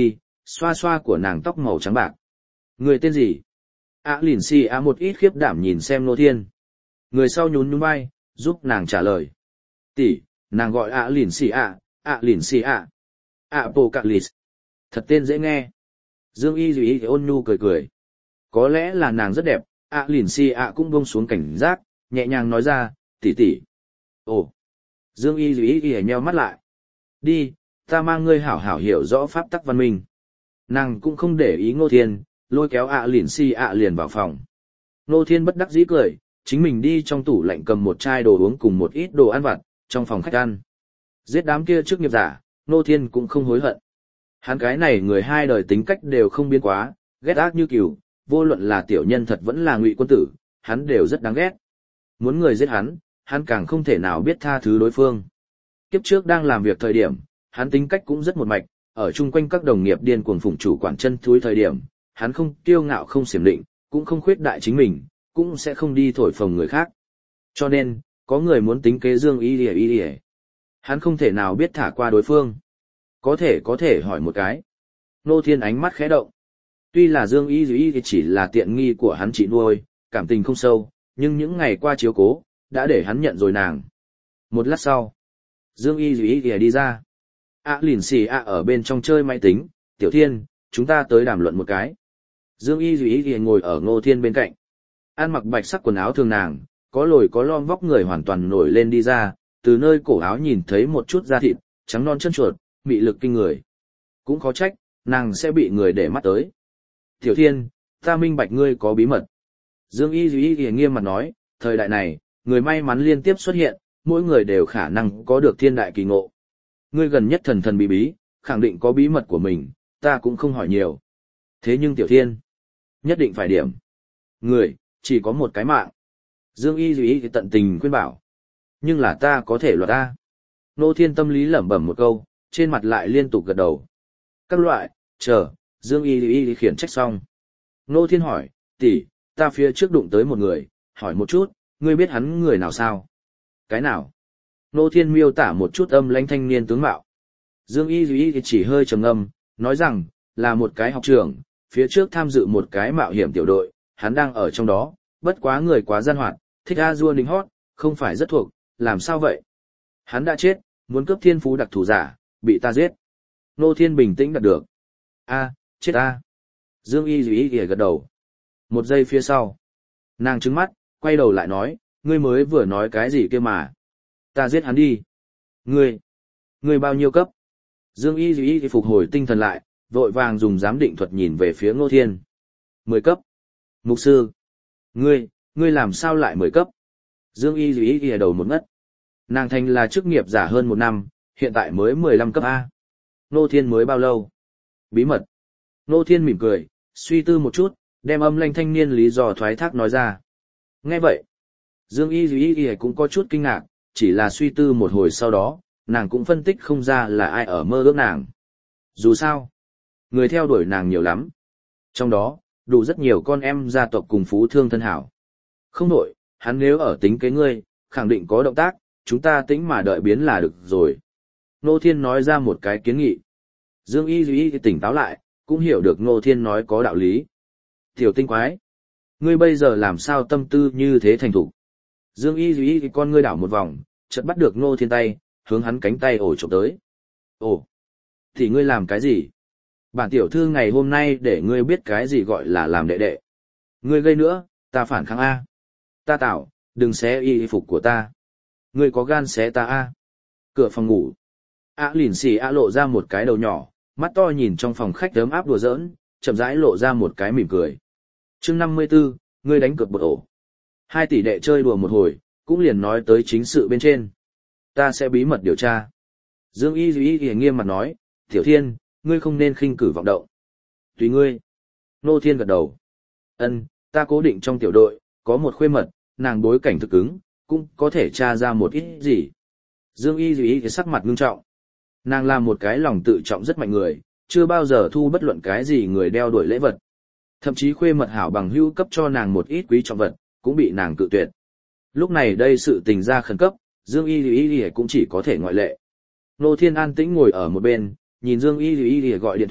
xoa xoa của nàng tóc màu trắng bạc. Người tên gì? Lìn xì ạ một ít khiếp đảm nhìn xem Ngô Thiên. Người sau nhún nhún vai, giúp nàng trả lời. Tỷ, nàng gọi Lìn xì ạ, Lìn xì ạ. Apocalypse. Thật tên dễ nghe. Dương Y Duy ôn nhu cười cười. Có lẽ là nàng rất đẹp, Lìn xì ạ cũng buông xuống cảnh giác, nhẹ nhàng nói ra, tỷ tỷ. Ồ. Dương Y Duy nheo mắt lại. Đi, ta mang ngươi hảo hảo hiểu rõ pháp tắc văn minh. Nàng cũng không để ý Ngô Thiên, lôi kéo Lìn xì ạ liền vào phòng. Ngô Thiên bất đắc dĩ cười, chính mình đi trong tủ lạnh cầm một chai đồ uống cùng một ít đồ ăn vặt, trong phòng khách ăn. Giết đám kia trước nghiệp giả, Ngô Thiên cũng không hối hận. Hắn cái này người hai đời tính cách đều không biến quá, ghét ác như cừu, vô luận là tiểu nhân thật vẫn là ngụy quân tử, hắn đều rất đáng ghét. Muốn người giết hắn càng không thể nào biết tha thứ đối phương. Kiếp trước đang làm việc thời điểm, hắn tính cách cũng rất một mạch, ở chung quanh các đồng nghiệp điên cuồng phụng chủ quản chân thúi thời điểm, hắn không kiêu ngạo không xiểm định, cũng không khuyết đại chính mình, cũng sẽ không đi thổi phồng người khác. Cho nên, có người muốn tính kế Dương Y Lìa. Hắn không thể nào biết thả qua đối phương. Có thể hỏi một cái. Ngô Thiên ánh mắt khẽ động. Tuy là Dương Y thì chỉ là tiện nghi của hắn chị nuôi, cảm tình không sâu, nhưng những ngày qua chiếu cố, đã để hắn nhận rồi nàng. Một lát sau, Dương Y đi ra. Lìn xì ạ ở bên trong chơi máy tính, Tiểu Thiên, chúng ta tới đàm luận một cái. Dương Y ngồi ở Ngô Thiên bên cạnh. Ăn mặc bạch sắc quần áo thường nàng, có lồi có lõm vóc người hoàn toàn nổi lên đi ra, từ nơi cổ áo nhìn thấy một chút da thịt, trắng non chân chuột, mị lực kinh người. Cũng khó trách, nàng sẽ bị người để mắt tới. Tiểu Thiên, ta minh bạch ngươi có bí mật. Dương Y nghiêm mặt nói, thời đại này, người may mắn liên tiếp xuất hiện, mỗi người đều khả năng có được thiên đại kỳ ngộ. Ngươi gần nhất thần thần bí bí, khẳng định có bí mật của mình, ta cũng không hỏi nhiều. Thế nhưng Tiểu Thiên, nhất định phải điểm. Người, chỉ có một cái mạng. Dương Y tận tình khuyên bảo. Nhưng là ta có thể loạt ta. Ngô Thiên tâm lý lẩm bẩm một câu, trên mặt lại liên tục gật đầu. Các loại, chờ, Dương Y khiển trách xong. Ngô Thiên hỏi, tỷ, ta phía trước đụng tới một người, hỏi một chút, ngươi biết hắn người nào sao? Cái nào? Ngô Thiên miêu tả một chút âm lãnh thanh niên tướng mạo. Dương Y chỉ hơi trầm ngâm, nói rằng, là một cái học trưởng, phía trước tham dự một cái mạo hiểm tiểu đội, hắn đang ở trong đó, bất quá người quá gian hoạt, thích A-dua nính hót, không phải rất thuộc, làm sao vậy? Hắn đã chết, muốn cướp thiên phú đặc thù giả, bị ta giết. Ngô Thiên bình tĩnh đạt được. Chết a. Dương Y gật đầu. Một giây phía sau. Nàng trừng mắt, quay đầu lại nói, ngươi mới vừa nói cái gì kia mà. Ta giết hắn đi. Ngươi bao nhiêu cấp? Dương Y phục hồi tinh thần lại, vội vàng dùng giám định thuật nhìn về phía Ngô Thiên. 10 cấp. Mục sư. Ngươi làm sao lại 10 cấp? Dương Y đầu một ngất. Nàng thành là chức nghiệp giả hơn 1 năm, hiện tại mới 15 cấp A. Ngô Thiên mới bao lâu? Bí mật. Ngô Thiên mỉm cười, suy tư một chút, đem âm lãnh thanh niên lý do thoái thác nói ra. Nghe vậy, Dương Y cũng có chút kinh ngạc, chỉ là suy tư một hồi sau đó, nàng cũng phân tích không ra là ai ở mơ ước nàng. Dù sao, người theo đuổi nàng nhiều lắm. Trong đó, đủ rất nhiều con em gia tộc cùng phú thương thân hảo. Không đổi, hắn nếu ở tính kế ngươi, khẳng định có động tác, chúng ta tính mà đợi biến là được rồi. Ngô Thiên nói ra một cái kiến nghị. Dương Y tỉnh táo lại, cũng hiểu được Ngô Thiên nói có đạo lý. Tiểu tinh quái, ngươi bây giờ làm sao tâm tư như thế thành thục? Dương Y con ngươi đảo một vòng, chợt bắt được Ngô Thiên tay, hướng hắn cánh tay ổ chụp tới. Ồ, thì ngươi làm cái gì? Bản tiểu thư ngày hôm nay để ngươi biết cái gì gọi là làm đệ đệ. Ngươi gây nữa, ta phản kháng A. Ta tạo, đừng xé y phục của ta. Ngươi có gan xé ta A. Cửa phòng ngủ. Lìn xì lộ ra một cái đầu nhỏ, mắt to nhìn trong phòng khách ấm áp đùa giỡn, chậm rãi lộ ra một cái mỉm cười. Chương 54, ngươi đánh cược bột ổ. 2 tỷ đệ chơi đùa một hồi, cũng liền nói tới chính sự bên trên. Ta sẽ bí mật điều tra. Dương Y nghiêm mặt nói, Tiểu Thiên, ngươi không nên khinh cử vọng động. Tùy ngươi. Ngô Thiên gật đầu. Ta cố định trong tiểu đội, có một khuê mật, nàng bối cảnh thực ứng, cũng có thể tra ra một ít gì. Dương Y sắc mặt ngưng trọng. Nàng là một cái lòng tự trọng rất mạnh người, chưa bao giờ thu bất luận cái gì người đeo đuổi lễ vật. Thậm chí khuê mật hảo bằng hữu cấp cho nàng một ít quý trọng vật, cũng bị nàng cự tuyệt. Lúc này đây sự tình ra khẩn cấp, Dương Y cũng chỉ có thể ngoại lệ. Ngô Thiên an tĩnh ngồi ở một bên, nhìn Dương Y gọi điện thoại,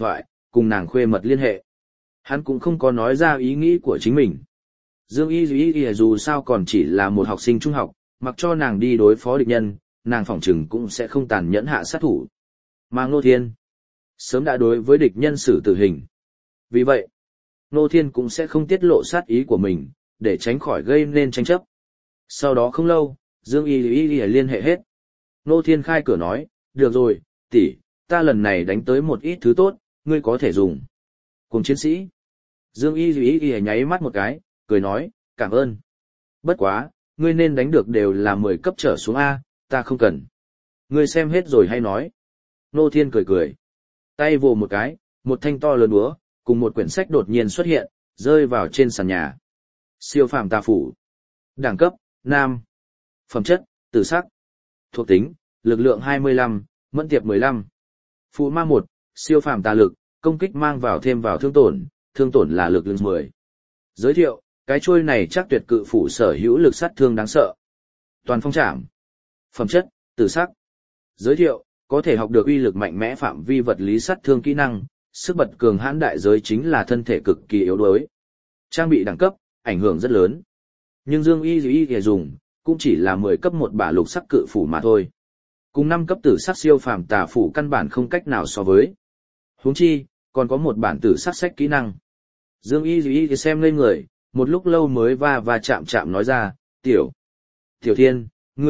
cùng nàng khuê mật liên hệ. Hắn cũng không có nói ra ý nghĩ của chính mình. Dương Y dù sao còn chỉ là một học sinh trung học, mặc cho nàng đi đối phó địch nhân, nàng phỏng chừng cũng sẽ không tàn nhẫn hạ sát thủ. Mà Ngô Thiên, sớm đã đối với địch nhân xử tử hình. Vì vậy, Ngô Thiên cũng sẽ không tiết lộ sát ý của mình, để tránh khỏi gây nên tranh chấp. Sau đó không lâu, Dương Y liên hệ hết. Ngô Thiên khai cửa nói, được rồi, tỷ, ta lần này đánh tới một ít thứ tốt, ngươi có thể dùng. Cùng chiến sĩ. Dương Y nháy mắt một cái, cười nói, cảm ơn. Bất quá, ngươi nên đánh được đều là 10 cấp trở xuống A, ta không cần. Ngươi xem hết rồi hay nói. Ngô Thiên cười cười. Tay vồ một cái, một thanh to lớn búa, cùng một quyển sách đột nhiên xuất hiện, rơi vào trên sàn nhà. Siêu phàm tà phủ. Đẳng cấp, nam. Phẩm chất, tử sắc. Thuộc tính, lực lượng 25, mẫn tiệp 15. Phù ma 1, siêu phàm tà lực, công kích mang vào thêm vào thương tổn là lực lượng 10. Giới thiệu, cái chuôi này chắc tuyệt cự phủ sở hữu lực sát thương đáng sợ. Toàn phong trảm. Phẩm chất, tử sắc. Giới thiệu, có thể học được uy lực mạnh mẽ phạm vi vật lý sát thương kỹ năng, sức bật cường hãn đại giới chính là thân thể cực kỳ yếu đuối. Trang bị đẳng cấp, ảnh hưởng rất lớn. Nhưng Dương Y dùng, cũng chỉ là 10 cấp một bả lục sắc cự phủ mà thôi. Cùng 5 cấp tử sắc siêu phàm tà phủ căn bản không cách nào so với. Huống chi, còn có một bản tử sắc sách kỹ năng. Dương Y xem lên người, một lúc lâu mới va chạm nói ra, Tiểu Thiên,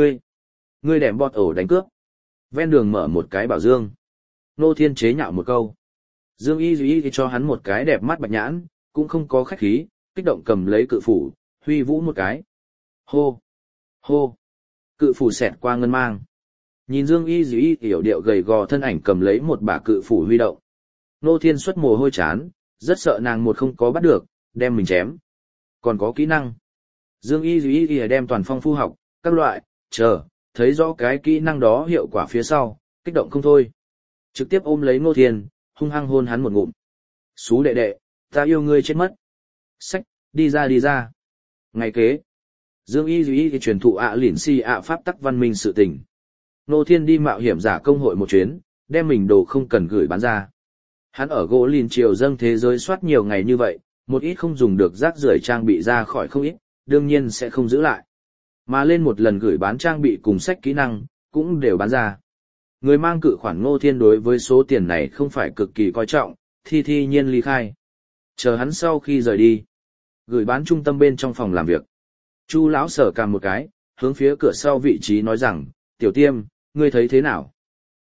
ngươi đẻm bọt ổ đánh cướp. Ven đường mở một cái bảo Dương. Ngô Thiên chế nhạo một câu. Dương Y cho hắn một cái đẹp mắt bạch nhãn, cũng không có khách khí, kích động cầm lấy cự phủ, huy vũ một cái. Hô! Hô! Cự phủ xẹt qua ngân mang. Nhìn Dương Y hiểu điệu gầy gò thân ảnh cầm lấy một bả cự phủ huy động. Ngô Thiên xuất mồ hôi chán, rất sợ nàng một không có bắt được, đem mình chém. Còn có kỹ năng. Dương Y đem toàn phong phu học, các loại, thấy rõ cái kỹ năng đó hiệu quả phía sau, kích động không thôi. Trực tiếp ôm lấy Ngô Thiên, hung hăng hôn hắn một ngụm. Xú đệ đệ, ta yêu ngươi chết mất. Sách, đi ra. Ngày kế, Dương Y truyền thụ lỉn si pháp tắc văn minh sự tình. Ngô Thiên đi mạo hiểm giả công hội một chuyến, đem mình đồ không cần gửi bán ra. Hắn ở gỗ lìn triều dâng thế giới soát nhiều ngày như vậy, một ít không dùng được rác rưởi trang bị ra khỏi không ít, đương nhiên sẽ không giữ lại. Mà lên một lần gửi bán trang bị cùng sách kỹ năng, cũng đều bán ra. Người mang cự khoản Ngô Thiên đối với số tiền này không phải cực kỳ coi trọng, thi nhiên ly khai. Chờ hắn sau khi rời đi, gửi bán trung tâm bên trong phòng làm việc. Chu lão sở cằm một cái, hướng phía cửa sau vị trí nói rằng, Tiểu Tiêm, ngươi thấy thế nào?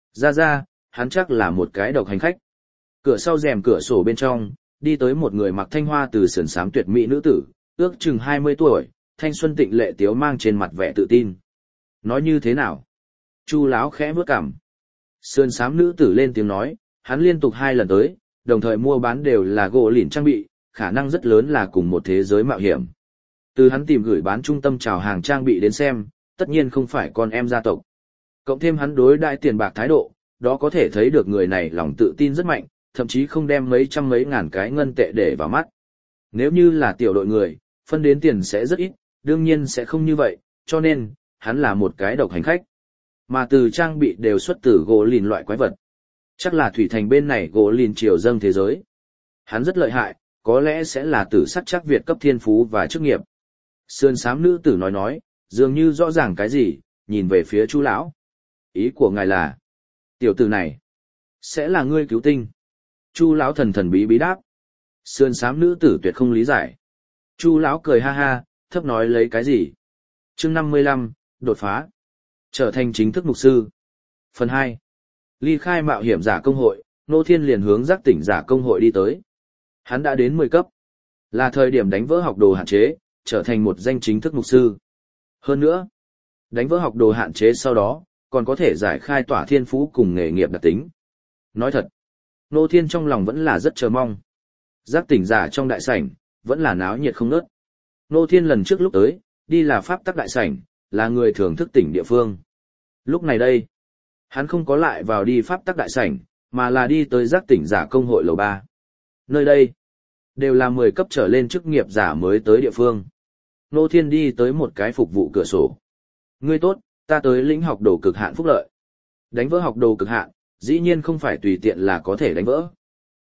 Ra, hắn chắc là một cái độc hành khách. Cửa sau rèm cửa sổ bên trong, đi tới một người mặc thanh hoa từ sườn xám tuyệt mỹ nữ tử, ước chừng 20 tuổi, thanh xuân tịnh lệ tiếu mang trên mặt vẻ tự tin. Nói như thế nào? Chu lão khẽ bước cằm. Sườn xám nữ tử lên tiếng nói, hắn liên tục 2 lần tới, đồng thời mua bán đều là gỗ lìn trang bị, khả năng rất lớn là cùng một thế giới mạo hiểm. Từ hắn tìm gửi bán trung tâm chào hàng trang bị đến xem, tất nhiên không phải con em gia tộc. Cộng thêm hắn đối đãi tiền bạc thái độ, đó có thể thấy được người này lòng tự tin rất mạnh, thậm chí không đem mấy trăm mấy ngàn cái ngân tệ để vào mắt. Nếu như là tiểu đội người, phân đến tiền sẽ rất ít, đương nhiên sẽ không như vậy, cho nên, hắn là một cái độc hành khách. Mà từ trang bị đều xuất từ gỗ lìn loại quái vật. Chắc là thủy thành bên này gỗ lìn triều dâng thế giới. Hắn rất lợi hại, có lẽ sẽ là tử sắc chắc Việt cấp thiên phú và chức nghiệp. Sườn xám nữ tử nói, dường như rõ ràng cái gì, nhìn về phía Chu lão. Ý của ngài là, tiểu tử này, sẽ là ngươi cứu tinh. Chu lão thần bí đáp. Sườn xám nữ tử tuyệt không lý giải. Chu lão cười ha ha, thấp nói lấy cái gì. Chương 55, đột phá. Trở thành chính thức mục sư. Phần 2. Ly khai mạo hiểm giả công hội, Ngô Thiên liền hướng giác tỉnh giả công hội đi tới. Hắn đã đến 10 cấp. Là thời điểm đánh vỡ học đồ hạn chế, trở thành một danh chính thức mục sư. Hơn nữa, đánh vỡ học đồ hạn chế sau đó, còn có thể giải khai tỏa thiên phú cùng nghề nghiệp đặc tính. Nói thật, Ngô Thiên trong lòng vẫn là rất chờ mong. Giác tỉnh giả trong đại sảnh, vẫn là náo nhiệt không ngớt. Ngô Thiên lần trước lúc tới, đi là pháp tắc đại sảnh, là người thường thức tỉnh địa phương. Lúc này đây, hắn không có lại vào đi pháp tắc đại sảnh, mà là đi tới giác tỉnh giả công hội lầu 3. Nơi đây, đều là 10 cấp trở lên chức nghiệp giả mới tới địa phương. Ngô Thiên đi tới một cái phục vụ cửa sổ. Ngươi tốt, ta tới lĩnh học đồ cực hạn phúc lợi. Đánh vỡ học đồ cực hạn, dĩ nhiên không phải tùy tiện là có thể đánh vỡ.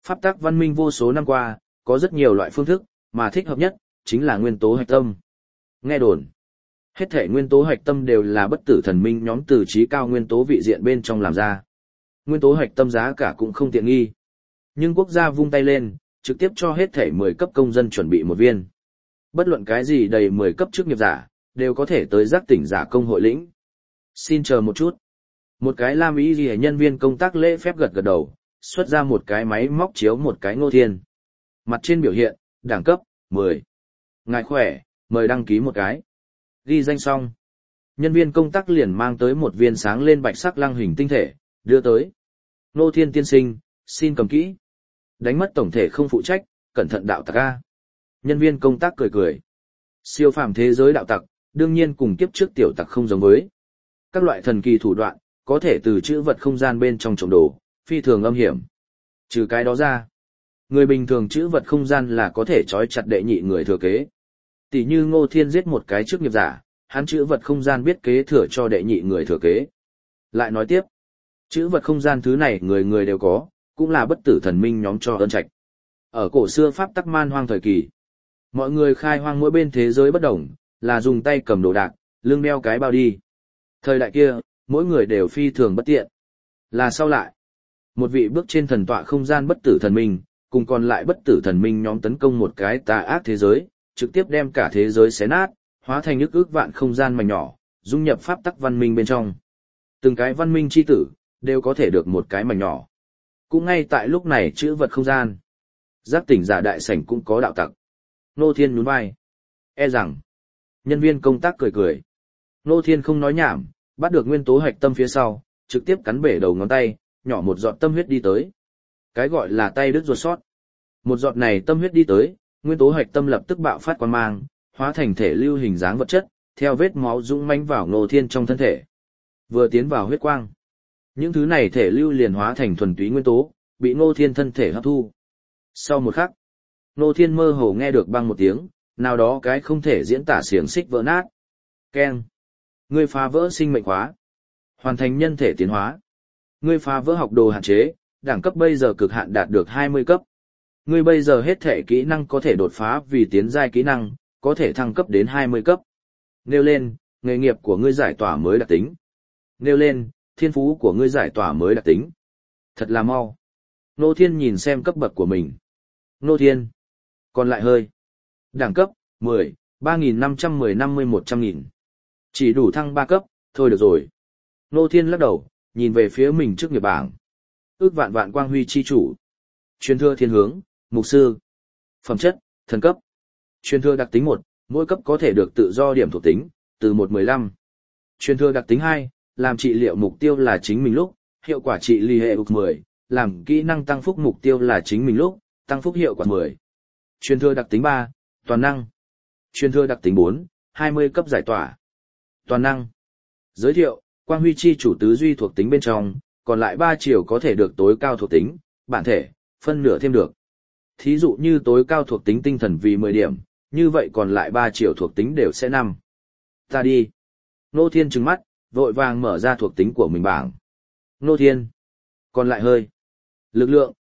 Pháp tắc văn minh vô số năm qua, có rất nhiều loại phương thức, mà thích hợp nhất, chính là nguyên tố hạch tâm. Nghe đồn, hết thể nguyên tố hạch tâm đều là bất tử thần minh nhóm từ trí cao nguyên tố vị diện bên trong làm ra. Nguyên tố hạch tâm giá cả cũng không tiện nghi. Nhưng quốc gia vung tay lên, trực tiếp cho hết thể 10 cấp công dân chuẩn bị một viên. Bất luận cái gì đầy 10 cấp chức nghiệp giả, đều có thể tới giác tỉnh giả công hội lĩnh. Xin chờ một chút. Một cái lam ý gì nhân viên công tác lễ phép gật gật đầu, xuất ra một cái máy móc chiếu một cái Ngô Thiên. Mặt trên biểu hiện, đẳng cấp, 10. Ngài khỏe, mời đăng ký một cái. Ghi danh xong. Nhân viên công tác liền mang tới một viên sáng lên bạch sắc lăng hình tinh thể, đưa tới. Ngô Thiên tiên sinh, xin cầm kỹ. Đánh mất tổng thể không phụ trách, cẩn thận đạo tặc A. Nhân viên công tác cười cười. Siêu phàm thế giới đạo tặc, đương nhiên cùng kiếp trước tiểu tặc không giống với. Các loại thần kỳ thủ đoạn, có thể từ chữ vật không gian bên trong trộm đồ, phi thường âm hiểm. Trừ cái đó ra, người bình thường chữ vật không gian là có thể trói chặt đệ nhị người thừa kế. Tỷ như Ngô Thiên giết một cái chức nghiệp giả, hắn chữ vật không gian biết kế thừa cho đệ nhị người thừa kế. Lại nói tiếp, chữ vật không gian thứ này người người đều có, cũng là bất tử thần minh nhóm cho ơn trạch. Ở cổ xưa Pháp tắc man hoang thời kỳ, mọi người khai hoang mỗi bên thế giới bất đồng, là dùng tay cầm đồ đạc, lưng đeo cái bao đi. Thời đại kia, mỗi người đều phi thường bất tiện. Là sau lại, một vị bước trên thần tọa không gian bất tử thần minh, cùng còn lại bất tử thần minh nhóm tấn công một cái tà ác thế giới, trực tiếp đem cả thế giới xé nát, hóa thành ức vạn không gian mảnh nhỏ, dung nhập pháp tắc văn minh bên trong. Từng cái văn minh chi tử, đều có thể được một cái mảnh nhỏ. Cũng ngay tại lúc này chữ vật không gian. Giác tỉnh giả đại sảnh cũng có đạo tặc. Nô Thiên nhún vai. E rằng, nhân viên công tác cười cười. Nô Thiên không nói nhảm, bắt được nguyên tố hạch tâm phía sau, trực tiếp cắn bể đầu ngón tay, nhỏ một giọt tâm huyết đi tới. Cái gọi là tay đứt ruột sót. Một giọt này tâm huyết đi tới, nguyên tố hạch tâm lập tức bạo phát quang mang, hóa thành thể lưu hình dáng vật chất, theo vết máu dũng mãnh vào Ngô Thiên trong thân thể. Vừa tiến vào huyết quang, những thứ này thể lưu liền hóa thành thuần túy nguyên tố, bị Ngô Thiên thân thể hấp thu. Sau một khắc, Ngô Thiên mơ hồ nghe được băng một tiếng, nào đó cái không thể diễn tả xiềng xích vỡ nát. Keng. Ngươi phá vỡ sinh mệnh khóa. Hoàn thành nhân thể tiến hóa. Ngươi phá vỡ học đồ hạn chế, đẳng cấp bây giờ cực hạn đạt được 20 cấp. Ngươi bây giờ hết thể kỹ năng có thể đột phá vì tiến giai kỹ năng, có thể thăng cấp đến 20 cấp. Nêu lên, nghề nghiệp của ngươi giải tỏa mới đặc tính. Nêu lên, thiên phú của ngươi giải tỏa mới đặc tính. Thật là mau. Nô Thiên nhìn xem cấp bậc của mình. Nô Thiên. Còn lại hơi. Đẳng cấp, 10, 3.510 50-100.000. Chỉ đủ thăng 3 cấp, thôi được rồi. Nô Thiên lắc đầu, nhìn về phía mình trước nghiệp bảng. Ước vạn vạn quang huy chi chủ. Truyền thừa thiên hướng, mục sư. Phẩm chất, thần cấp. Truyền thừa đặc tính 1, mỗi cấp có thể được tự do điểm thuộc tính, từ 1-15. Truyền thừa đặc tính 2, làm trị liệu mục tiêu là chính mình lúc, hiệu quả trị lý hệ 10, làm kỹ năng tăng phúc mục tiêu là chính mình lúc, tăng phúc hiệu quả 10. Truyền thừa đặc tính 3, toàn năng. Truyền thừa đặc tính 4, 20 cấp giải tỏa. Toàn năng. Giới thiệu, quang huy chi chủ tứ duy thuộc tính bên trong, còn lại 3 chiều có thể được tối cao thuộc tính, bản thể, phân nửa thêm được. Thí dụ như tối cao thuộc tính tinh thần vì 10 điểm, như vậy còn lại 3 chiều thuộc tính đều sẽ 5. Ta đi. Nô Thiên trừng mắt, vội vàng mở ra thuộc tính của mình bảng. Nô Thiên. Còn lại hơi. Lực lượng,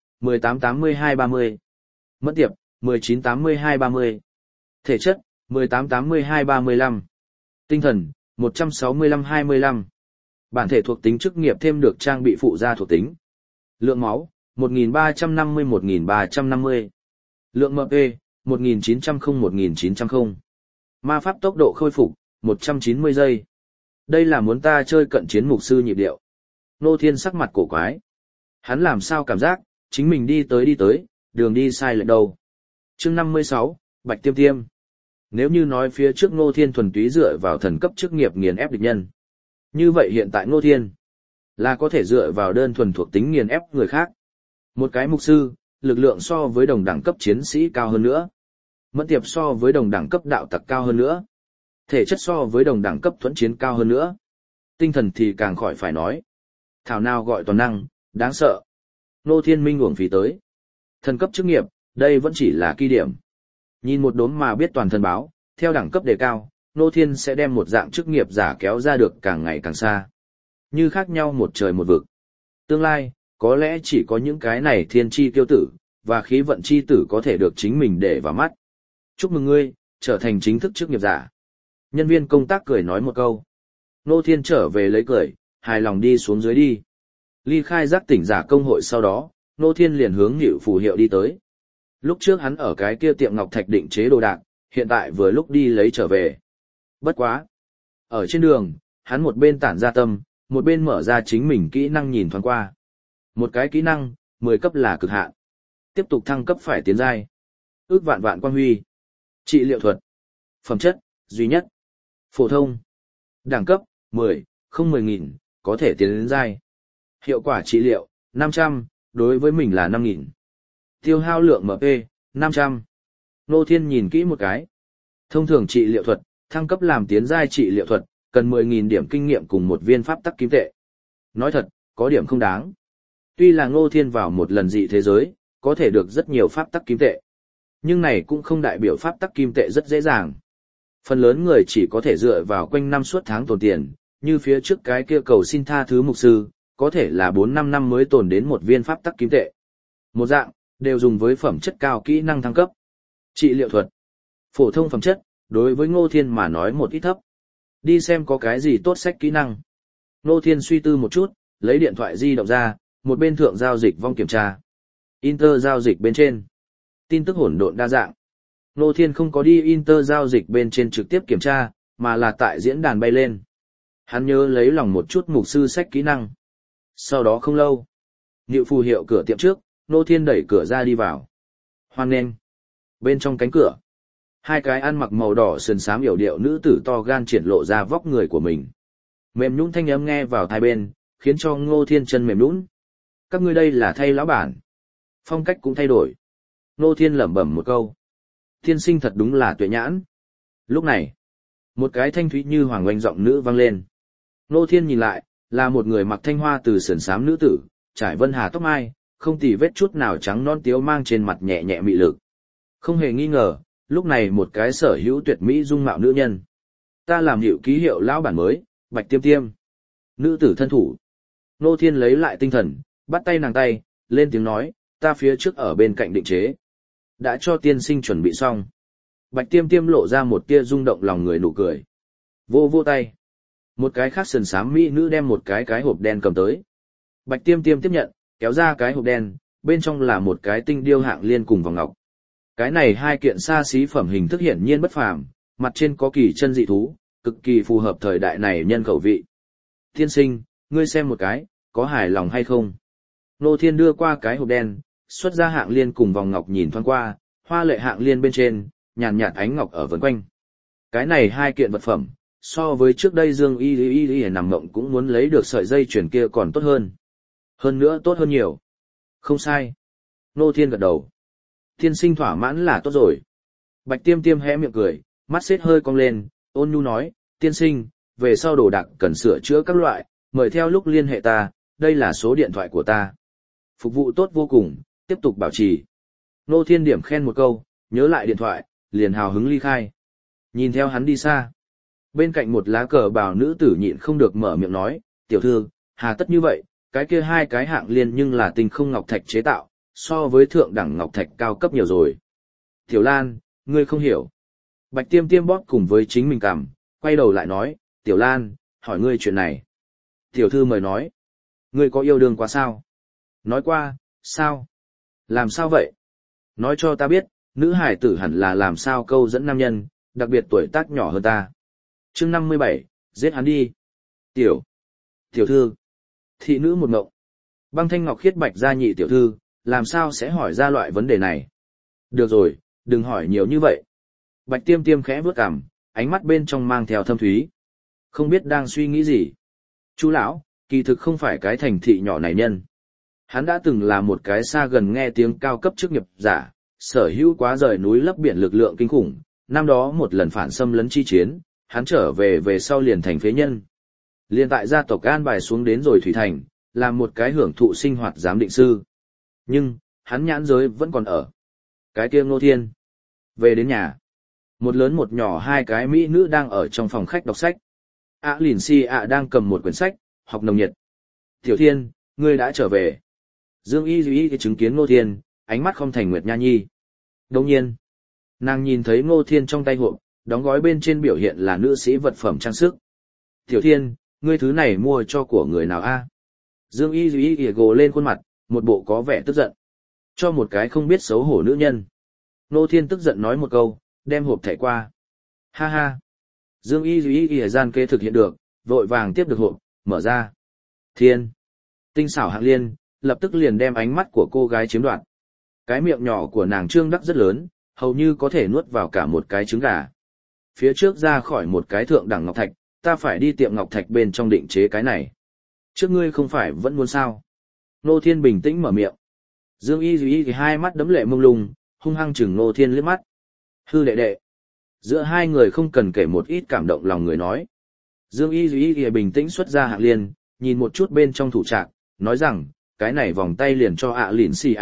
18-82-30. Mất tiệp, 19-82-30. Thể chất, 18-82-35. Tinh thần, 165-25. Bản thể thuộc tính chức nghiệp thêm được trang bị phụ gia thuộc tính. Lượng máu, 1350-1350. Lượng MP, 1900-1900. Ma pháp tốc độ khôi phục, 190 giây. Đây là muốn ta chơi cận chiến mục sư nhịp điệu. Nô Thiên sắc mặt cổ quái. Hắn làm sao cảm giác, chính mình đi tới, đường đi sai lệch đâu. Chương 56, Bạch Tiêm Tiêm. Nếu như nói phía trước Ngô Thiên thuần túy dựa vào thần cấp chức nghiệp nghiền ép địch nhân. Như vậy hiện tại Ngô Thiên là có thể dựa vào đơn thuần thuộc tính nghiền ép người khác. Một cái mục sư, lực lượng so với đồng đẳng cấp chiến sĩ cao hơn nữa. Mẫn tiệp so với đồng đẳng cấp đạo tặc cao hơn nữa. Thể chất so với đồng đẳng cấp thuẫn chiến cao hơn nữa. Tinh thần thì càng khỏi phải nói. Thảo nào gọi toàn năng, đáng sợ. Ngô Thiên minh uổng phí tới. Thần cấp chức nghiệp, đây vẫn chỉ là kỳ điểm. Nhìn một đốm mà biết toàn thân báo, theo đẳng cấp đề cao, Ngô Thiên sẽ đem một dạng chức nghiệp giả kéo ra được càng ngày càng xa. Như khác nhau một trời một vực. Tương lai, có lẽ chỉ có những cái này thiên chi kiêu tử, và khí vận chi tử có thể được chính mình để vào mắt. Chúc mừng ngươi, trở thành chính thức chức nghiệp giả. Nhân viên công tác cười nói một câu. Ngô Thiên trở về lấy cười, hài lòng đi xuống dưới đi. Ly khai giác tỉnh giả công hội sau đó, Ngô Thiên liền hướng Nữu phù hiệu đi tới. Lúc trước hắn ở cái kia tiệm ngọc thạch định chế đồ đạc, hiện tại vừa lúc đi lấy trở về. Bất quá. Ở trên đường, hắn một bên tản ra tâm, một bên mở ra chính mình kỹ năng nhìn thoáng qua. Một cái kỹ năng, 10 cấp là cực hạn. Tiếp tục thăng cấp phải tiến giai. Ước vạn vạn quang huy. Trị liệu thuật. Phẩm chất, duy nhất. Phổ thông. Đẳng cấp, 10, không 10.000, có thể tiến đến giai. Hiệu quả trị liệu, 500, đối với mình là 5.000. Tiêu hao lượng MP, 500. Nô Thiên nhìn kỹ một cái. Thông thường trị liệu thuật, thăng cấp làm tiến giai trị liệu thuật, cần 10.000 điểm kinh nghiệm cùng một viên pháp tắc kim tệ. Nói thật, có điểm không đáng. Tuy là Ngô Thiên vào một lần dị thế giới, có thể được rất nhiều pháp tắc kim tệ. Nhưng này cũng không đại biểu pháp tắc kim tệ rất dễ dàng. Phần lớn người chỉ có thể dựa vào quanh năm suốt tháng tồn tiền, như phía trước cái kia cầu xin tha thứ mục sư, có thể là 4-5 năm mới tồn đến một viên pháp tắc kim tệ. Một dạng, đều dùng với phẩm chất cao kỹ năng thăng cấp. Trị liệu thuật. Phổ thông phẩm chất, đối với Ngô Thiên mà nói một ít thấp. Đi xem có cái gì tốt sách kỹ năng. Ngô Thiên suy tư một chút, lấy điện thoại di động ra, một bên thượng giao dịch vong kiểm tra. Inter giao dịch bên trên. Tin tức hỗn độn đa dạng. Ngô Thiên không có đi Inter giao dịch bên trên trực tiếp kiểm tra, mà là tại diễn đàn bay lên. Hắn nhớ lấy lòng một chút mục sư sách kỹ năng. Sau đó không lâu, Nữu phù hiệu cửa tiệm trước, Ngô Thiên đẩy cửa ra đi vào. Hoan nghênh. Bên trong cánh cửa, hai cái ăn mặc màu đỏ sườn xám yểu điệu nữ tử to gan triển lộ ra vóc người của mình. Mềm nhũn thanh âm nghe vào tai bên, khiến cho Ngô Thiên chân mềm nhũn. Các ngươi đây là thay lão bản. Phong cách cũng thay đổi. Ngô Thiên lẩm bẩm một câu. Thiên sinh thật đúng là tuệ nhãn. Lúc này, một cái thanh thúy như hoàng oanh giọng nữ vang lên. Ngô Thiên nhìn lại, là một người mặc thanh hoa từ sườn xám nữ tử, trải vân hà tóc mai, không tì vết chút nào trắng non tiếu mang trên mặt nhẹ nhẹ mị lực. Không hề nghi ngờ, lúc này một cái sở hữu tuyệt mỹ dung mạo nữ nhân. Ta làm hiệu ký hiệu lão bản mới, Bạch Tiêm Tiêm. Nữ tử thân thủ. Ngô Thiên lấy lại tinh thần, bắt tay nàng tay, lên tiếng nói, ta phía trước ở bên cạnh định chế. Đã cho tiên sinh chuẩn bị xong. Bạch Tiêm Tiêm lộ ra một tia rung động lòng người nụ cười. Vô vô tay. Một cái khác sườn xám mỹ nữ đem một cái hộp đen cầm tới. Bạch Tiêm Tiêm tiếp nhận, kéo ra cái hộp đen, bên trong là một cái tinh điêu hạng liên cùng vòng ngọc. Cái này hai kiện xa xí phẩm hình thức hiển nhiên bất phàm, mặt trên có kỳ chân dị thú, cực kỳ phù hợp thời đại này nhân khẩu vị. Tiên sinh, ngươi xem một cái, có hài lòng hay không? Ngô Thiên đưa qua cái hộp đen, xuất ra hạng liên cùng vòng ngọc nhìn thoáng qua, hoa lệ hạng liên bên trên, nhàn nhạt ánh ngọc ở vần quanh. Cái này hai kiện vật phẩm, so với trước đây Dương Y nằm mộng cũng muốn lấy được sợi dây chuyền kia còn tốt hơn. Hơn nữa tốt hơn nhiều. Không sai. Ngô Thiên gật đầu. Tiên sinh thỏa mãn là tốt rồi. Bạch Tiêm Tiêm hé miệng cười, mắt xếp hơi cong lên, ôn nhu nói, tiên sinh, về sau đồ đạc cần sửa chữa các loại, mời theo lúc liên hệ ta, đây là số điện thoại của ta. Phục vụ tốt vô cùng, tiếp tục bảo trì. Ngô Thiên điểm khen một câu, nhớ lại điện thoại, liền hào hứng ly khai. Nhìn theo hắn đi xa. Bên cạnh một lá cờ bào nữ tử nhịn không được mở miệng nói, tiểu thư, hà tất như vậy, cái kia hai cái hạng liên nhưng là tinh không ngọc thạch chế tạo, so với thượng đẳng ngọc thạch cao cấp nhiều rồi. Tiểu Lan, ngươi không hiểu. Bạch Tiêm Tiêm bóp cùng với chính mình cảm, quay đầu lại nói, Tiểu Lan, hỏi ngươi chuyện này. Tiểu thư mời nói, ngươi có yêu đương quá sao? Nói qua, sao? Làm sao vậy? Nói cho ta biết, nữ hải tử hẳn là làm sao câu dẫn nam nhân, đặc biệt tuổi tác nhỏ hơn ta. Chương 57, giết hắn đi. Tiểu thư. Thị nữ một ngộng. Băng Thanh Ngọc khiết bạch gia nhị tiểu thư, làm sao sẽ hỏi ra loại vấn đề này? Được rồi, đừng hỏi nhiều như vậy. Bạch Tiêm Tiêm khẽ vướt cằm, ánh mắt bên trong mang theo thâm thúy. Không biết đang suy nghĩ gì. Chú lão, kỳ thực không phải cái thành thị nhỏ này nhân. Hắn đã từng là một cái xa gần nghe tiếng cao cấp chức nghiệp giả, sở hữu quá rời núi lấp biển lực lượng kinh khủng. Năm đó một lần phản xâm lấn chi chiến, hắn trở về sau liền thành phế nhân. Liên tại gia tộc an bài xuống đến rồi Thủy Thành, làm một cái hưởng thụ sinh hoạt giám định sư. Nhưng, hắn nhãn giới vẫn còn ở. Cái kia Ngô Thiên. Về đến nhà. Một lớn một nhỏ hai cái mỹ nữ đang ở trong phòng khách đọc sách. Lìn Si đang cầm một quyển sách, học nồng nhiệt. Tiểu Thiên, ngươi đã trở về. Dương Y Duy chứng kiến Ngô Thiên, ánh mắt không thành Nguyệt Nha Nhi. Đồng nhiên, nàng nhìn thấy Ngô Thiên trong tay hộp, đóng gói bên trên biểu hiện là nữ sĩ vật phẩm trang sức. Tiểu Thiên, ngươi thứ này mua cho của người nào a? Dương Y Duy gồ lên khuôn mặt, một bộ có vẻ tức giận. Cho một cái không biết xấu hổ nữ nhân. Ngô Thiên tức giận nói một câu, đem hộp thẻ qua. Ha ha. Dương Y Duy gian kế thực hiện được, vội vàng tiếp được hộp, mở ra. Thiên. Tinh xảo hạng liên, lập tức liền đem ánh mắt của cô gái chiếm đoạt. Cái miệng nhỏ của nàng trương đắc rất lớn, hầu như có thể nuốt vào cả một cái trứng gà. Phía trước ra khỏi một cái thượng đẳng ngọc thạch, ta phải đi tiệm ngọc thạch bên trong định chế cái này. Trước ngươi không phải vẫn muốn sao? Nô Thiên bình tĩnh mở miệng. Dương Y Duy thì hai mắt đấm lệ mông lung, hung hăng chừng Nô Thiên liếc mắt. Hư đệ đệ. Giữa hai người không cần kể một ít cảm động lòng người nói. Dương Y Duy thì bình tĩnh xuất ra hạng liên, nhìn một chút bên trong thủ trạng, nói rằng, cái này vòng tay liền cho ạ lịn xì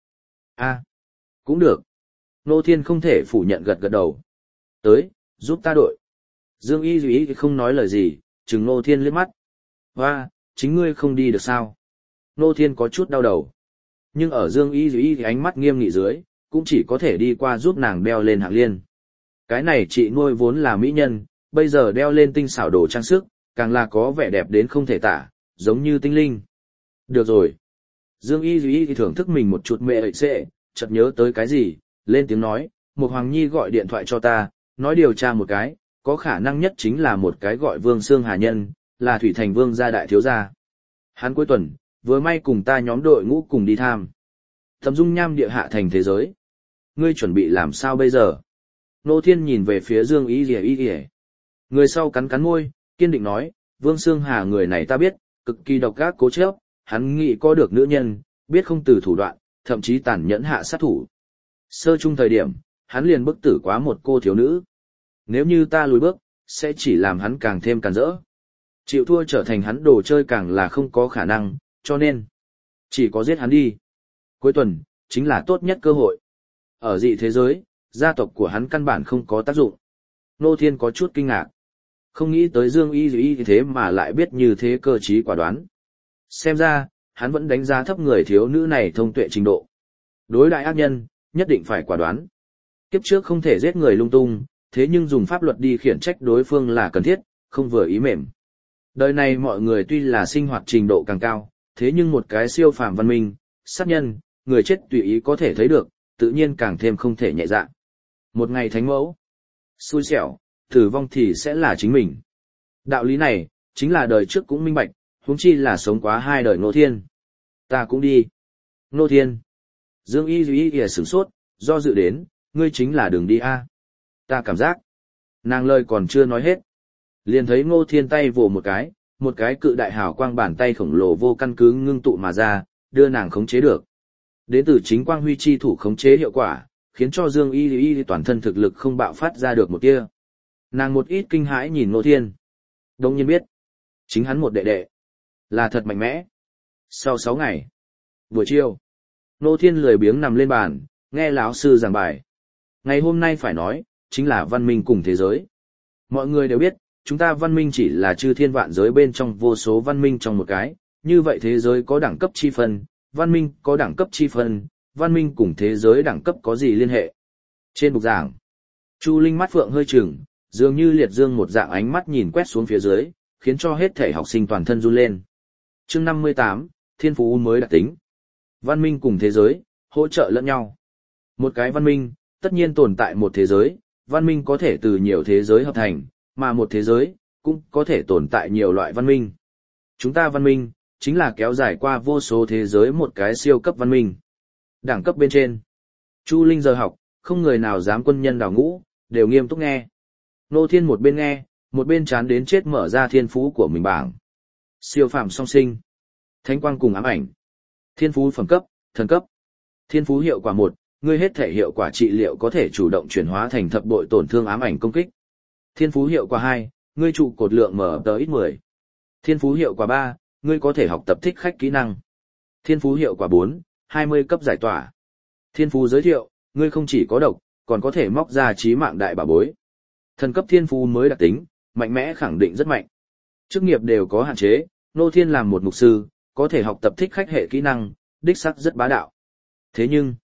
cũng được. Nô Thiên không thể phủ nhận gật gật đầu. Tới, giúp ta đội. Dương Y Duy không nói lời gì, chừng Nô Thiên liếc mắt. Hoa, chính ngươi không đi được sao? Nô Thiên có chút đau đầu. Nhưng ở Dương Y Duy ánh mắt nghiêm nghị dưới, cũng chỉ có thể đi qua giúp nàng đeo lên hạng liên. Cái này chị nuôi vốn là mỹ nhân, bây giờ đeo lên tinh xảo đồ trang sức, càng là có vẻ đẹp đến không thể tả, giống như tinh linh. Được rồi. Dương Y Duy thưởng thức mình một chút mẹ ệ xệ, chợt nhớ tới cái gì, lên tiếng nói, một Hoàng Nhi gọi điện thoại cho ta, nói điều tra một cái, có khả năng nhất chính là một cái gọi Vương Sương Hà Nhân, là Thủy Thành Vương gia đại thiếu gia. Hắn cuối tuần, vừa may cùng ta nhóm đội ngũ cùng đi tham. Thẩm dung nham địa hạ thành thế giới. Ngươi chuẩn bị làm sao bây giờ? Nô Thiên nhìn về phía Dương Y Duy. Người sau cắn cắn môi, kiên định nói, Vương Sương Hà người này ta biết, cực kỳ độc ác cố chấp, hắn nghĩ có được nữ nhân, biết không từ thủ đoạn, thậm chí tàn nhẫn hạ sát thủ. Sơ chung thời điểm, hắn liền bức tử quá một cô thiếu nữ. Nếu như ta lùi bước, sẽ chỉ làm hắn càng thêm càn rỡ. Chịu thua trở thành hắn đồ chơi càng là không có khả năng, cho nên chỉ có giết hắn đi. Cuối tuần, chính là tốt nhất cơ hội. Ở dị thế giới, gia tộc của hắn căn bản không có tác dụng. Nô Thiên có chút kinh ngạc. Không nghĩ tới Dương Y Duy thế mà lại biết như thế cơ trí quả đoán. Xem ra, hắn vẫn đánh giá thấp người thiếu nữ này thông tuệ trình độ. Đối đại ác nhân, nhất định phải quả đoán. Kiếp trước không thể giết người lung tung, thế nhưng dùng pháp luật đi khiển trách đối phương là cần thiết, không vừa ý mềm. Đời này mọi người tuy là sinh hoạt trình độ càng cao, thế nhưng một cái siêu phàm văn minh, sát nhân, người chết tùy ý có thể thấy được, tự nhiên càng thêm không thể nhẹ dạ. Một ngày thánh mẫu, xui xẻo, tử vong thì sẽ là chính mình. Đạo lý này, chính là đời trước cũng minh bạch, huống chi là sống quá hai đời Ngô Thiên. Ta cũng đi. Ngô Thiên. Dương Y Duy sửng sốt, do dự đến, ngươi chính là đường đi a. Ta cảm giác. Nàng lời còn chưa nói hết. Liền thấy Ngô Thiên tay vồ một cái cự đại hào quang bàn tay khổng lồ vô căn cứ ngưng tụ mà ra, đưa nàng khống chế được. Đến từ chính quang huy chi thủ khống chế hiệu quả, khiến cho Dương Y Duy toàn thân thực lực không bạo phát ra được một tia. Nàng một ít kinh hãi nhìn Ngô Thiên. Đông nhiên biết. Chính hắn một đệ đệ. Là thật mạnh mẽ. Sau 6 ngày. Buổi chiều. Ngô Thiên lười biếng nằm lên bàn, nghe lão sư giảng bài. Ngày hôm nay phải nói, chính là văn minh cùng thế giới. Mọi người đều biết, chúng ta văn minh chỉ là chư thiên vạn giới bên trong vô số văn minh trong một cái. Như vậy thế giới có đẳng cấp chi phân, văn minh có đẳng cấp chi phân, văn minh cùng thế giới đẳng cấp có gì liên hệ. Trên bục giảng, Chu Linh mắt phượng hơi chừng, dường như liệt dương một dạng ánh mắt nhìn quét xuống phía dưới, khiến cho hết thể học sinh toàn thân run lên. Chương 58, Thiên phú mới đặc tính. Văn minh cùng thế giới, hỗ trợ lẫn nhau. Một cái văn minh, tất nhiên tồn tại một thế giới, văn minh có thể từ nhiều thế giới hợp thành, mà một thế giới, cũng có thể tồn tại nhiều loại văn minh. Chúng ta văn minh, chính là kéo dài qua vô số thế giới một cái siêu cấp văn minh. Đẳng cấp bên trên. Chu Linh giờ học, không người nào dám quân nhân đào ngũ, đều nghiêm túc nghe. Nô Thiên một bên nghe, một bên chán đến chết mở ra thiên phú của mình bảng. Siêu phàm song sinh. Thánh quang cùng ám ảnh. Thiên phú phẩm cấp, thần cấp. Thiên phú hiệu quả 1, ngươi hết thể hiệu quả trị liệu có thể chủ động chuyển hóa thành thập bội tổn thương ám ảnh công kích. Thiên phú hiệu quả 2, ngươi trụ cột lượng mở tới ít 10. Thiên phú hiệu quả 3, ngươi có thể học tập thích khách kỹ năng. Thiên phú hiệu quả 4, 20 cấp giải tỏa. Thiên phú giới thiệu, ngươi không chỉ có độc, còn có thể móc ra chí mạng đại bảo bối. Thần cấp thiên phú mới đặc tính, mạnh mẽ khẳng định rất mạnh. Chức nghiệp đều có hạn chế, Ngô Thiên làm một mục sư, có thể học tập thích khách hệ kỹ năng, đích sắc rất bá đạo. Thế nhưng,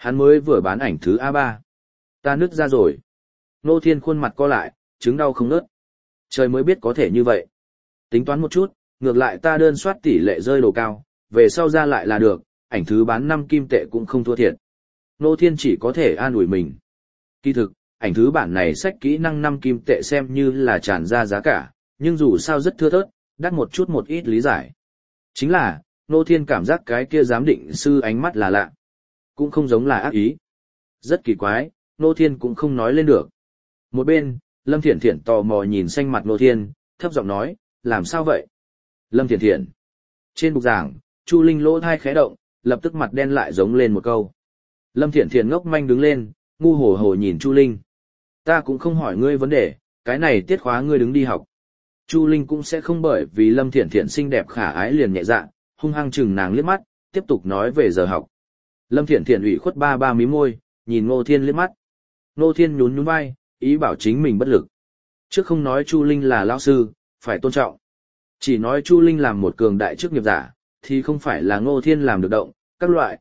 Hắn mới vừa bán ảnh thứ A3. Ta nứt ra rồi. Ngô Thiên khuôn mặt co lại, chứng đau không nớt. Trời mới biết có thể như vậy. Tính toán một chút, ngược lại ta đơn soát tỷ lệ rơi đồ cao, về sau ra lại là được, ảnh thứ bán 5 kim tệ cũng không thua thiệt. Ngô Thiên chỉ có thể an ủi mình. Kỳ thực, ảnh thứ bản này sách kỹ năng 5 kim tệ xem như là tràn ra giá cả, nhưng dù sao rất thưa thớt, đắt một chút một ít lý giải. Chính là, Ngô Thiên cảm giác cái kia giám định sư ánh mắt là lạ. Cũng không giống là ác ý. Rất kỳ quái, Ngô Thiên cũng không nói lên được. Một bên, Lâm Thiển Thiển tò mò nhìn xanh mặt Ngô Thiên, thấp giọng nói, làm sao vậy? Lâm Thiển Thiển. Trên bục giảng, Chu Linh lỗ thai khẽ động, lập tức mặt đen lại giống lên một câu. Lâm Thiển Thiển ngốc manh đứng lên, ngu hổ hổ nhìn Chu Linh. Ta cũng không hỏi ngươi vấn đề, cái này tiết khóa ngươi đứng đi học. Chu Linh cũng sẽ không bởi vì Lâm Thiển Thiển xinh đẹp khả ái liền nhẹ dạ, hung hăng chừng nàng liếc mắt, tiếp tục nói về giờ học. Lâm Thiển Thiển ủy khuất ba ba mí môi, nhìn Ngô Thiên liếc mắt. Ngô Thiên nhún nhún vai, ý bảo chính mình bất lực. Trước không nói Chu Linh là lão sư, phải tôn trọng. Chỉ nói Chu Linh làm một cường đại chức nghiệp giả, thì không phải là Ngô Thiên làm được động, các loại,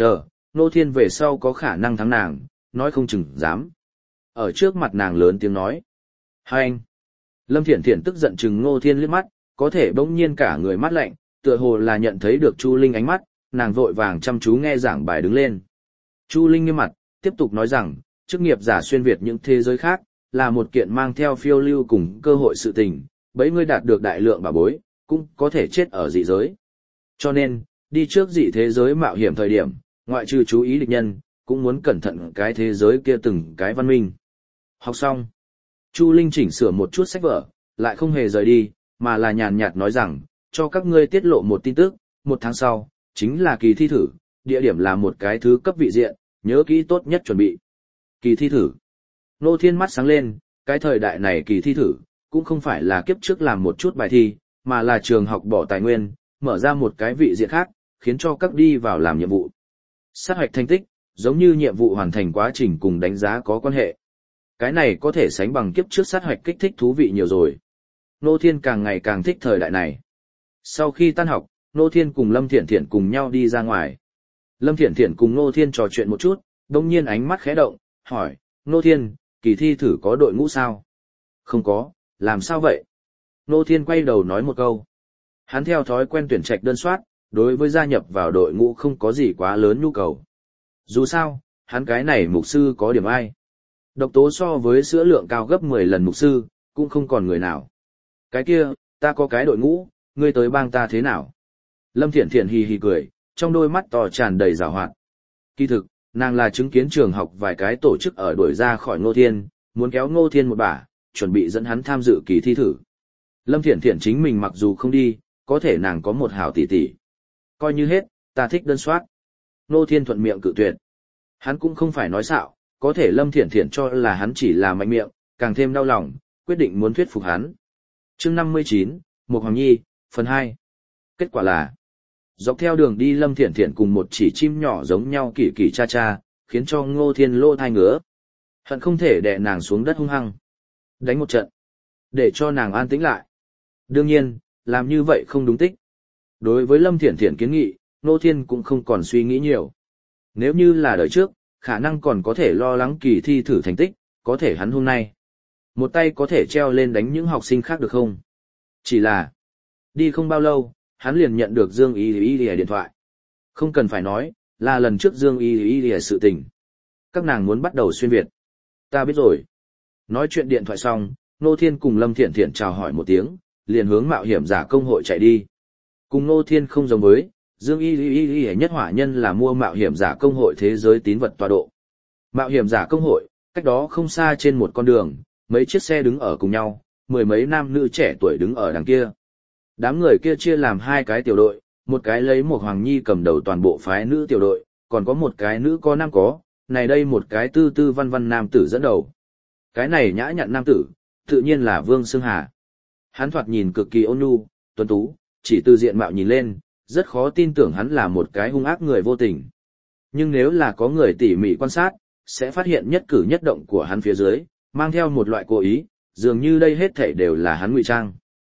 Ngô Thiên về sau có khả năng thắng nàng, nói không chừng dám. Ở trước mặt nàng lớn tiếng nói. Hai anh. Lâm Thiển Thiển tức giận chừng Ngô Thiên liếc mắt, có thể bỗng nhiên cả người mắt lạnh, tựa hồ là nhận thấy được Chu Linh ánh mắt, nàng vội vàng chăm chú nghe giảng bài đứng lên. Chu Linh nghiêm mặt, tiếp tục nói rằng, chức nghiệp giả xuyên Việt những thế giới khác, là một kiện mang theo phiêu lưu cùng cơ hội sự tình, bấy ngươi đạt được đại lượng bảo bối, cũng có thể chết ở dị giới. Cho nên, đi trước dị thế giới mạo hiểm thời điểm, ngoại trừ chú ý địch nhân, cũng muốn cẩn thận cái thế giới kia từng cái văn minh. Học xong, Chu Linh chỉnh sửa một chút sách vở, lại không hề rời đi, mà là nhàn nhạt nói rằng, cho các ngươi tiết lộ một tin tức, 1 tháng sau, chính là kỳ thi thử, địa điểm là một cái thứ cấp vị diện, nhớ kỹ tốt nhất chuẩn bị. Kỳ thi thử. Ngô Thiên mắt sáng lên, cái thời đại này kỳ thi thử, cũng không phải là kiếp trước làm một chút bài thi, mà là trường học bỏ tài nguyên, mở ra một cái vị diện khác, khiến cho các đi vào làm nhiệm vụ. Sát hoạch thành tích, giống như nhiệm vụ hoàn thành quá trình cùng đánh giá có quan hệ. Cái này có thể sánh bằng kiếp trước sát hoạch kích thích thú vị nhiều rồi. Ngô Thiên càng ngày càng thích thời đại này. Sau khi tan học, Ngô Thiên cùng Lâm Thiển Thiển cùng nhau đi ra ngoài. Lâm Thiển Thiển cùng Ngô Thiên trò chuyện một chút, đồng nhiên ánh mắt khẽ động, hỏi, Ngô Thiên, kỳ thi thử có đội ngũ sao? Không có, làm sao vậy? Ngô Thiên quay đầu nói một câu. Hắn theo thói quen tuyển trạch đơn soát, đối với gia nhập vào đội ngũ không có gì quá lớn nhu cầu. Dù sao, hắn cái này mục sư có điểm ai. Độc tố so với sữa lượng cao gấp 10 lần mục sư, cũng không còn người nào. Cái kia, ta có cái đội ngũ, ngươi tới bang ta thế nào? Lâm Thiển Thiển hì hì cười, trong đôi mắt to tràn đầy giảo hoạt. Kỳ thực, nàng là chứng kiến trường học vài cái tổ chức ở đuổi ra khỏi Ngô Thiên, muốn kéo Ngô Thiên một bả, chuẩn bị dẫn hắn tham dự kỳ thi thử. Lâm Thiển Thiển chính mình mặc dù không đi, có thể nàng có một hảo tỷ tỷ. Coi như hết, ta thích đơn soát. Ngô Thiên thuận miệng cự tuyệt. Hắn cũng không phải nói xạo, có thể Lâm Thiển Thiển cho là hắn chỉ là mạnh miệng, càng thêm đau lòng, quyết định muốn thuyết phục hắn. Chương 59, Mục Hoàng Nhi, phần 2. Kết quả là, dọc theo đường đi Lâm Thiển Thiển cùng một chỉ chim nhỏ giống nhau kỳ kỳ cha cha, khiến cho Ngô Thiên lô thai ngứa. Hận không thể đè nàng xuống đất hung hăng. Đánh một trận, để cho nàng an tĩnh lại. Đương nhiên, làm như vậy không đúng tích. Đối với Lâm Thiển Thiển kiến nghị, Ngô Thiên cũng không còn suy nghĩ nhiều. Nếu như là đời trước, khả năng còn có thể lo lắng kỳ thi thử thành tích, có thể hắn hôm nay. Một tay có thể treo lên đánh những học sinh khác được không? Chỉ là, đi không bao lâu, hắn liền nhận được Dương Y điện thoại. Không cần phải nói, là lần trước Dương Y sự tình. Các nàng muốn bắt đầu xuyên Việt. Ta biết rồi. Nói chuyện điện thoại xong, Ngô Thiên cùng Lâm Thiển Thiển chào hỏi một tiếng, liền hướng mạo hiểm giả công hội chạy đi. Cùng Ngô Thiên không giống với, Dương Y nhất hỏa nhân là mua mạo hiểm giả công hội thế giới tín vật tọa độ. Mạo hiểm giả công hội, cách đó không xa trên một con đường, mấy chiếc xe đứng ở cùng nhau, 10 mấy nam nữ trẻ tuổi đứng ở đằng kia. Đám người kia chia làm 2 cái tiểu đội, một cái lấy một Hoàng Nhi cầm đầu toàn bộ phái nữ tiểu đội, còn có một cái nữ có nam có, này đây một cái tư tư văn văn nam tử dẫn đầu. Cái này nhã nhặn nam tử, tự nhiên là Vương Sương Hà. Hắn thoạt nhìn cực kỳ ôn nhu, tuấn tú, chỉ từ diện mạo nhìn lên, rất khó tin tưởng hắn là một cái hung ác người vô tình. Nhưng nếu là có người tỉ mỉ quan sát, sẽ phát hiện nhất cử nhất động của hắn phía dưới, mang theo một loại cố ý, dường như đây hết thảy đều là hắn ngụy trang.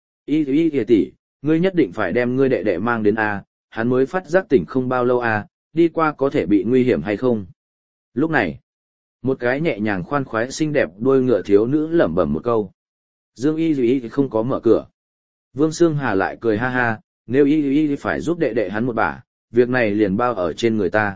Y tỷ, ngươi nhất định phải đem ngươi đệ đệ mang đến A, hắn mới phát giác tỉnh không bao lâu A, đi qua có thể bị nguy hiểm hay không? Lúc này, một cái nhẹ nhàng khoan khoái xinh đẹp đuôi ngựa thiếu nữ lẩm bẩm một câu. Dương Y Dĩ thì không có mở cửa. Vương Sương Hà lại cười ha ha, nếu Y phải giúp đệ đệ hắn một bả, việc này liền bao ở trên người ta.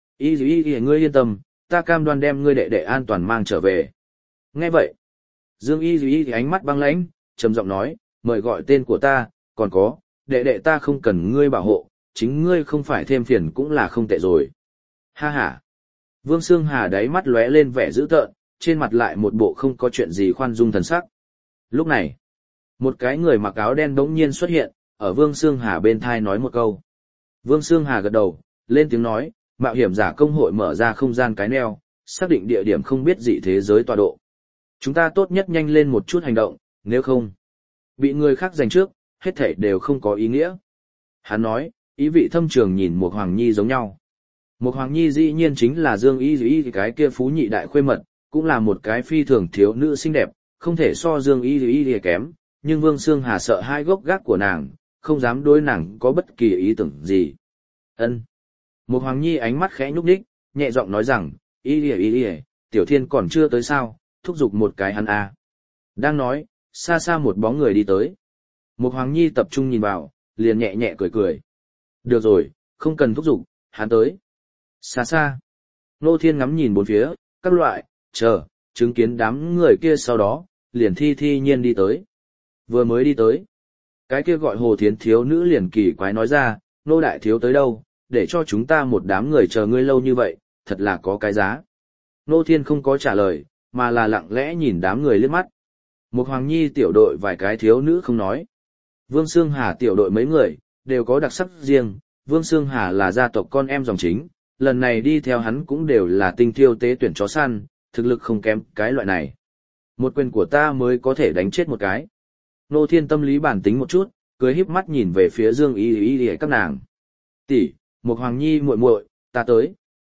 Y ngươi yên tâm, ta cam đoan đem ngươi đệ đệ an toàn mang trở về. Nghe vậy, Dương Y thì ánh mắt băng lãnh, trầm giọng nói, mời gọi tên của ta, còn có, đệ đệ ta không cần ngươi bảo hộ, chính ngươi không phải thêm phiền cũng là không tệ rồi. Ha ha. Vương Sương Hà đáy mắt lóe lên vẻ dữ tợn, trên mặt lại một bộ không có chuyện gì khoan dung thần sắc. Lúc này, một cái người mặc áo đen đống nhiên xuất hiện, ở Vương Sương Hà bên thai nói một câu. Vương Sương Hà gật đầu, lên tiếng nói, mạo hiểm giả công hội mở ra không gian cái neo, xác định địa điểm không biết dị thế giới tọa độ. Chúng ta tốt nhất nhanh lên một chút hành động, nếu không, bị người khác giành trước, hết thảy đều không có ý nghĩa. Hắn nói, ý vị thâm trường nhìn một Hoàng Nhi giống nhau. Một Hoàng Nhi dĩ nhiên chính là Dương Y cái kia phú nhị đại khuê mật, cũng là một cái phi thường thiếu nữ xinh đẹp, không thể so Dương Y kém, nhưng Vương Sương Hà sợ hai gốc gác của nàng, không dám đối nàng có bất kỳ ý tưởng gì. Ân. Một Hoàng Nhi ánh mắt khẽ nhúc nhích, nhẹ giọng nói rằng, Y, Tiểu Thiên còn chưa tới sao, thúc giục một cái hắn a. Đang nói, xa xa một bóng người đi tới. Một Hoàng Nhi tập trung nhìn vào, liền nhẹ nhẹ cười cười. Được rồi, không cần thúc giục, hắn tới. Xa xa. Nô Thiên ngắm nhìn bốn phía, các loại, chứng kiến đám người kia sau đó, liền thi nhiên đi tới. Vừa mới đi tới. Cái kia gọi Hồ Thiến thiếu nữ liền kỳ quái nói ra, nô đại thiếu tới đâu, để cho chúng ta một đám người chờ ngươi lâu như vậy, thật là có cái giá. Nô Thiên không có trả lời, mà là lặng lẽ nhìn đám người liếc mắt. Một Hoàng Nhi tiểu đội vài cái thiếu nữ không nói. Vương Sương Hà tiểu đội mấy người, đều có đặc sắc riêng, Vương Sương Hà là gia tộc con em dòng chính, lần này đi theo hắn cũng đều là tinh thiêu tế tuyển chó săn, thực lực không kém cái loại này. Một quyền của ta mới có thể đánh chết một cái. Nô Thiên tâm lý bản tính một chút, cười híp mắt nhìn về phía Dương Y các nàng. Tỷ, một Hoàng Nhi muội muội, ta tới.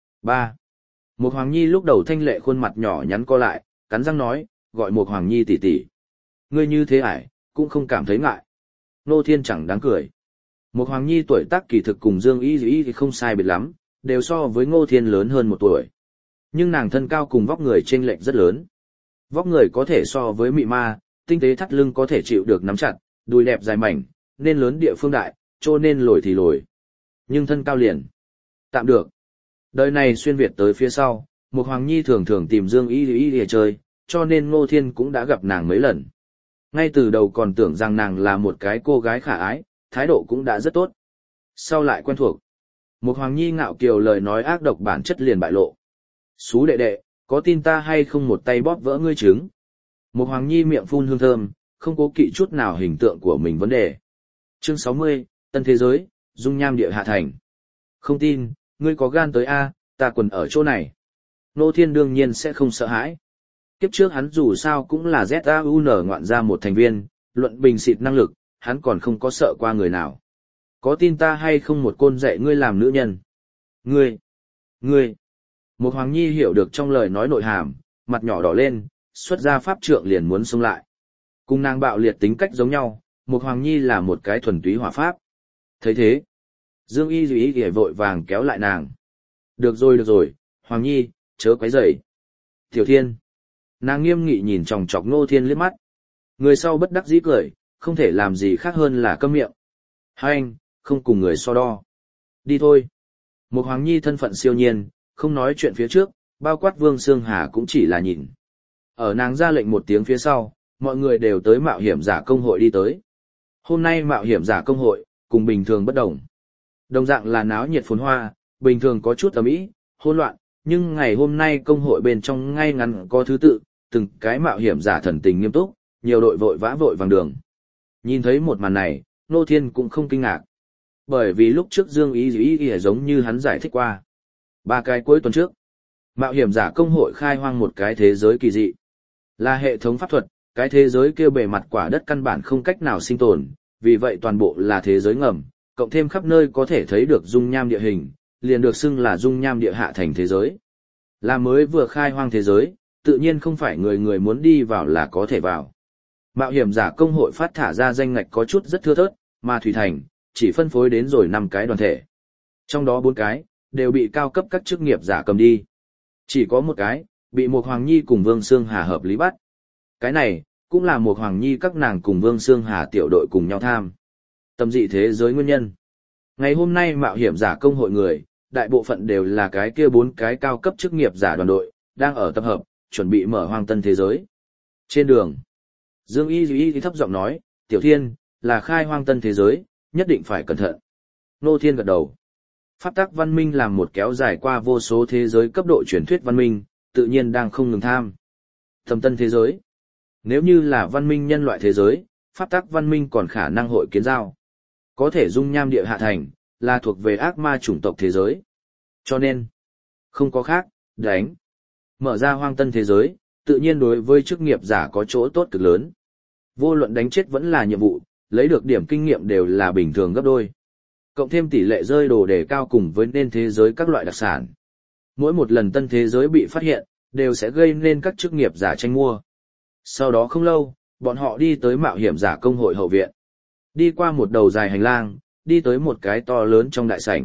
3. Một Hoàng Nhi lúc đầu thanh lệ khuôn mặt nhỏ nhắn co lại, cắn răng nói, gọi một Hoàng Nhi tỷ tỷ. Ngươi như thế ải, cũng không cảm thấy ngại. Nô Thiên chẳng đáng cười. Một Hoàng Nhi tuổi tác kỳ thực cùng Dương Y thì không sai biệt lắm, đều so với Ngô Thiên lớn hơn một tuổi. Nhưng nàng thân cao cùng vóc người chênh lệch rất lớn. Vóc người có thể so với mị ma, tinh tế thắt lưng có thể chịu được nắm chặt, đùi đẹp dài mảnh, nên lớn địa phương đại, trô nên lồi thì lồi. Nhưng thân cao liền. Tạm được. Đời này xuyên Việt tới phía sau, một Hoàng Nhi thường thường tìm Dương Y để chơi, cho nên Ngô Thiên cũng đã gặp nàng mấy lần. Ngay từ đầu còn tưởng rằng nàng là một cái cô gái khả ái, thái độ cũng đã rất tốt. Sau lại quen thuộc. Một Hoàng Nhi ngạo kiều lời nói ác độc bản chất liền bại lộ. Xú đệ đệ, có tin ta hay không một tay bóp vỡ ngươi trứng? Một Hoàng Nhi miệng phun hương thơm, không cố kỵ chút nào hình tượng của mình vấn đề. Chương 60, Tân Thế Giới, Dung Nham Địa Hạ Thành. Không tin, ngươi có gan tới A, ta quần ở chỗ này. Nô Thiên đương nhiên sẽ không sợ hãi. Kiếp trước hắn dù sao cũng là ZAUN ngoạn ra một thành viên, luận bình xịt năng lực, hắn còn không có sợ qua người nào. Có tin ta hay không một côn dạy ngươi làm nữ nhân? Ngươi. Một Hoàng Nhi hiểu được trong lời nói nội hàm, mặt nhỏ đỏ lên, xuất ra pháp trượng liền muốn xông lại. Cùng nàng bạo liệt tính cách giống nhau, một Hoàng Nhi là một cái thuần túy hỏa pháp. Thấy thế, Dương Y vội vàng kéo lại nàng. Được rồi, Hoàng Nhi, chớ quấy rầy. Tiểu Thiên. Nàng nghiêm nghị nhìn chòng chọc Ngô Thiên liếc mắt. Người sau bất đắc dĩ cười, không thể làm gì khác hơn là câm miệng. Hai anh, không cùng người so đo. Đi thôi. Một Hoàng Nhi thân phận siêu nhiên, không nói chuyện phía trước, bao quát Vương Sương Hà cũng chỉ là nhìn. Ở nàng ra lệnh một tiếng phía sau, mọi người đều tới mạo hiểm giả công hội đi tới. Hôm nay mạo hiểm giả công hội, cùng bình thường bất đồng. Đồng dạng là náo nhiệt phồn hoa, bình thường có chút ầm ĩ, hỗn loạn, nhưng ngày hôm nay công hội bên trong ngay ngắn có thứ tự, từng cái mạo hiểm giả thần tình nghiêm túc, nhiều đội vội vã vội vàng đường. Nhìn thấy một màn này, Nô Thiên cũng không kinh ngạc. Bởi vì lúc trước Dương Y giống như hắn giải thích qua. 3 cái cuối tuần trước, mạo hiểm giả công hội khai hoang một cái thế giới kỳ dị. Là hệ thống pháp thuật, cái thế giới kia bề mặt quả đất căn bản không cách nào sinh tồn, vì vậy toàn bộ là thế giới ngầm, cộng thêm khắp nơi có thể thấy được dung nham địa hình, liền được xưng là dung nham địa hạ thành thế giới. Là mới vừa khai hoang thế giới, tự nhiên không phải người người muốn đi vào là có thể vào. Mạo hiểm giả công hội phát thả ra danh ngạch có chút rất thưa thớt, mà Thủy Thành chỉ phân phối đến rồi 5 cái đoàn thể. Trong đó 4 cái đều bị cao cấp các chức nghiệp giả cầm đi. Chỉ có một cái, bị Mục Hoàng Nhi cùng Vương Sương Hà hợp lý bắt. Cái này, cũng là Mục Hoàng Nhi các nàng cùng Vương Sương Hà tiểu đội cùng nhau tham. Tâm dị thế giới nguyên nhân. Ngày hôm nay mạo hiểm giả công hội người, đại bộ phận đều là cái kia 4 cái cao cấp chức nghiệp giả đoàn đội, đang ở tập hợp, chuẩn bị mở hoang tân thế giới. Trên đường, Dương Y thấp giọng nói, Tiểu Thiên, là khai hoang tân thế giới, nhất định phải cẩn thận. Nô Thiên gật đầu. Pháp tắc văn minh làm một kéo dài qua vô số thế giới cấp độ truyền thuyết văn minh, tự nhiên đang không ngừng tham. Thầm tân thế giới. Nếu như là văn minh nhân loại thế giới, pháp tắc văn minh còn khả năng hội kiến giao. Có thể dung nham địa hạ thành, là thuộc về ác ma chủng tộc thế giới. Cho nên, không có khác, đánh. Mở ra hoang tân thế giới, tự nhiên đối với chức nghiệp giả có chỗ tốt cực lớn. Vô luận đánh chết vẫn là nhiệm vụ, lấy được điểm kinh nghiệm đều là bình thường gấp đôi. Cộng thêm tỷ lệ rơi đồ đề cao cùng với nên thế giới các loại đặc sản. Mỗi một lần tân thế giới bị phát hiện, đều sẽ gây nên các chức nghiệp giả tranh mua. Sau đó không lâu, bọn họ đi tới mạo hiểm giả công hội hậu viện. Đi qua một đầu dài hành lang, đi tới một cái to lớn trong đại sảnh.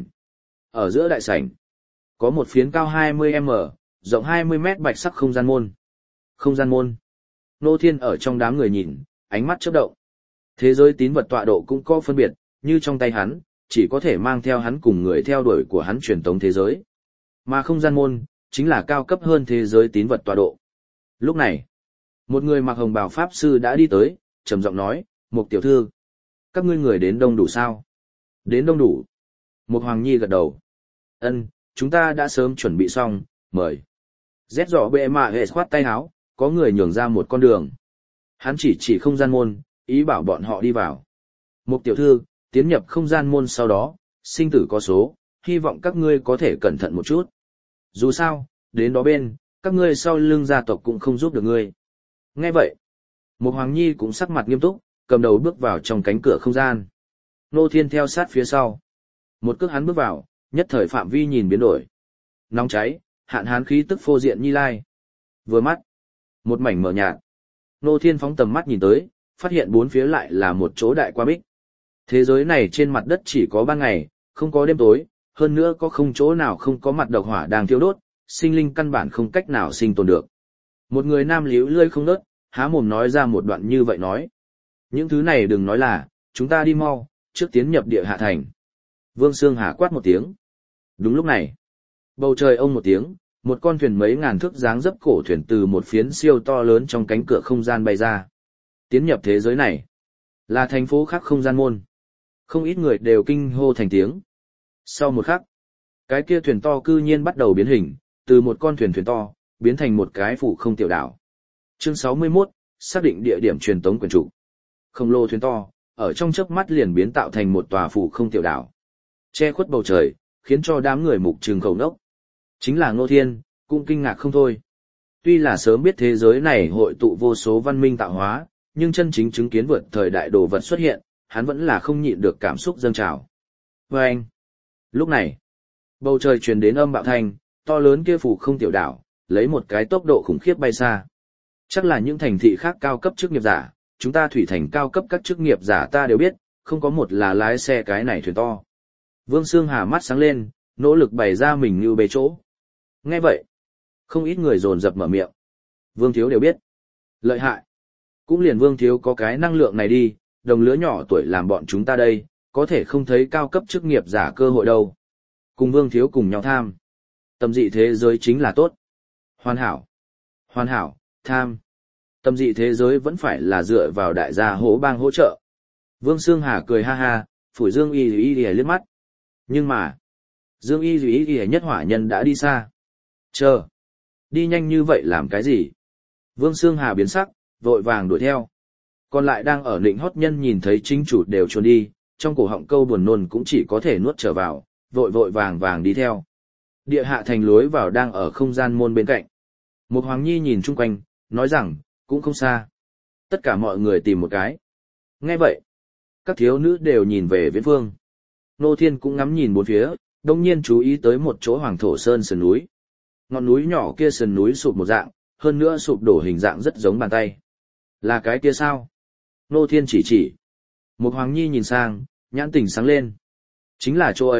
Ở giữa đại sảnh, có một phiến cao 20m, rộng 20m bạch sắc không gian môn. Không gian môn. Nô Thiên ở trong đám người nhìn, ánh mắt chớp động. Thế giới tín vật tọa độ cũng có phân biệt, như trong tay hắn, chỉ có thể mang theo hắn cùng người theo đuổi của hắn truyền tống thế giới. Mà không gian môn, chính là cao cấp hơn thế giới tín vật tọa độ. Lúc này, một người mặc hồng bào pháp sư đã đi tới, trầm giọng nói, Mục tiểu thư, các ngươi người đến đông đủ sao? Đến đông đủ. Mục Hoàng Nhi gật đầu. Ân, chúng ta đã sớm chuẩn bị xong, mời. Rét rõ bệ mạ hệ khoát tay áo, có người nhường ra một con đường. Hắn chỉ không gian môn, ý bảo bọn họ đi vào. Mục tiểu thư, tiến nhập không gian môn sau đó, sinh tử có số, hy vọng các ngươi có thể cẩn thận một chút. Dù sao, đến đó bên, các ngươi sau lưng gia tộc cũng không giúp được ngươi. Nghe vậy, Mục Hoàng Nhi cũng sắc mặt nghiêm túc, cầm đầu bước vào trong cánh cửa không gian. Nô Thiên theo sát phía sau. Một cước hắn bước vào, nhất thời phạm vi nhìn biến đổi. Nóng cháy, hạn hán khí tức phô diện như lai. Vừa mắt, một mảnh mờ nhạt. Nô Thiên phóng tầm mắt nhìn tới, phát hiện bốn phía lại là một chỗ đại qua bích. Thế giới này trên mặt đất chỉ có ban ngày, không có đêm tối, hơn nữa có không chỗ nào không có mặt độc hỏa đang thiêu đốt, sinh linh căn bản không cách nào sinh tồn được. Một người nam líu lươi không nớt, há mồm nói ra một đoạn như vậy nói. Những thứ này đừng nói là, chúng ta đi mau, trước tiến nhập địa hạ thành. Vương Sương Hà quát một tiếng. Đúng lúc này, bầu trời ông một tiếng, một con thuyền mấy ngàn thước dáng dấp cổ thuyền từ một phiến siêu to lớn trong cánh cửa không gian bay ra. Tiến nhập thế giới này, là thành phố khác không gian môn. Không ít người đều kinh hô thành tiếng. Sau một khắc, cái kia thuyền to cư nhiên bắt đầu biến hình, từ một con thuyền to, biến thành một cái phủ không tiểu đảo. Chương 61, xác định địa điểm truyền tống quyền chủ. Khổng lồ thuyền to, ở trong chớp mắt liền biến tạo thành một tòa phủ không tiểu đảo. Che khuất bầu trời, khiến cho đám người mục trừng khẩu nốc. Chính là Ngô Thiên, cũng kinh ngạc không thôi. Tuy là sớm biết thế giới này hội tụ vô số văn minh tạo hóa, nhưng chân chính chứng kiến vượt thời đại đồ vật xuất hiện, hắn vẫn là không nhịn được cảm xúc dâng trào. Và anh, lúc này, bầu trời truyền đến âm bạo thanh, to lớn kia phủ không tiểu đảo, lấy một cái tốc độ khủng khiếp bay xa. Chắc là những thành thị khác cao cấp chức nghiệp giả, chúng ta thủy thành cao cấp các chức nghiệp giả ta đều biết, không có một là lái xe cái này thuyền to. Vương Sương Hà mắt sáng lên, nỗ lực bày ra mình như bề chỗ. Nghe vậy, không ít người dồn dập mở miệng. Vương Thiếu đều biết. Lợi hại. Cũng liền Vương Thiếu có cái năng lượng này đi, đồng lứa nhỏ tuổi làm bọn chúng ta đây, có thể không thấy cao cấp chức nghiệp giả cơ hội đâu. Cùng Vương Thiếu cùng nhau tham. Tâm dị thế giới chính là tốt. Hoàn hảo. Hoàn hảo, tham. Tâm dị thế giới vẫn phải là dựa vào đại gia hỗ bang hỗ trợ. Vương Sương Hà cười ha ha, phủi Dương Y liếc mắt. Nhưng mà, Dương Y nhất hỏa nhân đã đi xa. Chờ. Đi nhanh như vậy làm cái gì? Vương Sương Hà biến sắc, vội vàng đuổi theo. Còn lại đang ở nịnh hót nhân nhìn thấy chính chủ đều trốn đi, trong cổ họng câu buồn nôn cũng chỉ có thể nuốt trở vào, vội vàng đi theo. Địa hạ thành lối vào đang ở không gian môn bên cạnh. Một Hoàng Nhi nhìn chung quanh, nói rằng, cũng không xa. Tất cả mọi người tìm một cái. Nghe vậy, các thiếu nữ đều nhìn về viễn phương. Nô Thiên cũng ngắm nhìn bốn phía, đông nhiên chú ý tới một chỗ hoàng thổ sơn sườn núi. Ngọn núi nhỏ kia sườn núi sụp một dạng, hơn nữa sụp đổ hình dạng rất giống bàn tay. Là cái kia sao? Nô Thiên chỉ. Một Hoàng Nhi nhìn sang, nhãn tình sáng lên. Chính là chỗ ấy,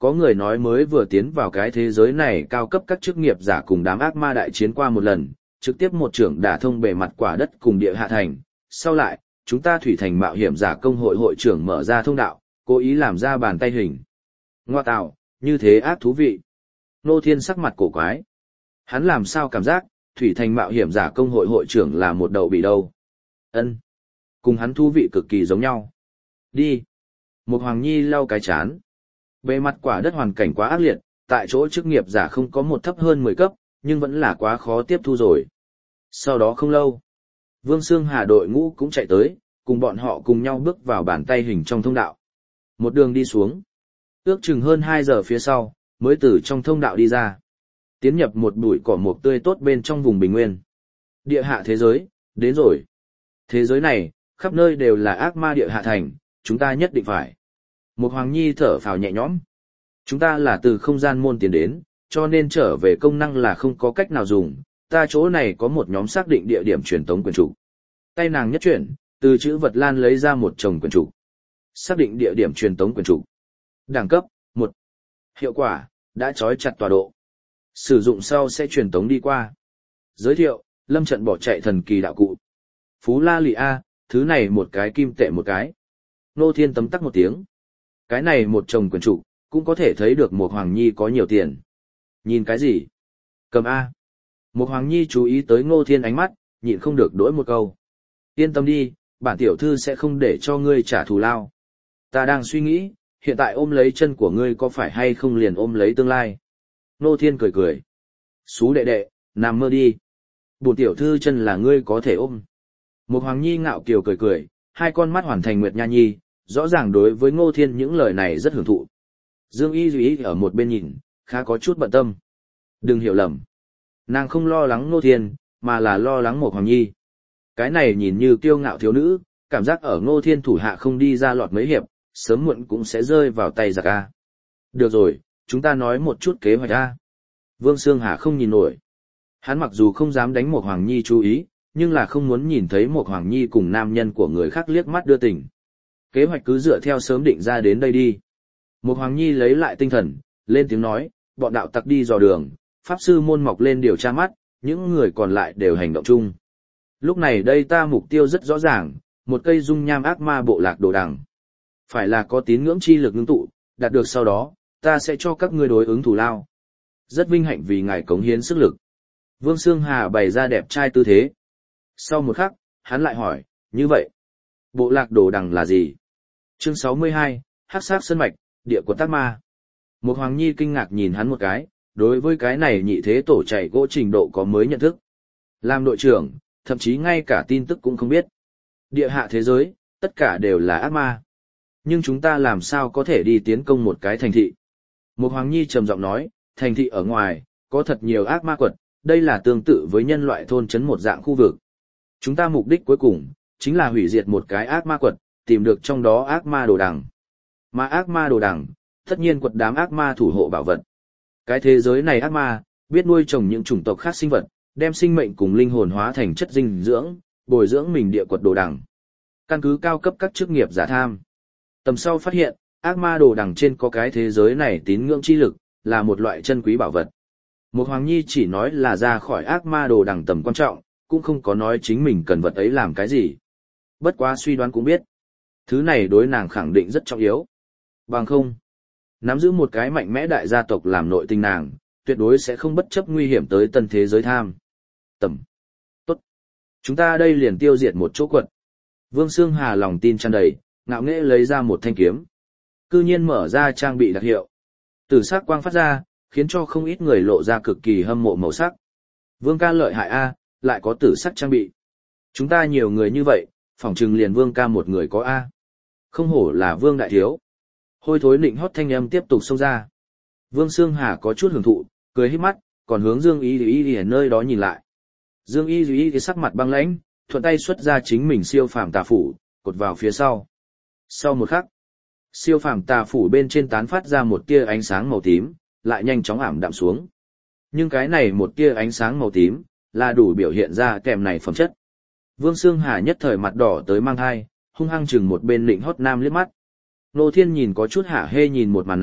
có người nói mới vừa tiến vào cái thế giới này cao cấp các chức nghiệp giả cùng đám ác ma đại chiến qua một lần, trực tiếp một trưởng đả thông bề mặt quả đất cùng địa hạ thành. Sau lại, chúng ta thủy thành mạo hiểm giả công hội hội trưởng mở ra thông đạo, cố ý làm ra bàn tay hình. Ngoa tạo, như thế ác thú vị. Ngô Thiên sắc mặt cổ quái. Hắn làm sao cảm giác, thủy thành mạo hiểm giả công hội hội trưởng là một đầu bị đâu. Ân, cùng hắn thú vị cực kỳ giống nhau. Đi. Một Hoàng Nhi lau cái chán. Bề mặt quả đất hoàn cảnh quá ác liệt, tại chỗ chức nghiệp giả không có một thấp hơn 10 cấp, nhưng vẫn là quá khó tiếp thu rồi. Sau đó không lâu, Vương Sương Hà đội ngũ cũng chạy tới, cùng bọn họ cùng nhau bước vào bàn tay hình trong thông đạo. Một đường đi xuống, ước chừng hơn 2 giờ phía sau, mới từ trong thông đạo đi ra. Tiến nhập một bụi cỏ mộc tươi tốt bên trong vùng bình nguyên. Địa hạ thế giới, đến rồi. Thế giới này, khắp nơi đều là ác ma địa hạ thành, chúng ta nhất định phải. Một Hoàng Nhi thở phào nhẹ nhõm. Chúng ta là từ không gian môn tiến đến, cho nên trở về công năng là không có cách nào dùng. Ta chỗ này có một nhóm xác định địa điểm truyền tống quyền trục. Tay nàng nhất chuyển, từ chữ vật lan lấy ra một chồng quyền trục. Xác định địa điểm truyền tống quyền trục. Đẳng cấp 1. Hiệu quả đã trói chặt tọa độ. Sử dụng sau sẽ truyền tống đi qua. Giới thiệu, lâm trận bỏ chạy thần kỳ đạo cụ. Phú La Lị A, thứ này một cái kim tệ một cái. Nô Thiên tấm tắc một tiếng. Cái này một chồng quyền trục, cũng có thể thấy được một Hoàng Nhi có nhiều tiền. Nhìn cái gì? Cầm A. Một Hoàng Nhi chú ý tới Ngô Thiên ánh mắt, nhịn không được đỗi một câu. Yên tâm đi, bản tiểu thư sẽ không để cho ngươi trả thù lao. Ta đang suy nghĩ, hiện tại ôm lấy chân của ngươi có phải hay không liền ôm lấy tương lai. Ngô Thiên cười cười. Xú đệ đệ, nằm mơ đi. Bổn tiểu thư chân là ngươi có thể ôm. Một Hoàng Nhi ngạo kiều cười cười, hai con mắt hoàn thành Nguyệt Nha Nhi, rõ ràng đối với Ngô Thiên những lời này rất hưởng thụ. Dương Y Duy ở một bên nhìn, khá có chút bận tâm. Đừng hiểu lầm. Nàng không lo lắng Ngô Thiên, mà là lo lắng một Hoàng Nhi. Cái này nhìn như kiêu ngạo thiếu nữ, cảm giác ở Ngô Thiên thủ hạ không đi ra lọt mấy hiệp, sớm muộn cũng sẽ rơi vào tay giặc A. Được rồi, chúng ta nói một chút kế hoạch A. Vương Sương Hà không nhìn nổi. Hắn mặc dù không dám đánh một Hoàng Nhi chú ý, nhưng là không muốn nhìn thấy một Hoàng Nhi cùng nam nhân của người khác liếc mắt đưa tình. Kế hoạch cứ dựa theo sớm định ra đến đây đi. Một Hoàng Nhi lấy lại tinh thần, lên tiếng nói, bọn đạo tặc đi dò đường, pháp sư môn mọc lên điều tra mắt, những người còn lại đều hành động chung. Lúc này đây ta mục tiêu rất rõ ràng, một cây dung nham ác ma bộ lạc đồ đằng. Phải là có tín ngưỡng chi lực ngưng tụ, đạt được sau đó, ta sẽ cho các ngươi đối ứng thù lao. Rất vinh hạnh vì ngài cống hiến sức lực. Vương Sương Hà bày ra đẹp trai tư thế. Sau một khắc, hắn lại hỏi, như vậy, bộ lạc đồ đằng là gì? Chương 62, Hắc Sát Sơn Mạch, địa của Tát Ma. Một Hoàng Nhi kinh ngạc nhìn hắn một cái, đối với cái này nhị thế tổ chạy gỗ trình độ có mới nhận thức. Làm đội trưởng, thậm chí ngay cả tin tức cũng không biết. Địa hạ thế giới, tất cả đều là ác ma. Nhưng chúng ta làm sao có thể đi tiến công một cái thành thị? Một Hoàng Nhi trầm giọng nói, thành thị ở ngoài, có thật nhiều ác ma quật, đây là tương tự với nhân loại thôn trấn một dạng khu vực. Chúng ta mục đích cuối cùng, chính là hủy diệt một cái ác ma quật, tìm được trong đó ác ma đồ đằng. Mà ác ma đồ đằng, tất nhiên quật đám ác ma thủ hộ bảo vật. Cái thế giới này ác ma, biết nuôi trồng những chủng tộc khác sinh vật, đem sinh mệnh cùng linh hồn hóa thành chất dinh dưỡng, bồi dưỡng mình địa quật đồ đằng. Căn cứ cao cấp các chức nghiệp giả tham. Tầm sau phát hiện, ác ma đồ đằng trên có cái thế giới này tín ngưỡng chi lực, là một loại chân quý bảo vật. Một Hoàng Nhi chỉ nói là ra khỏi ác ma đồ đằng tầm quan trọng, cũng không có nói chính mình cần vật ấy làm cái gì. Bất quá suy đoán cũng biết. Thứ này đối nàng khẳng định rất trọng yếu. Bằng không, nắm giữ một cái mạnh mẽ đại gia tộc làm nội tình nàng, tuyệt đối sẽ không bất chấp nguy hiểm tới tân thế giới tham. Tầm. Tốt. Chúng ta đây liền tiêu diệt một chỗ quật. Vương Sương Hà lòng tin tràn đầy, ngạo nghễ lấy ra một thanh kiếm. Cư nhiên mở ra trang bị đặc hiệu. Tử sắc quang phát ra, khiến cho không ít người lộ ra cực kỳ hâm mộ màu sắc. Vương ca lợi hại A, lại có tử sắc trang bị. Chúng ta nhiều người như vậy, phỏng chừng liền Vương ca một người có A. Không hổ là Vương đại thiếu. Hôi thối nịnh hót thanh âm tiếp tục xông ra. Vương Sương Hà có chút hưởng thụ, cười híp mắt, còn hướng Dương Y Y ở nơi đó nhìn lại. Dương Y Y sắc mặt băng lãnh, thuận tay xuất ra chính mình siêu phàm tà phủ, cột vào phía sau. Sau một khắc, siêu phàm tà phủ bên trên tán phát ra một tia ánh sáng màu tím, lại nhanh chóng ảm đạm xuống. Nhưng cái này một tia ánh sáng màu tím, là đủ biểu hiện ra kèm này phẩm chất. Vương Sương Hà nhất thời mặt đỏ tới mang hai, hung hăng chừng một bên nịnh hót nam liếc mắt. Nô Thiên nhìn có chút hả hê nhìn một màn này,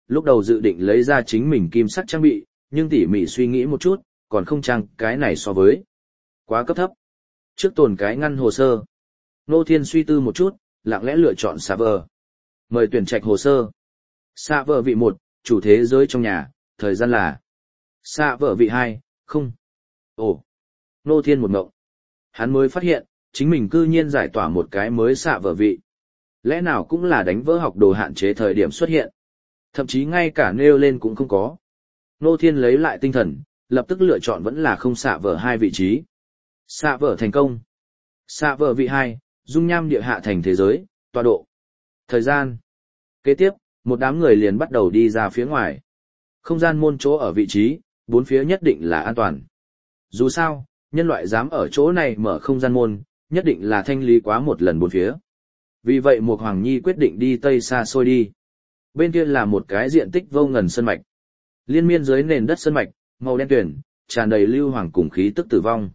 lúc đầu dự định lấy ra chính mình kim sắc trang bị, nhưng tỉ mỉ suy nghĩ một chút, còn không trang cái này so với. Quá cấp thấp. Trước tồn cái ngăn hồ sơ. Ngô Thiên suy tư một chút, lặng lẽ lựa chọn server. Mời tuyển trạch hồ sơ. Server vị 1, chủ thế giới trong nhà, thời gian là. Server vị 2, không. Ồ. Ngô Thiên một ngộng. Hắn mới phát hiện, chính mình cư nhiên giải tỏa một cái mới server vị. Lẽ nào cũng là đánh vỡ học đồ hạn chế thời điểm xuất hiện. Thậm chí ngay cả nêu lên cũng không có. Ngô Thiên lấy lại tinh thần, lập tức lựa chọn vẫn là không server 2 vị trí. Server thành công. Server vị 2, dung nham địa hạ thành thế giới, tọa độ. Thời gian. Kế tiếp, một đám người liền bắt đầu đi ra phía ngoài. Không gian môn chỗ ở vị trí, bốn phía nhất định là an toàn. Dù sao, nhân loại dám ở chỗ này mở không gian môn, nhất định là thanh lý quá một lần bốn phía. Vì vậy Mục Hoàng Nhi quyết định đi tây xa xôi đi. Bên kia là một cái diện tích vô ngần sơn mạch. Liên miên dưới nền đất sơn mạch, màu đen tuyền, tràn đầy lưu hoàng cùng khí tức tử vong.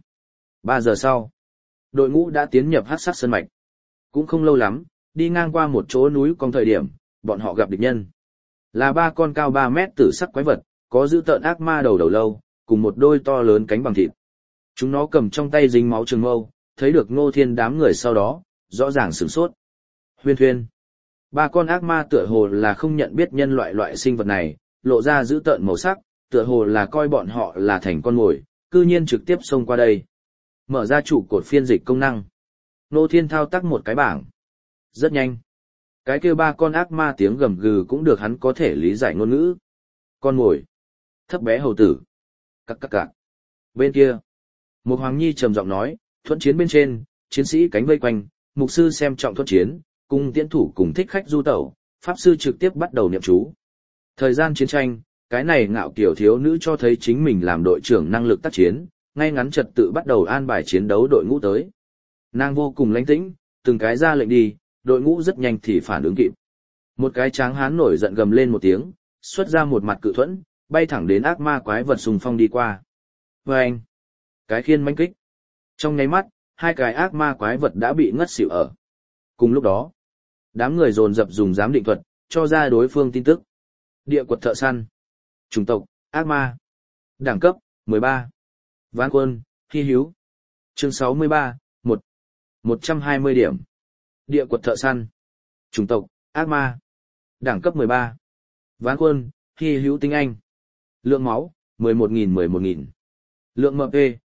3 giờ sau, đội ngũ đã tiến nhập hắc sắc sơn mạch. Cũng không lâu lắm, đi ngang qua một chỗ núi cong thời điểm, bọn họ gặp địch nhân. Là 3 con cao 3 mét tử sắc quái vật, có dữ tợn ác ma đầu lâu, cùng một đôi to lớn cánh bằng thịt. Chúng nó cầm trong tay dính máu trường mâu, thấy được Ngô Thiên đám người sau đó, rõ ràng sửng sốt. Huyên thuyên. 3 con ác ma tựa hồ là không nhận biết nhân loại sinh vật này, lộ ra dữ tợn màu sắc, tựa hồ là coi bọn họ là thành con mồi, cư nhiên trực tiếp xông qua đây. Mở ra trụ cột phiên dịch công năng. Ngô Thiên thao tác một cái bảng. Rất nhanh. Cái kêu 3 con ác ma tiếng gầm gừ cũng được hắn có thể lý giải ngôn ngữ. Con mồi. Thấp bé hầu tử. Cắc. Bên kia. Một Hoàng Nhi trầm giọng nói, thuẫn chiến bên trên, chiến sĩ cánh vây quanh, mục sư xem trọng thuẫn chiến, cùng tiễn thủ cùng thích khách du tẩu, pháp sư trực tiếp bắt đầu niệm chú. Thời gian chiến tranh, cái này ngạo kiểu thiếu nữ cho thấy chính mình làm đội trưởng năng lực tác chiến, ngay ngắn trật tự bắt đầu an bài chiến đấu đội ngũ tới. Nàng vô cùng lãnh tĩnh, từng cái ra lệnh đi, đội ngũ rất nhanh thì phản ứng kịp. Một cái tráng hán nổi giận gầm lên một tiếng, xuất ra một mặt cự thuẫn, bay thẳng đến ác ma quái vật xung phong đi qua. Vâng! Cái khiên mãnh kích. Trong nháy mắt, 2 cái ác ma quái vật đã bị ngất xỉu ở. Cùng lúc đó, đám người dồn dập dùng giám định thuật, cho ra đối phương tin tức. Địa quật thợ săn. Chủng tộc, ác ma. Đẳng cấp, 13. Ván quân, hy hữu. Chương 63, 120 điểm. Địa quật thợ săn. Chủng tộc, ác ma. Đẳng cấp 13. Ván quân, hy hữu tinh anh. Lượng máu, 11.000. Lượng MP,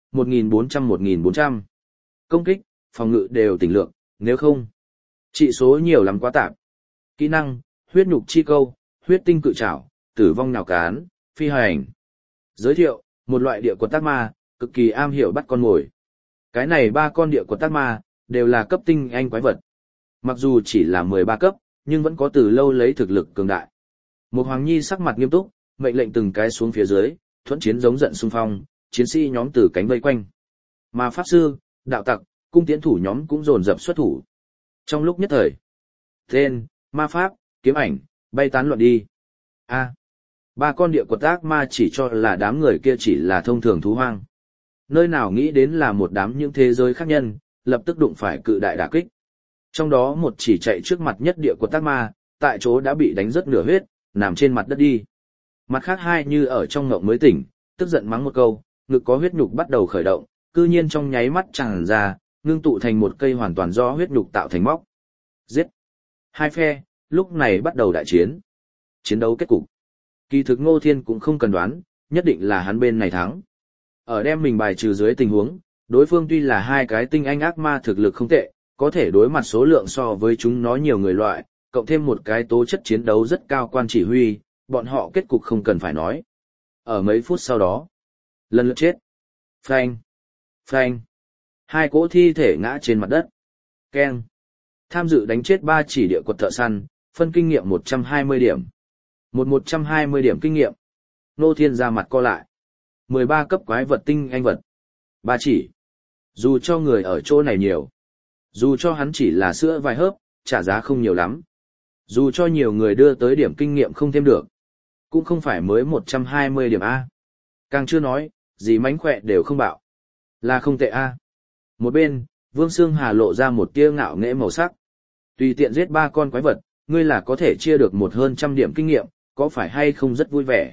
1.400. Công kích, phòng ngự đều tỉnh lượng, nếu không. Trị số nhiều lắm quá tạp. Kỹ năng, huyết nhục chi câu, huyết tinh cự trảo, tử vong nhào cán, phi hành. Giới thiệu, một loại địa quật ác ma, cực kỳ am hiểu bắt con mồi. Cái này 3 con địa quật ác ma, đều là cấp tinh anh quái vật. Mặc dù chỉ là 13 cấp, nhưng vẫn có từ lâu lấy thực lực cường đại. Một Hoàng Nhi sắc mặt nghiêm túc, mệnh lệnh từng cái xuống phía dưới, thuẫn chiến giống giận xung phong, chiến sĩ nhóm từ cánh vây quanh. Mà pháp sư, đạo tặc, cung tiễn thủ nhóm cũng dồn dập xuất thủ. Trong lúc nhất thời, tên, ma pháp, kiếm ảnh, bay tán loạn đi. 3 con địa quật ác ma chỉ cho là đám người kia chỉ là thông thường thú hoang. Nơi nào nghĩ đến là một đám những thế giới khác nhân, lập tức đụng phải cự đại đả kích. Trong đó một chỉ chạy trước mặt nhất địa quật ác ma, tại chỗ đã bị đánh rất nửa huyết, nằm trên mặt đất đi. Mặt khác 2 như ở trong ngộng mới tỉnh, tức giận mắng một câu, ngực có huyết nhục bắt đầu khởi động, cư nhiên trong nháy mắt tràn ra, ngưng tụ thành một cây hoàn toàn do huyết nhục tạo thành móc. Giết! 2 phe, lúc này bắt đầu đại chiến. Chiến đấu kết cục. Kỳ thực Ngô Thiên cũng không cần đoán, nhất định là hắn bên này thắng. Ở đem mình bài trừ dưới tình huống, đối phương tuy là 2 cái tinh anh ác ma thực lực không tệ, có thể đối mặt số lượng so với chúng nó nhiều người loại, cộng thêm một cái tố chất chiến đấu rất cao quan chỉ huy, bọn họ kết cục không cần phải nói. Ở mấy phút sau đó, lần lượt chết. Phanh! Phanh! 2 cỗ thi thể ngã trên mặt đất. Keng! Tham dự đánh chết 3 chỉ địa quật thợ săn, phân kinh nghiệm 120 điểm. 120 điểm kinh nghiệm. Ngô Thiên ra mặt co lại. 13 cấp quái vật tinh anh vật. 3 chỉ. Dù cho người ở chỗ này nhiều. Dù cho hắn chỉ là sữa vài hớp, trả giá không nhiều lắm. Dù cho nhiều người đưa tới điểm kinh nghiệm không thêm được. Cũng không phải mới 120 điểm A. Càng chưa nói, gì mánh khỏe đều không bạo. Là không tệ A. Một bên, Vương Sương Hà lộ ra một tia ngạo nghễ màu sắc. Tùy tiện giết 3 con quái vật, ngươi là có thể chia được hơn trăm điểm kinh nghiệm, có phải hay không rất vui vẻ?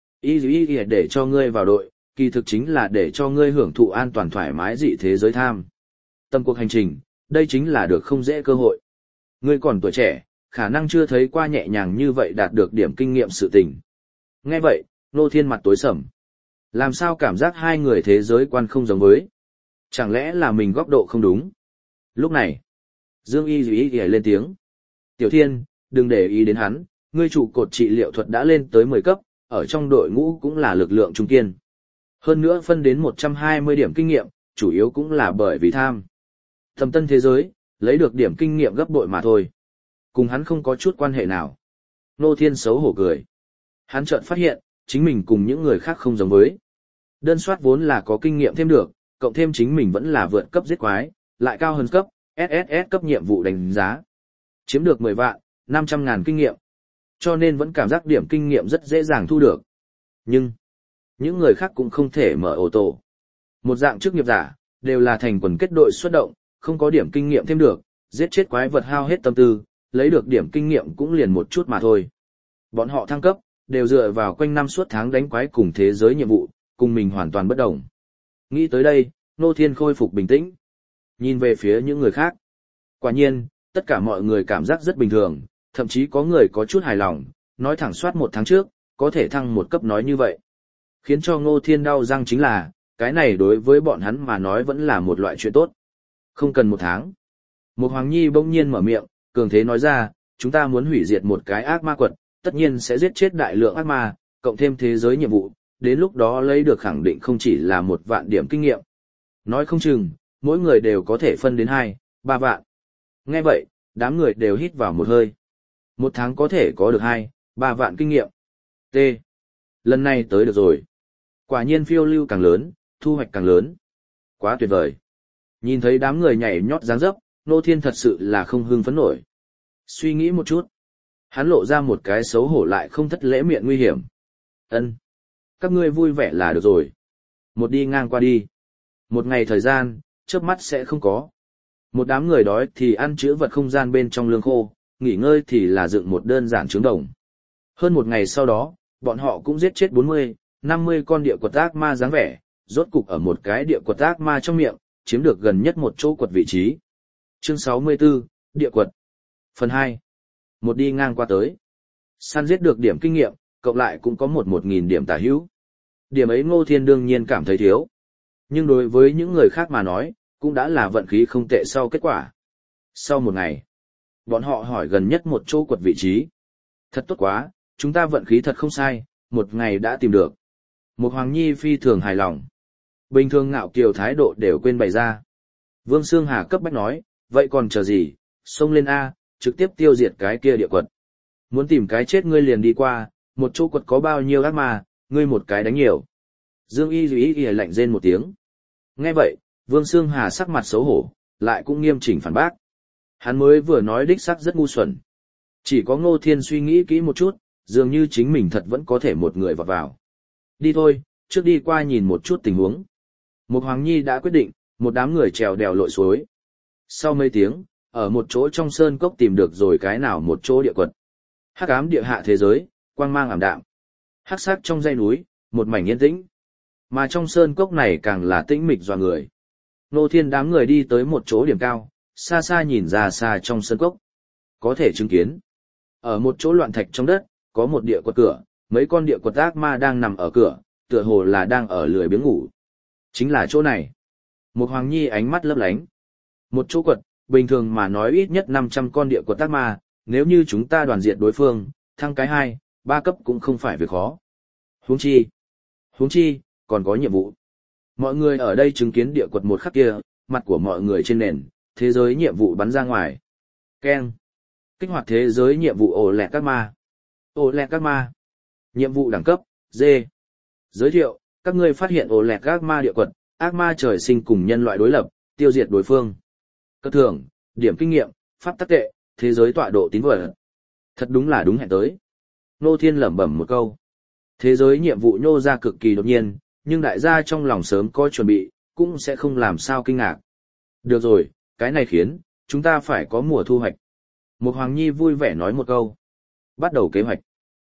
Y để cho ngươi vào đội, kỳ thực chính là để cho ngươi hưởng thụ an toàn thoải mái dị thế giới tham. Tâm cuộc hành trình, đây chính là được không dễ cơ hội. Ngươi còn tuổi trẻ, khả năng chưa thấy qua nhẹ nhàng như vậy đạt được điểm kinh nghiệm sự tình. Nghe vậy, Ngô Thiên mặt tối sầm. Làm sao cảm giác hai người thế giới quan không giống với? Chẳng lẽ là mình góc độ không đúng? Lúc này, Dương Y lên tiếng. Tiểu Thiên, đừng để ý đến hắn, ngươi trụ cột trị liệu thuật đã lên tới 10 cấp, ở trong đội ngũ cũng là lực lượng trung kiên. Hơn nữa phân đến 120 điểm kinh nghiệm, chủ yếu cũng là bởi vì tham. Thâm tân thế giới, lấy được điểm kinh nghiệm gấp bội mà thôi. Cùng hắn không có chút quan hệ nào. Ngô Thiên xấu hổ cười. Hắn chợt phát hiện, chính mình cùng những người khác không giống với. Đơn soát vốn là có kinh nghiệm thêm được, cộng thêm chính mình vẫn là vượt cấp giết quái, lại cao hơn cấp, SSS cấp nhiệm vụ đánh giá. Chiếm được 10 vạn, 500.000 kinh nghiệm. Cho nên vẫn cảm giác điểm kinh nghiệm rất dễ dàng thu được. Nhưng, những người khác cũng không thể mở ô tô. Một dạng chức nghiệp giả, đều là thành quần kết đội xuất động, không có điểm kinh nghiệm thêm được, giết chết quái vật hao hết tâm tư, lấy được điểm kinh nghiệm cũng liền một chút mà thôi. Bọn họ thăng cấp, đều dựa vào quanh năm suốt tháng đánh quái cùng thế giới nhiệm vụ, cùng mình hoàn toàn bất đồng. Nghĩ tới đây, Ngô Thiên khôi phục bình tĩnh. Nhìn về phía những người khác. Quả nhiên, tất cả mọi người cảm giác rất bình thường, thậm chí có người có chút hài lòng, nói thẳng soát 1 tháng trước, có thể thăng 1 cấp nói như vậy. Khiến cho Ngô Thiên đau răng chính là, cái này đối với bọn hắn mà nói vẫn là một loại chuyện tốt. Không cần 1 tháng. Một Hoàng Nhi bỗng nhiên mở miệng, cường thế nói ra, chúng ta muốn hủy diệt một cái ác ma quật, tất nhiên sẽ giết chết đại lượng ác ma, cộng thêm thế giới nhiệm vụ, đến lúc đó lấy được khẳng định không chỉ là 1 vạn điểm kinh nghiệm. Nói không chừng, mỗi người đều có thể phân đến 2, 3 vạn. Nghe vậy, đám người đều hít vào một hơi. 1 tháng có thể có được 2, 3 vạn kinh nghiệm. T. Lần này tới được rồi. Quả nhiên phiêu lưu càng lớn, thu hoạch càng lớn. Quá tuyệt vời. Nhìn thấy đám người nhảy nhót dáng dấp, Ngô Thiên thật sự là không hưng phấn nổi. Suy nghĩ một chút. Hắn lộ ra một cái xấu hổ lại không thất lễ miệng nguy hiểm. Ân, các ngươi vui vẻ là được rồi. Một đi ngang qua đi. Một ngày thời gian, chớp mắt sẽ không có. Một đám người đói thì ăn chữ vật không gian bên trong lương khô, nghỉ ngơi thì là dựng một đơn giản trứng đồng. Hơn một ngày sau đó, bọn họ cũng giết chết 40, 50 con địa quật ác ma dáng vẻ, rốt cục ở một cái địa quật ác ma trong miệng, chiếm được gần nhất một chỗ quật vị trí. Chương 64, Địa quật. Phần 2. Một đi ngang qua tới. Săn giết được điểm kinh nghiệm, cộng lại cũng có 1.000 điểm tả hữu. Điểm ấy Ngô Thiên đương nhiên cảm thấy thiếu. Nhưng đối với những người khác mà nói, cũng đã là vận khí không tệ sau kết quả. Sau một ngày, bọn họ hỏi gần nhất một chỗ quật vị trí. Thật tốt quá, chúng ta vận khí thật không sai, một ngày đã tìm được. Một Hoàng Nhi phi thường hài lòng. Bình thường ngạo kiều thái độ đều quên bày ra. Vương Sương Hà cấp bách nói, vậy còn chờ gì, xông lên A, trực tiếp tiêu diệt cái kia địa quật. Muốn tìm cái chết ngươi liền đi qua, một chỗ quật có bao nhiêu ác ma, ngươi một cái đánh nhiều. Dương Y lạnh rên một tiếng. Nghe vậy, Vương Sương Hà sắc mặt xấu hổ, lại cũng nghiêm chỉnh phản bác. Hắn mới vừa nói đích xác rất ngu xuẩn. Chỉ có Ngô Thiên suy nghĩ kỹ một chút, dường như chính mình thật vẫn có thể một người vọt vào. Đi thôi, trước đi qua nhìn một chút tình huống. Một Hoàng Nhi đã quyết định, một đám người trèo đèo lội suối. Sau mấy tiếng, ở một chỗ trong sơn cốc tìm được rồi cái nào một chỗ địa quật. Hắc ám địa hạ thế giới, quang mang ảm đạm. Hắc sắc trong dãy núi, một mảnh yên tĩnh. Mà trong sơn cốc này càng là tĩnh mịch dọa người. Ngô Thiên đám người đi tới một chỗ điểm cao, xa xa nhìn ra xa trong sơn cốc. Có thể chứng kiến. Ở một chỗ loạn thạch trong đất, có một địa quật cửa, mấy con địa quật ác ma đang nằm ở cửa, tựa hồ là đang ở lười biếng ngủ. Chính là chỗ này. Một Hoàng Nhi ánh mắt lấp lánh. Một chỗ quật, bình thường mà nói ít nhất 500 con địa quật ác ma, nếu như chúng ta đoàn diệt đối phương, thăng cái 2, 3 cấp cũng không phải việc khó. Huống chi, còn có nhiệm vụ. Mọi người ở đây chứng kiến địa quật một khắc kia, mặt của mọi người trên nền, thế giới nhiệm vụ bắn ra ngoài. Keng. Kích hoạt thế giới nhiệm vụ ổ lẹt các ma. Ổ lẹt các ma. Nhiệm vụ đẳng cấp, D. Giới thiệu, các ngươi phát hiện ổ lẹt các ma địa quật, ác ma trời sinh cùng nhân loại đối lập, tiêu diệt đối phương. Cơ thưởng, điểm kinh nghiệm, pháp tắc tệ, thế giới tọa độ tín vật. Thật đúng là đúng hẹn tới. Ngô Thiên lẩm bẩm một câu. Thế giới nhiệm vụ nhô ra cực kỳ đột nhiên, nhưng đại gia trong lòng sớm có chuẩn bị, cũng sẽ không làm sao kinh ngạc. Được rồi, cái này khiến chúng ta phải có mùa thu hoạch. Một Hoàng Nhi vui vẻ nói một câu. Bắt đầu kế hoạch.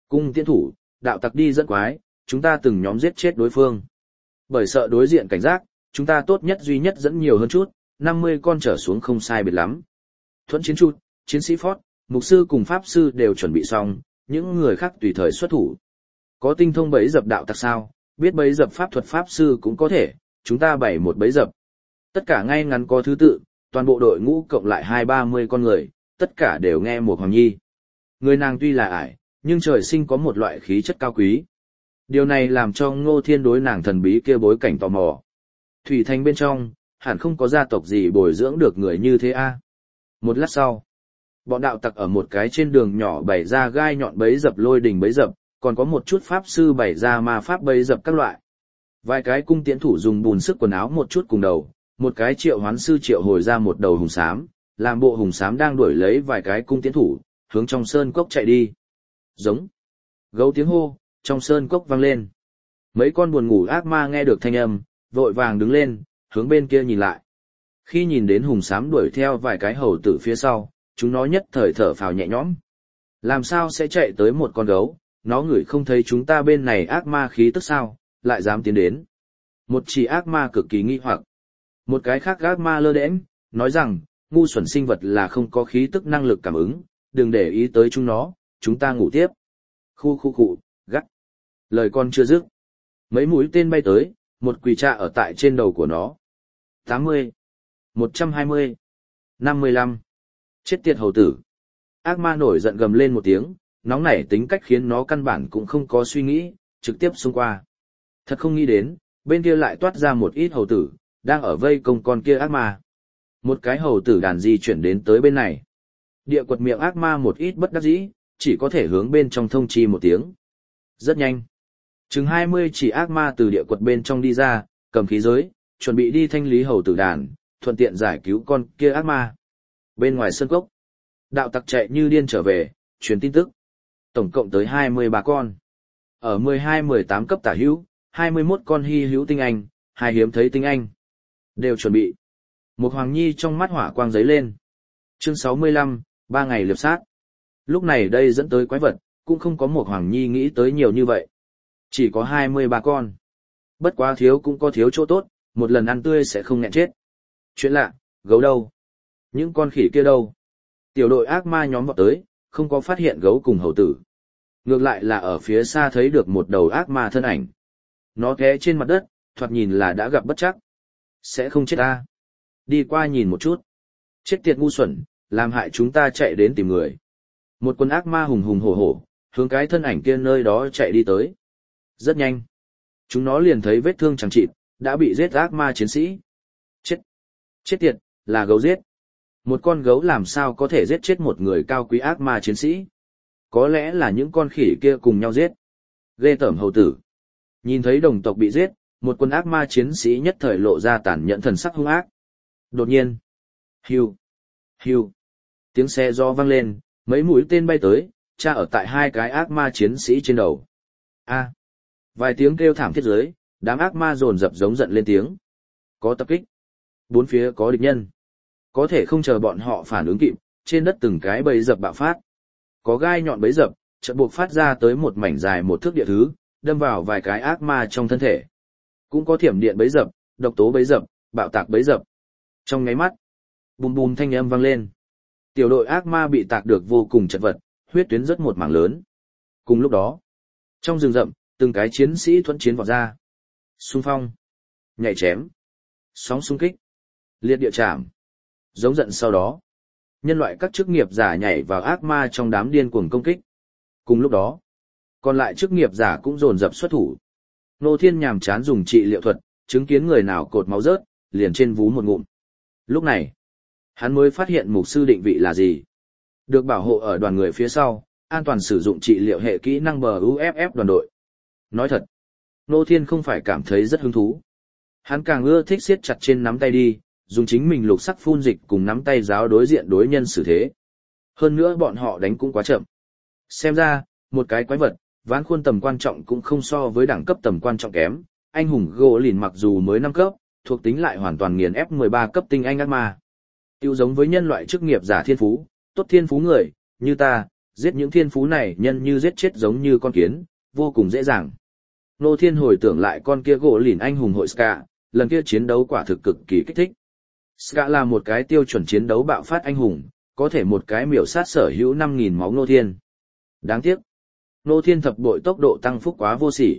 Cung tiễn thủ, đạo tặc đi dẫn quái, chúng ta từng nhóm giết chết đối phương. Bởi sợ đối diện cảnh giác, chúng ta tốt nhất duy nhất dẫn nhiều hơn chút, 50 con trở xuống không sai biệt lắm. Thuẫn chiến chút, chiến sĩ Phót, mục sư cùng pháp sư đều chuẩn bị xong, những người khác tùy thời xuất thủ. Có tinh thông bẫy dập đạo tặc sao, biết bẫy dập pháp thuật pháp sư cũng có thể, chúng ta bày một bẫy dập. Tất cả ngay ngắn có thứ tự, toàn bộ đội ngũ cộng lại 20-30 con người, tất cả đều nghe một Hoàng Nhi. Người nàng tuy là ải, nhưng trời sinh có một loại khí chất cao quý. Điều này làm cho Ngô Thiên đối nàng thần bí kia bối cảnh tò mò. Thủy Thành bên trong, hẳn không có gia tộc gì bồi dưỡng được người như thế a. Một lát sau, bọn đạo tặc ở một cái trên đường nhỏ bày ra gai nhọn bẫy dập lôi đình bẫy dập, còn có một chút pháp sư bày ra ma pháp bẫy dập các loại. Vài cái cung tiễn thủ dùng bùn sức quần áo một chút cùng đầu, một cái triệu hoán sư triệu hồi ra một đầu hùng xám, làm bộ hùng xám đang đuổi lấy vài cái cung tiễn thủ, hướng trong sơn cốc chạy đi. Giống. Gấu tiếng hô, trong sơn cốc vang lên. Mấy con buồn ngủ ác ma nghe được thanh âm, vội vàng đứng lên, hướng bên kia nhìn lại. Khi nhìn đến hùng xám đuổi theo vài cái hầu tử phía sau, chúng nó nhất thời thở phào nhẹ nhõm. Làm sao sẽ chạy tới một con gấu, nó ngửi không thấy chúng ta bên này ác ma khí tức sao, lại dám tiến đến. Một chỉ ác ma cực kỳ nghi hoặc. Một cái khác ác ma lơ đễnh, nói rằng, ngu xuẩn sinh vật là không có khí tức năng lực cảm ứng, đừng để ý tới chúng nó, chúng ta ngủ tiếp. Khu, gắt. Lời con chưa dứt. Mấy mũi tên bay tới, một quỳ trạ ở tại trên đầu của nó. 80, 120, 55. Chết tiệt hầu tử. Ác ma nổi giận gầm lên một tiếng, nóng nảy tính cách khiến nó căn bản cũng không có suy nghĩ, trực tiếp xông qua. Thật không nghĩ đến, bên kia lại toát ra một ít hầu tử, đang ở vây công con kia ác ma. Một cái hầu tử đàn di chuyển đến tới bên này. Địa quật miệng ác ma một ít bất đắc dĩ, chỉ có thể hướng bên trong thông chi một tiếng. Rất nhanh. Chừng 20 chỉ ác ma từ địa quật bên trong đi ra, cầm khí giới, chuẩn bị đi thanh lý hầu tử đàn, thuận tiện giải cứu con kia ác ma. Bên ngoài sân cốc, đạo tặc chạy như điên trở về, truyền tin tức. Tổng cộng tới 23 con. Ở 12-18 cấp tả hữu, 21 con hy hữu tinh anh, 2 hiếm thấy tinh anh. Đều chuẩn bị. Một Hoàng Nhi trong mắt hỏa quang giấy lên. Chương 65, 3 ngày liệp sát. Lúc này đây dẫn tới quái vật, cũng không có một Hoàng Nhi nghĩ tới nhiều như vậy. Chỉ có 23 con. Bất quá thiếu cũng có thiếu chỗ tốt, một lần ăn tươi sẽ không nghẹn chết. Chuyện lạ, gấu đâu? Những con khỉ kia đâu? Tiểu đội ác ma nhóm vọt tới, không có phát hiện gấu cùng hầu tử. Ngược lại là ở phía xa thấy được một đầu ác ma thân ảnh. Nó té trên mặt đất, thoạt nhìn là đã gặp bất trắc. Sẽ không chết ta. Đi qua nhìn một chút. Chết tiệt ngu xuẩn, làm hại chúng ta chạy đến tìm người. Một con ác ma hùng hùng hổ hổ, hướng cái thân ảnh kia nơi đó chạy đi tới. Rất nhanh. Chúng nó liền thấy vết thương chẳng chịt, đã bị giết ác ma chiến sĩ. Chết tiệt, là gấu giết. Một con gấu làm sao có thể giết chết một người cao quý ác ma chiến sĩ? Có lẽ là những con khỉ kia cùng nhau giết. Ghê tởm hầu tử. Nhìn thấy đồng tộc bị giết, một quân ác ma chiến sĩ nhất thời lộ ra tàn nhẫn thần sắc hung ác. Đột nhiên. Hiu. Hiu. Tiếng xe gió vang lên, mấy mũi tên bay tới, tra ở tại 2 cái ác ma chiến sĩ trên đầu. A. Vài tiếng kêu thảm thiết dưới, đám ác ma dồn dập giống giận lên tiếng. Có tập kích. 4 phía có địch nhân. Có thể không chờ bọn họ phản ứng kịp, trên đất từng cái bẫy dập bạo phát. Có gai nhọn bẫy dập, chợt buộc phát ra tới một mảnh dài 1 thước địa thứ, đâm vào vài cái ác ma trong thân thể. Cũng có thiểm điện bẫy dập, độc tố bẫy dập, bạo tạc bẫy dập. Trong nháy mắt, bùm bùm thanh âm vang lên. Tiểu đội ác ma bị tạc được vô cùng chật vật, huyết tuyến rất một mảng lớn. Cùng lúc đó, trong rừng rậm, từng cái chiến sĩ thuẫn chiến vọt ra. Xung phong, nhảy chém, sóng xung kích, liệt địa chạm. Giống giận sau đó, nhân loại các chức nghiệp giả nhảy vào ác ma trong đám điên cuồng công kích. Cùng lúc đó, còn lại chức nghiệp giả cũng dồn dập xuất thủ. Nô Thiên nhàm chán dùng trị liệu thuật, chứng kiến người nào cột máu rớt, liền trên vú một ngụm. Lúc này, hắn mới phát hiện mục sư định vị là gì. Được bảo hộ ở đoàn người phía sau, an toàn sử dụng trị liệu hệ kỹ năng BUFF đoàn đội. Nói thật, Nô Thiên không phải cảm thấy rất hứng thú. Hắn càng ưa thích siết chặt trên nắm tay đi, dùng chính mình lục sắc phun dịch cùng nắm tay giáo đối diện đối nhân xử thế. Hơn nữa bọn họ đánh cũng quá chậm. Xem ra, một cái quái vật, ván khuôn tầm quan trọng cũng không so với đẳng cấp tầm quan trọng kém. Anh hùng gỗ lìn mặc dù mới 5 cấp, thuộc tính lại hoàn toàn nghiền ép 13 cấp tinh anh ác ma. Tiêu giống với nhân loại chức nghiệp giả thiên phú, tốt thiên phú người, như ta, giết những thiên phú này nhân như giết chết giống như con kiến, vô cùng dễ dàng. Ngô Thiên hồi tưởng lại con kia gỗ lìn anh hùng hội Ska, lần kia chiến đấu quả thực cực kỳ kích thích. Ska là một cái tiêu chuẩn chiến đấu bạo phát anh hùng, có thể một cái miểu sát sở hữu 5.000 máu Ngô Thiên. Đáng tiếc, Ngô Thiên thập bội tốc độ tăng phúc quá vô sỉ.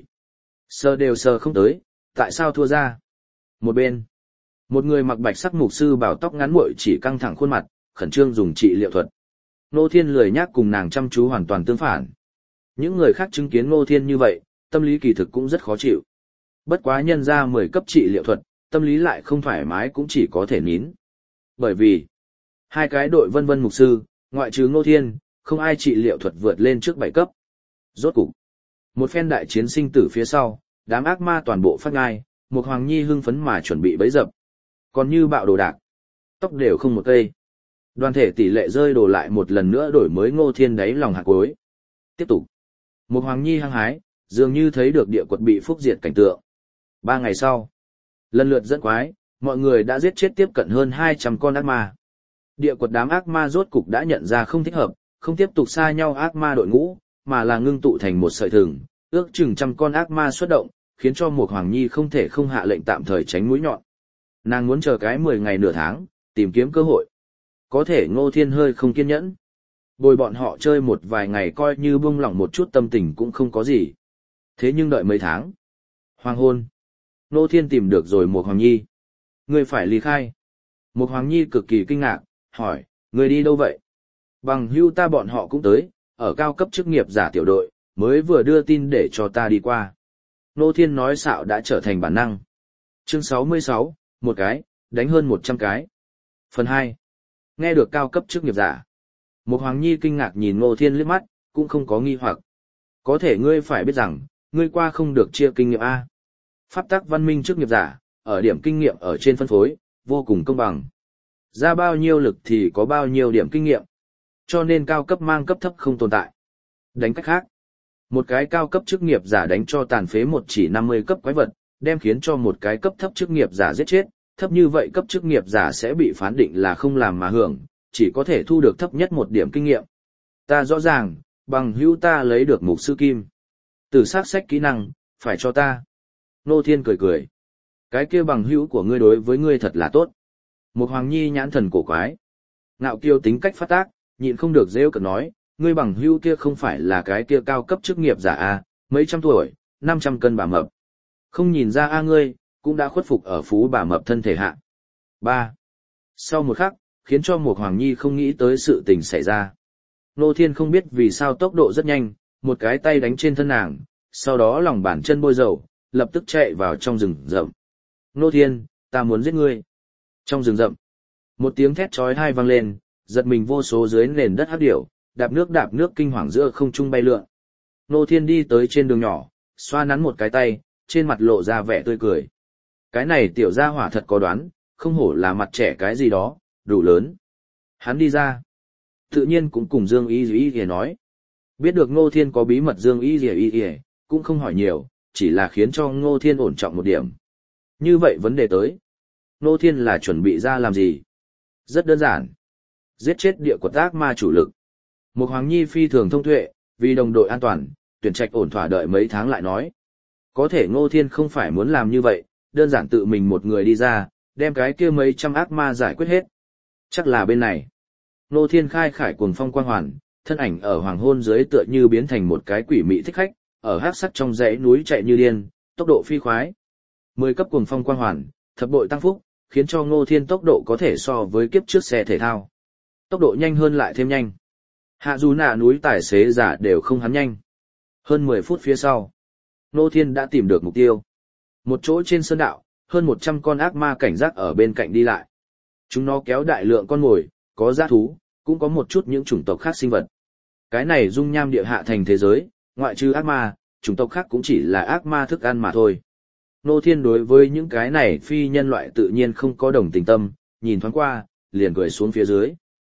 Sờ đều sờ không tới, tại sao thua ra? Một bên, một người mặc bạch sắc mục sư bảo tóc ngắn muội chỉ căng thẳng khuôn mặt, khẩn trương dùng trị liệu thuật. Ngô Thiên lười nhác cùng nàng chăm chú hoàn toàn tương phản. Những người khác chứng kiến Ngô Thiên như vậy, tâm lý kỳ thực cũng rất khó chịu. Bất quá nhân ra 10 cấp trị liệu thuật, tâm lý lại không thoải mái cũng chỉ có thể nín. Bởi vì, hai cái đội vân vân mục sư, ngoại trừ Ngô Thiên, không ai trị liệu thuật vượt lên trước 7 cấp. Rốt cục, một phen đại chiến sinh tử phía sau, đám ác ma toàn bộ phát ngai, một Hoàng Nhi hưng phấn mà chuẩn bị bấy dập. Còn như bạo đồ đạc, tóc đều không một cây. Đoàn thể tỷ lệ rơi đồ lại một lần nữa đổi mới Ngô Thiên đáy lòng hạt cuối. Tiếp tục, một Hoàng Nhi hăng hái, dường như thấy được địa quật bị phúc diệt cảnh tượng. 3 ngày sau, lần lượt dẫn quái, mọi người đã giết chết tiếp cận hơn 200 con ác ma. Địa quật đám ác ma rốt cục đã nhận ra không thích hợp, không tiếp tục xa nhau ác ma đội ngũ, mà là ngưng tụ thành một sợi thừng, ước chừng trăm con ác ma xuất động, khiến cho một Hoàng Nhi không thể không hạ lệnh tạm thời tránh mũi nhọn. Nàng muốn chờ cái 10 ngày nửa tháng, tìm kiếm cơ hội. Có thể Ngô Thiên hơi không kiên nhẫn. Bồi bọn họ chơi một vài ngày coi như buông lỏng một chút tâm tình cũng không có gì. Thế nhưng đợi mấy tháng. Hoàng hôn. Ngô Thiên tìm được rồi một Hoàng Nhi. Ngươi phải ly khai. Một Hoàng Nhi cực kỳ kinh ngạc, hỏi, ngươi đi đâu vậy? Bằng hưu ta bọn họ cũng tới, ở cao cấp chức nghiệp giả tiểu đội, mới vừa đưa tin để cho ta đi qua. Ngô Thiên nói xạo đã trở thành bản năng. Chương 66, một cái, đánh hơn 100 cái. Phần 2. Nghe được cao cấp chức nghiệp giả. Một Hoàng Nhi kinh ngạc nhìn Ngô Thiên liếc mắt, cũng không có nghi hoặc. Có thể ngươi phải biết rằng, ngươi qua không được chia kinh nghiệm A. Pháp tắc văn minh chức nghiệp giả, ở điểm kinh nghiệm ở trên phân phối, vô cùng công bằng. Ra bao nhiêu lực thì có bao nhiêu điểm kinh nghiệm. Cho nên cao cấp mang cấp thấp không tồn tại. Đánh cách khác, một cái cao cấp chức nghiệp giả đánh cho tàn phế một chỉ 50 cấp quái vật, đem khiến cho một cái cấp thấp chức nghiệp giả giết chết, thấp như vậy cấp chức nghiệp giả sẽ bị phán định là không làm mà hưởng, chỉ có thể thu được thấp nhất một điểm kinh nghiệm. Ta rõ ràng, bằng hữu ta lấy được mục sư kim. Từ sát sách kỹ năng, phải cho ta. Ngô Thiên cười cười. Cái kia bằng hữu của ngươi đối với ngươi thật là tốt. Một Hoàng Nhi nhãn thần cổ quái. Ngạo kiêu tính cách phát tác, nhịn không được rêu cợt nói, ngươi bằng hữu kia không phải là cái kia cao cấp chức nghiệp giả à, mấy trăm tuổi, 500 cân bà mập. Không nhìn ra a ngươi, cũng đã khuất phục ở phú bà mập thân thể hạ. 3. Sau một khắc, khiến cho một Hoàng Nhi không nghĩ tới sự tình xảy ra. Ngô Thiên không biết vì sao tốc độ rất nhanh, một cái tay đánh trên thân nàng, sau đó lòng bàn chân bôi dầu, lập tức chạy vào trong rừng rậm. Ngô Thiên, ta muốn giết ngươi. Trong rừng rậm, một tiếng thét chói tai vang lên, giật mình vô số dưới nền đất hắc điểu, đạp nước kinh hoàng giữa không trung bay lượn. Ngô Thiên đi tới trên đường nhỏ, xoa nắn một cái tay, trên mặt lộ ra vẻ tươi cười. Cái này tiểu gia hỏa thật có đoán, không hổ là mặt trẻ cái gì đó, đủ lớn. Hắn đi ra, tự nhiên cũng cùng Dương Y Y nói. Biết được Ngô Thiên có bí mật Dương Y Y cũng không hỏi nhiều, chỉ là khiến cho Ngô Thiên ổn trọng một điểm. Như vậy vấn đề tới, Ngô Thiên là chuẩn bị ra làm gì? Rất đơn giản. Giết chết địa quật ác ma chủ lực. Một Hoàng Nhi phi thường thông tuệ, vì đồng đội an toàn, tuyển trạch ổn thỏa đợi mấy tháng lại nói. Có thể Ngô Thiên không phải muốn làm như vậy, đơn giản tự mình một người đi ra, đem cái kia mấy trăm ác ma giải quyết hết. Chắc là bên này. Ngô Thiên khai khải cuồng phong quang hoàn, thân ảnh ở hoàng hôn dưới tựa như biến thành một cái quỷ mị thích khách, ở hắc sắc trong dãy núi chạy như điên, tốc độ phi khoái. 10 cấp cuồng phong quang hoàn, thập bội tăng phúc, khiến cho Ngô Thiên tốc độ có thể so với kiếp trước xe thể thao. Tốc độ nhanh hơn lại thêm nhanh. Hạ dù nạ núi tài xế giả đều không hắn nhanh. Hơn 10 phút phía sau, Ngô Thiên đã tìm được mục tiêu. Một chỗ trên sơn đạo, hơn 100 con ác ma cảnh giác ở bên cạnh đi lại. Chúng nó kéo đại lượng con mồi, có dã thú, cũng có một chút những chủng tộc khác sinh vật. Cái này dung nham địa hạ thành thế giới, ngoại trừ ác ma, chủng tộc khác cũng chỉ là ác ma thức ăn mà thôi. Ngô Thiên đối với những cái này phi nhân loại tự nhiên không có đồng tình tâm, nhìn thoáng qua, liền cười xuống phía dưới.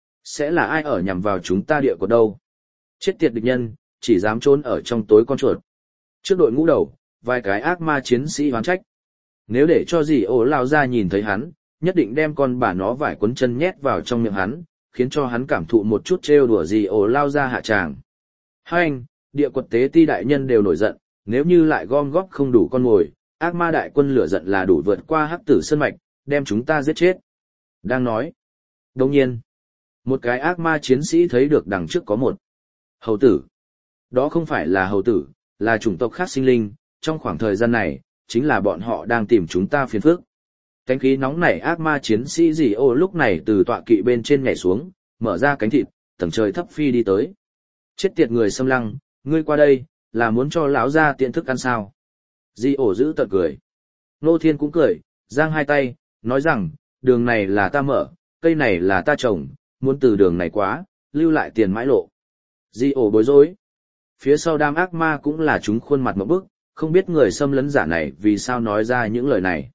Sẽ là ai ở nhằm vào chúng ta địa quật đâu? Chết tiệt địch nhân, chỉ dám trốn ở trong tối con chuột. Trước đội ngũ đầu, vài cái ác ma chiến sĩ hoán trách. Nếu để cho gì ổ lao ra nhìn thấy hắn, nhất định đem con bà nó vải cuốn chân nhét vào trong miệng hắn, khiến cho hắn cảm thụ một chút trêu đùa gì ổ lao ra hạ tràng. Hai anh, địa quật tế ti đại nhân đều nổi giận, nếu như lại gom góp không đủ con mồi, ác ma đại quân lửa giận là đủ vượt qua hắc tử sơn mạch, đem chúng ta giết chết. Đang nói. Đồng nhiên, một cái ác ma chiến sĩ thấy được đằng trước có một hầu tử. Đó không phải là hầu tử, là chủng tộc khác sinh linh, trong khoảng thời gian này, chính là bọn họ đang tìm chúng ta phiền phức. Cánh khí nóng nảy ác ma chiến sĩ gì ô lúc này từ tọa kỵ bên trên nhảy xuống, mở ra cánh thịt, tầng trời thấp phi đi tới. Chết tiệt người xâm lăng, ngươi qua đây, là muốn cho lão ra tiện thức ăn sao? Di ổ giữ tợn cười. Nô Thiên cũng cười, giang hai tay, nói rằng, đường này là ta mở, cây này là ta trồng, muốn từ đường này quá, lưu lại tiền mãi lộ. Di ổ bối rối. Phía sau đám ác ma cũng là chúng khuôn mặt một bức, không biết người xâm lấn giả này vì sao nói ra những lời này.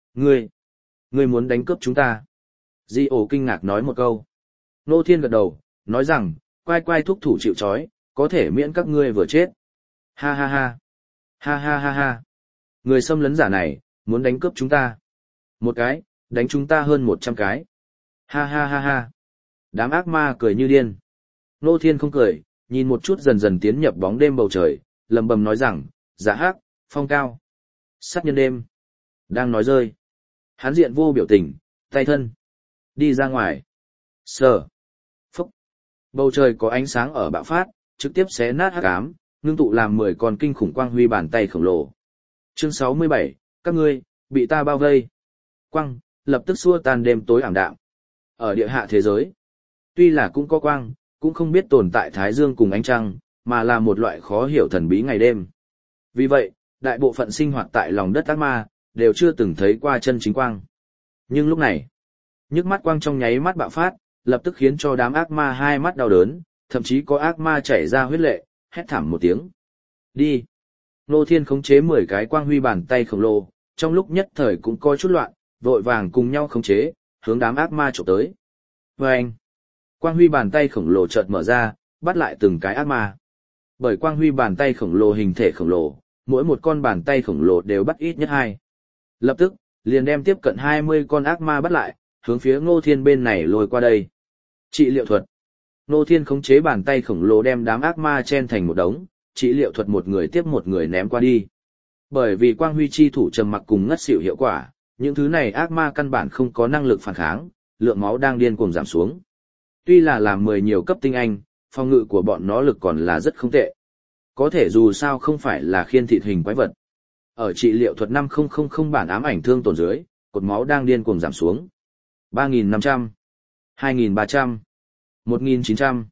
Ngươi muốn đánh cướp chúng ta. Di ổ kinh ngạc nói một câu. Nô Thiên gật đầu, nói rằng, quay quay thúc thủ chịu trói, có thể miễn các ngươi vừa chết. Ha ha ha. Ha ha ha ha. Người xâm lấn giả này, muốn đánh cướp chúng ta. Một cái, đánh chúng ta hơn 100 cái. Ha ha ha ha. Đám ác ma cười như điên. Nô Thiên không cười, nhìn một chút dần dần tiến nhập bóng đêm bầu trời, lầm bầm nói rằng, giả hắc, phong cao. Sát nhân đêm. Đang nói rơi. Hắn diện vô biểu tình, tay thân. Đi ra ngoài. Sờ. Phúc. Bầu trời có ánh sáng ở bạo phát, trực tiếp xé nát hắc ám, ngưng tụ làm 10 con kinh khủng quang huy bàn tay khổng lồ. Chương 67, các ngươi, bị ta bao vây. Quang, lập tức xua tan đêm tối ảm đạm. Ở địa hạ thế giới, tuy là cũng có quang, cũng không biết tồn tại thái dương cùng ánh trăng, mà là một loại khó hiểu thần bí ngày đêm. Vì vậy, đại bộ phận sinh hoạt tại lòng đất ác ma, đều chưa từng thấy qua chân chính quang. Nhưng lúc này, nhức mắt quang trong nháy mắt bạo phát, lập tức khiến cho đám ác ma hai mắt đau đớn, thậm chí có ác ma chảy ra huyết lệ, hét thảm một tiếng. Đi! Nô Thiên khống chế 10 cái quang huy bàn tay khổng lồ, trong lúc nhất thời cũng có chút loạn, vội vàng cùng nhau khống chế, hướng đám ác ma chụp tới. Vâng! Quang huy bàn tay khổng lồ chợt mở ra, bắt lại từng cái ác ma. Bởi quang huy bàn tay khổng lồ hình thể khổng lồ, mỗi một con bàn tay khổng lồ đều bắt ít nhất 2. Lập tức, liền đem tiếp cận 20 con ác ma bắt lại, hướng phía Ngô Thiên bên này lôi qua đây. Trị liệu thuật. Ngô Thiên khống chế bàn tay khổng lồ đem đám ác ma chen thành một đống, trị liệu thuật một người tiếp một người ném qua đi. Bởi vì quang huy chi thủ trầm mặc cùng ngất xỉu hiệu quả, những thứ này ác ma căn bản không có năng lực phản kháng, lượng máu đang điên cuồng giảm xuống. Tuy là làm 10 nhiều cấp tinh anh, phòng ngự của bọn nó lực còn là rất không tệ. Có thể dù sao không phải là khiên thịt hình quái vật. Ở trị liệu thuật 5000 bản ám ảnh thương tổn dưới, cột máu đang điên cuồng giảm xuống. 3.500, 2.300, 1.900,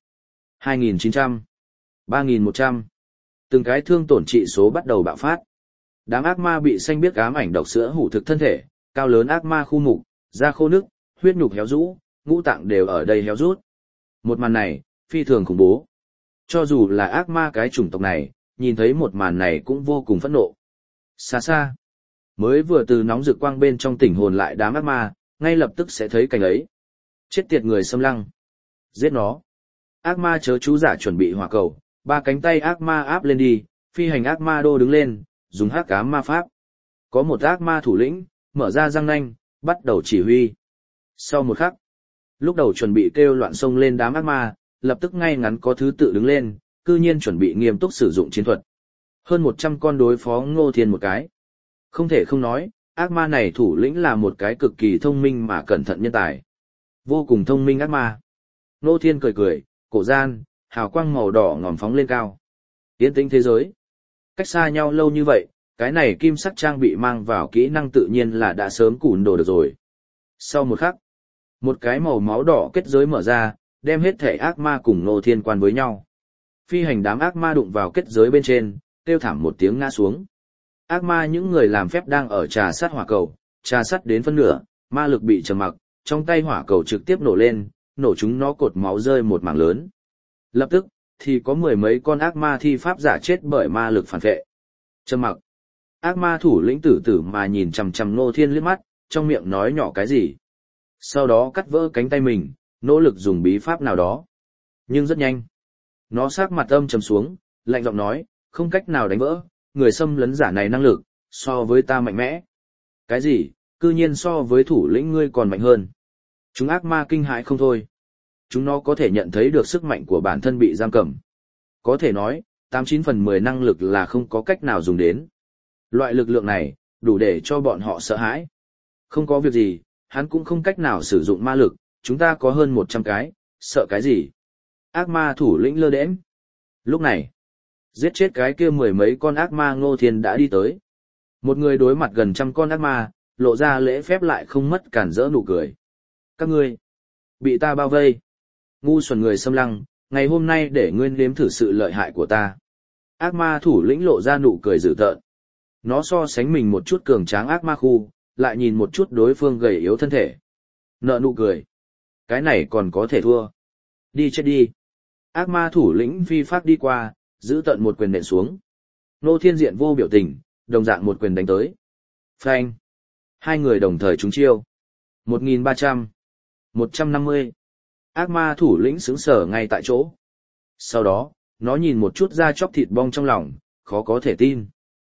2.900, 3.100. Từng cái thương tổn trị số bắt đầu bạo phát. Đám ác ma bị xanh biếc ám ảnh độc sữa hủ thực thân thể, cao lớn ác ma khu mục, da khô nước, huyết nhục héo rũ, ngũ tạng đều ở đây héo rút. Một màn này, phi thường khủng bố. Cho dù là ác ma cái chủng tộc này, nhìn thấy một màn này cũng vô cùng phẫn nộ. Xa xa, mới vừa từ nóng rực quang bên trong tỉnh hồn lại đám ác ma, ngay lập tức sẽ thấy cảnh ấy. Chết tiệt người xâm lăng. Giết nó. Ác ma chớ chú giả chuẩn bị hỏa cầu, 3 cánh tay ác ma áp lên đi, phi hành ác ma đô đứng lên, dùng hắc ám ma pháp. Có một ác ma thủ lĩnh, mở ra răng nanh, bắt đầu chỉ huy. Sau một khắc, lúc đầu chuẩn bị kêu loạn xông lên đám ác ma, lập tức ngay ngắn có thứ tự đứng lên, cư nhiên chuẩn bị nghiêm túc sử dụng chiến thuật. Hơn 100 con đối phó Ngô Thiên một cái. Không thể không nói, ác ma này thủ lĩnh là một cái cực kỳ thông minh mà cẩn thận nhân tài. Vô cùng thông minh ác ma. Ngô Thiên cười cười, cổ gian, hào quang màu đỏ ngòm phóng lên cao. Yên tĩnh thế giới. Cách xa nhau lâu như vậy, cái này kim sắc trang bị mang vào kỹ năng tự nhiên là đã sớm cùn đồ được rồi. Sau một khắc, một cái màu máu đỏ kết giới mở ra, đem hết thể ác ma cùng Ngô Thiên quan với nhau. Phi hành đám ác ma đụng vào kết giới bên trên, kêu thảm một tiếng ngã xuống. Ác ma những người làm phép đang ở trà sát hỏa cầu, trà sát đến phân nửa, ma lực bị trầm mặc, trong tay hỏa cầu trực tiếp nổ lên, nổ chúng nó cột máu rơi một mảng lớn. Lập tức, thì có 10 mấy con ác ma thi pháp giả chết bởi ma lực phản vệ. Trầm mặc. Ác ma thủ lĩnh tử tử mà nhìn chằm chằm Ngô Thiên liếc mắt, trong miệng nói nhỏ cái gì. Sau đó cắt vỡ cánh tay mình, nỗ lực dùng bí pháp nào đó. Nhưng rất nhanh. Nó sắc mặt âm trầm xuống, lạnh giọng nói, không cách nào đánh vỡ, người xâm lấn giả này năng lực, so với ta mạnh mẽ. Cái gì, cư nhiên so với thủ lĩnh ngươi còn mạnh hơn. Chúng ác ma kinh hãi không thôi. chúng nó có thể nhận thấy được sức mạnh của bản thân bị giam cầm. Có thể nói, 89 phần 10 năng lực là không có cách nào dùng đến. Loại lực lượng này, đủ để cho bọn họ sợ hãi. Không có việc gì, hắn cũng không cách nào sử dụng ma lực, chúng ta có hơn 100 cái, sợ cái gì? Ác ma thủ lĩnh lơ đễnh. Lúc này, giết chết cái kia mười mấy con ác ma Ngô Thiên đã đi tới. Một người đối mặt gần trăm con ác ma, lộ ra lễ phép lại không mất cản rỡ nụ cười. Các ngươi, bị ta bao vây. Ngu xuẩn người xâm lăng, ngày hôm nay để ngươi nếm thử sự lợi hại của ta. Ác ma thủ lĩnh lộ ra nụ cười dữ tợn. Nó so sánh mình một chút cường tráng ác ma khu, lại nhìn một chút đối phương gầy yếu thân thể. Nợ nụ cười. Cái này còn có thể thua. Đi chết đi. Ác ma thủ lĩnh phi phát đi qua, giữ tận một quyền nện xuống. Nô Thiên diện vô biểu tình, đồng dạng một quyền đánh tới. Phanh. Hai người đồng thời trúng chiêu. 1.300. 150. Ác ma thủ lĩnh sững sờ ngay tại chỗ. Sau đó, nó nhìn một chút da chóc thịt bong trong lòng, khó có thể tin.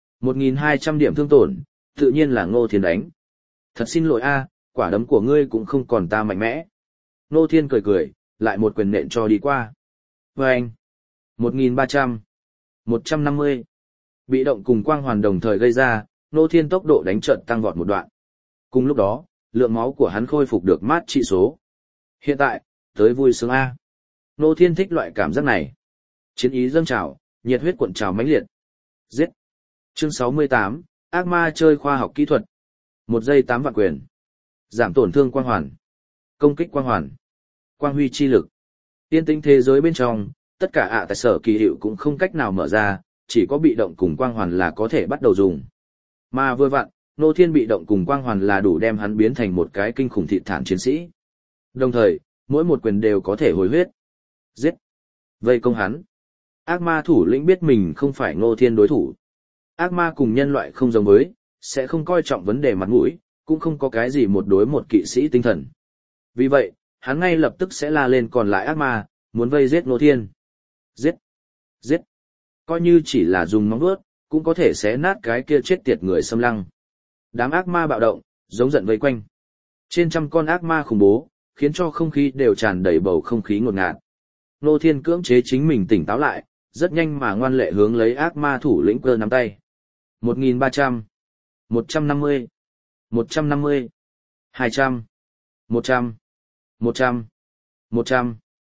1.200 điểm thương tổn, tự nhiên là Ngô Thiên đánh. Thật xin lỗi a, quả đấm của ngươi cũng không còn ta mạnh mẽ. Ngô Thiên cười cười, lại một quyền nện cho đi qua. Vâng! 1.300. 150. Bị động cùng quang hoàn đồng thời gây ra, Ngô Thiên tốc độ đánh trận tăng vọt một đoạn. Cùng lúc đó, lượng máu của hắn khôi phục được mát trị số. Hiện tại, tới vui sướng A. Ngô Thiên thích loại cảm giác này. Chiến ý dâng trào, nhiệt huyết cuộn trào mãnh liệt. Giết! Chương 68, ác ma chơi khoa học kỹ thuật. 1 giây 8 vạn quyền. Giảm tổn thương quang hoàn. Công kích quang hoàn. Quang huy chi lực. Tiên tĩnh thế giới bên trong, tất cả tại sở kỳ hiệu cũng không cách nào mở ra, chỉ có bị động cùng quang hoàn là có thể bắt đầu dùng. Mà vừa vặn, Ngô Thiên bị động cùng quang hoàn là đủ đem hắn biến thành một cái kinh khủng thịt thản chiến sĩ. Đồng thời, mỗi một quyền đều có thể hồi huyết. Giết! Vây công hắn. Ác ma thủ lĩnh biết mình không phải Ngô Thiên đối thủ. Ác ma cùng nhân loại không giống với, sẽ không coi trọng vấn đề mặt mũi, cũng không có cái gì một đối một kỵ sĩ tinh thần. Vì vậy, hắn ngay lập tức sẽ la lên còn lại ác ma, muốn vây giết Ngô Thiên. Giết! Giết! Coi như chỉ là dùng móng vuốt, cũng có thể xé nát cái kia chết tiệt người xâm lăng. Đám ác ma bạo động, giống giận vây quanh. Trên trăm con ác ma khủng bố, khiến cho không khí đều tràn đầy bầu không khí ngột ngạt. Ngô Thiên cưỡng chế chính mình tỉnh táo lại, rất nhanh mà ngoan lệ hướng lấy ác ma thủ lĩnh cơ nắm tay. 1.300. 150. 150. 200. 100. 100. 100.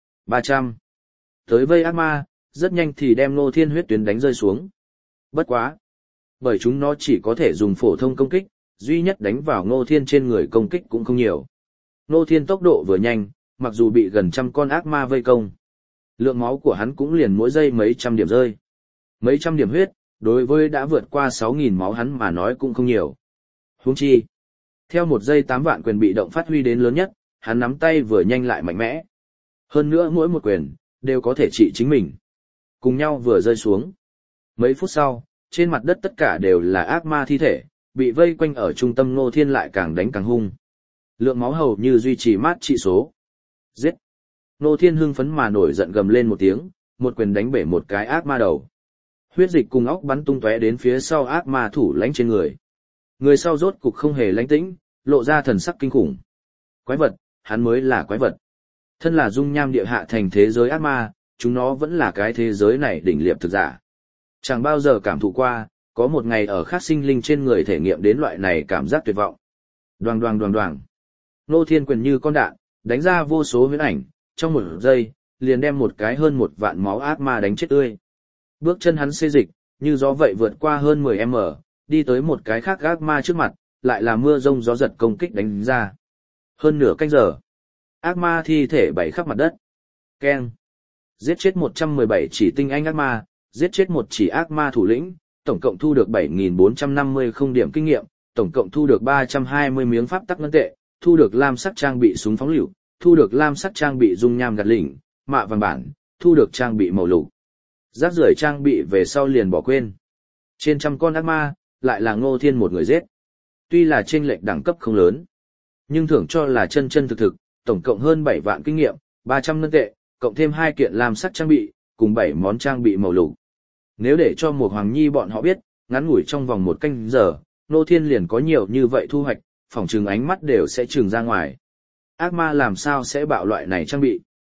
300. Tới vây ác ma, rất nhanh thì đem Ngô Thiên huyết tuyến đánh rơi xuống. Bất quá. Bởi chúng nó chỉ có thể dùng phổ thông công kích, duy nhất đánh vào Ngô Thiên trên người công kích cũng không nhiều. Ngô Thiên tốc độ vừa nhanh, mặc dù bị gần trăm con ác ma vây công. Lượng máu của hắn cũng liền mỗi giây mấy trăm điểm rơi. Mấy trăm điểm huyết, đối với đã vượt qua 6.000 máu hắn mà nói cũng không nhiều. Huống chi. Theo 1 giây 8 vạn quyền bị động phát huy đến lớn nhất, hắn nắm tay vừa nhanh lại mạnh mẽ. Hơn nữa mỗi một quyền, đều có thể trị chính mình. Cùng nhau vừa rơi xuống. Mấy phút sau, trên mặt đất tất cả đều là ác ma thi thể, bị vây quanh ở trung tâm Ngô Thiên lại càng đánh càng hung. Lượng máu hầu như duy trì mát trị số. Giết! Ngô Thiên hưng phấn mà nổi giận gầm lên một tiếng, một quyền đánh bể một cái ác ma đầu. Huyết dịch cùng óc bắn tung tóe đến phía sau ác ma thủ lãnh trên người. Người sau rốt cục không hề lánh tĩnh, lộ ra thần sắc kinh khủng. Quái vật, hắn mới là quái vật. Thân là dung nham địa hạ thành thế giới ác ma, chúng nó vẫn là cái thế giới này đỉnh liệp thực giả. Chẳng bao giờ cảm thụ qua, có một ngày ở khác sinh linh trên người thể nghiệm đến loại này cảm giác tuyệt vọng. Đoàng đoàng đoàng đoàng. Ngô Thiên quyền như con đạn, đánh ra vô số huyễn ảnh, trong 1 giây, liền đem một cái hơn 1 vạn máu ác ma đánh chết tươi. Bước chân hắn xê dịch, như gió vậy vượt qua hơn 10m, đi tới một cái khác ác ma trước mặt, lại là mưa rông gió giật công kích đánh ra. Hơn nửa canh giờ, ác ma thi thể bảy khắp mặt đất. Keng. Giết chết 117 chỉ tinh anh ác ma, giết chết một chỉ ác ma thủ lĩnh, tổng cộng thu được 7.450 không điểm kinh nghiệm, tổng cộng thu được 320 miếng pháp tắc ngân tệ, thu được lam sắc trang bị súng phóng lựu, thu được lam sắc trang bị dung nham gạt lỉnh, mạ vàng bản, thu được trang bị màu lục. Rác rưởi trang bị về sau liền bỏ quên. Trên trăm con ác ma, lại là Ngô Thiên một người giết. Tuy là chênh lệch đẳng cấp không lớn, nhưng thưởng cho là chân chân thực thực, tổng cộng hơn 7 vạn kinh nghiệm, 300 ngân tệ, cộng thêm 2 kiện lam sắc trang bị, cùng 7 món trang bị màu lục. Nếu để cho một Hoàng Nhi bọn họ biết, ngắn ngủi trong vòng 1 canh giờ, Ngô Thiên liền có nhiều như vậy thu hoạch, phỏng chừng ánh mắt đều sẽ trừng ra ngoài. Ác ma làm sao sẽ bạo loại này trang bị?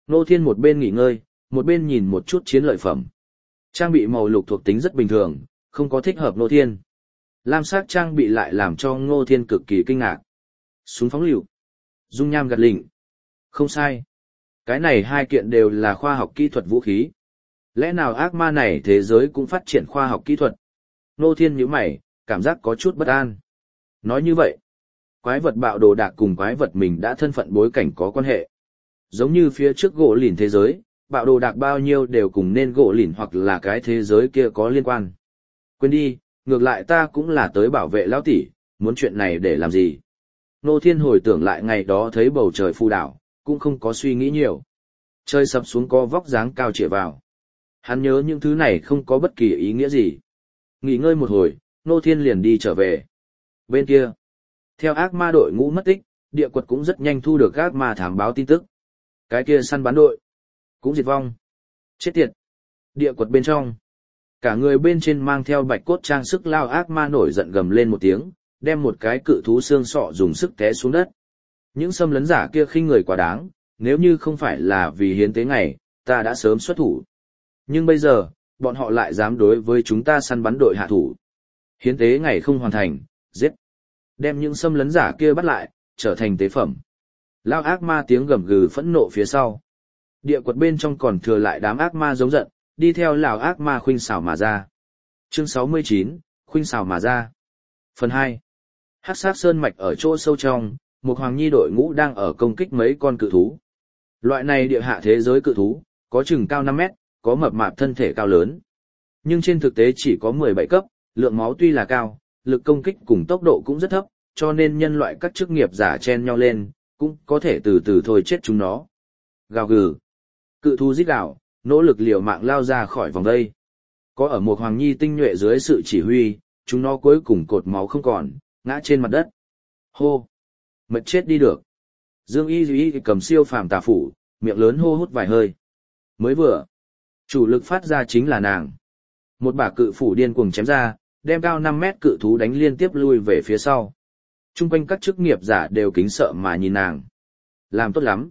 Ngô Thiên một bên nghỉ ngơi, một bên nhìn một chút chiến lợi phẩm. Trang bị màu lục thuộc tính rất bình thường, không có thích hợp Ngô Thiên. Lam sắc trang bị lại làm cho Ngô Thiên cực kỳ kinh ngạc. Súng phóng lựu, dung nham gạt lỉnh. Không sai. Cái này hai kiện đều là khoa học kỹ thuật vũ khí. Lẽ nào ác ma này thế giới cũng phát triển khoa học kỹ thuật? Ngô Thiên nhíu mày, cảm giác có chút bất an. Nói như vậy, quái vật bạo đồ đạc cùng quái vật mình đã thân phận bối cảnh có quan hệ. Giống như phía trước gỗ lìn thế giới, bạo đồ đạc bao nhiêu đều cùng nên gỗ lìn hoặc là cái thế giới kia có liên quan. Quên đi, ngược lại ta cũng là tới bảo vệ lão tỷ, muốn chuyện này để làm gì? Ngô Thiên hồi tưởng lại ngày đó thấy bầu trời phù đảo, cũng không có suy nghĩ nhiều. Trời sập xuống có vóc dáng cao chĩa vào. Hắn nhớ những thứ này không có bất kỳ ý nghĩa gì. Nghỉ ngơi một hồi, Ngô Thiên liền đi trở về. Bên kia, theo ác ma đội ngũ mất tích, địa quật cũng rất nhanh thu được ác ma thám báo tin tức. Cái kia săn bắn đội cũng diệt vong. Chết tiệt. Địa quật bên trong, cả người bên trên mang theo bạch cốt trang sức lao ác ma nổi giận gầm lên một tiếng, đem một cái cự thú xương sọ dùng sức té xuống đất. Những xâm lấn giả kia khinh người quá đáng, nếu như không phải là vì hiến tế ngày, ta đã sớm xuất thủ. Nhưng bây giờ, bọn họ lại dám đối với chúng ta săn bắn đội hạ thủ. Hiến tế ngày không hoàn thành, giết. Đem những xâm lấn giả kia bắt lại, trở thành tế phẩm. Lao ác ma tiếng gầm gừ phẫn nộ phía sau. Địa quật bên trong còn thừa lại đám ác ma giống giận, đi theo lão ác ma khuynh xảo mà ra. Chương 69, khuynh xảo mà ra. Phần 2. Hắc sát sơn mạch ở chỗ sâu trong, một hoàng nhi đội ngũ đang ở công kích mấy con cự thú. Loại này địa hạ thế giới cự thú, có chừng cao 5 mét, có mập mạp thân thể cao lớn. Nhưng trên thực tế chỉ có 17 cấp, lượng máu tuy là cao, lực công kích cùng tốc độ cũng rất thấp, cho nên nhân loại các chức nghiệp giả chen nhau lên, cũng có thể từ từ thôi chết chúng nó. Gào gừ. Cự thú rít gào, nỗ lực liều mạng lao ra khỏi vòng đây. Có ở một hoàng nhi tinh nhuệ dưới sự chỉ huy, chúng nó cuối cùng cột máu không còn, ngã trên mặt đất. Hô! Mệt chết đi được. Dương Y Duy cầm siêu phàm tà phủ, miệng lớn hô hút vài hơi. Mới vừa, chủ lực phát ra chính là nàng. Một bả cự phủ điên cuồng chém ra, đem cao 5 mét cự thú đánh liên tiếp lui về phía sau. Trung quanh các chức nghiệp giả đều kính sợ mà nhìn nàng. Làm tốt lắm,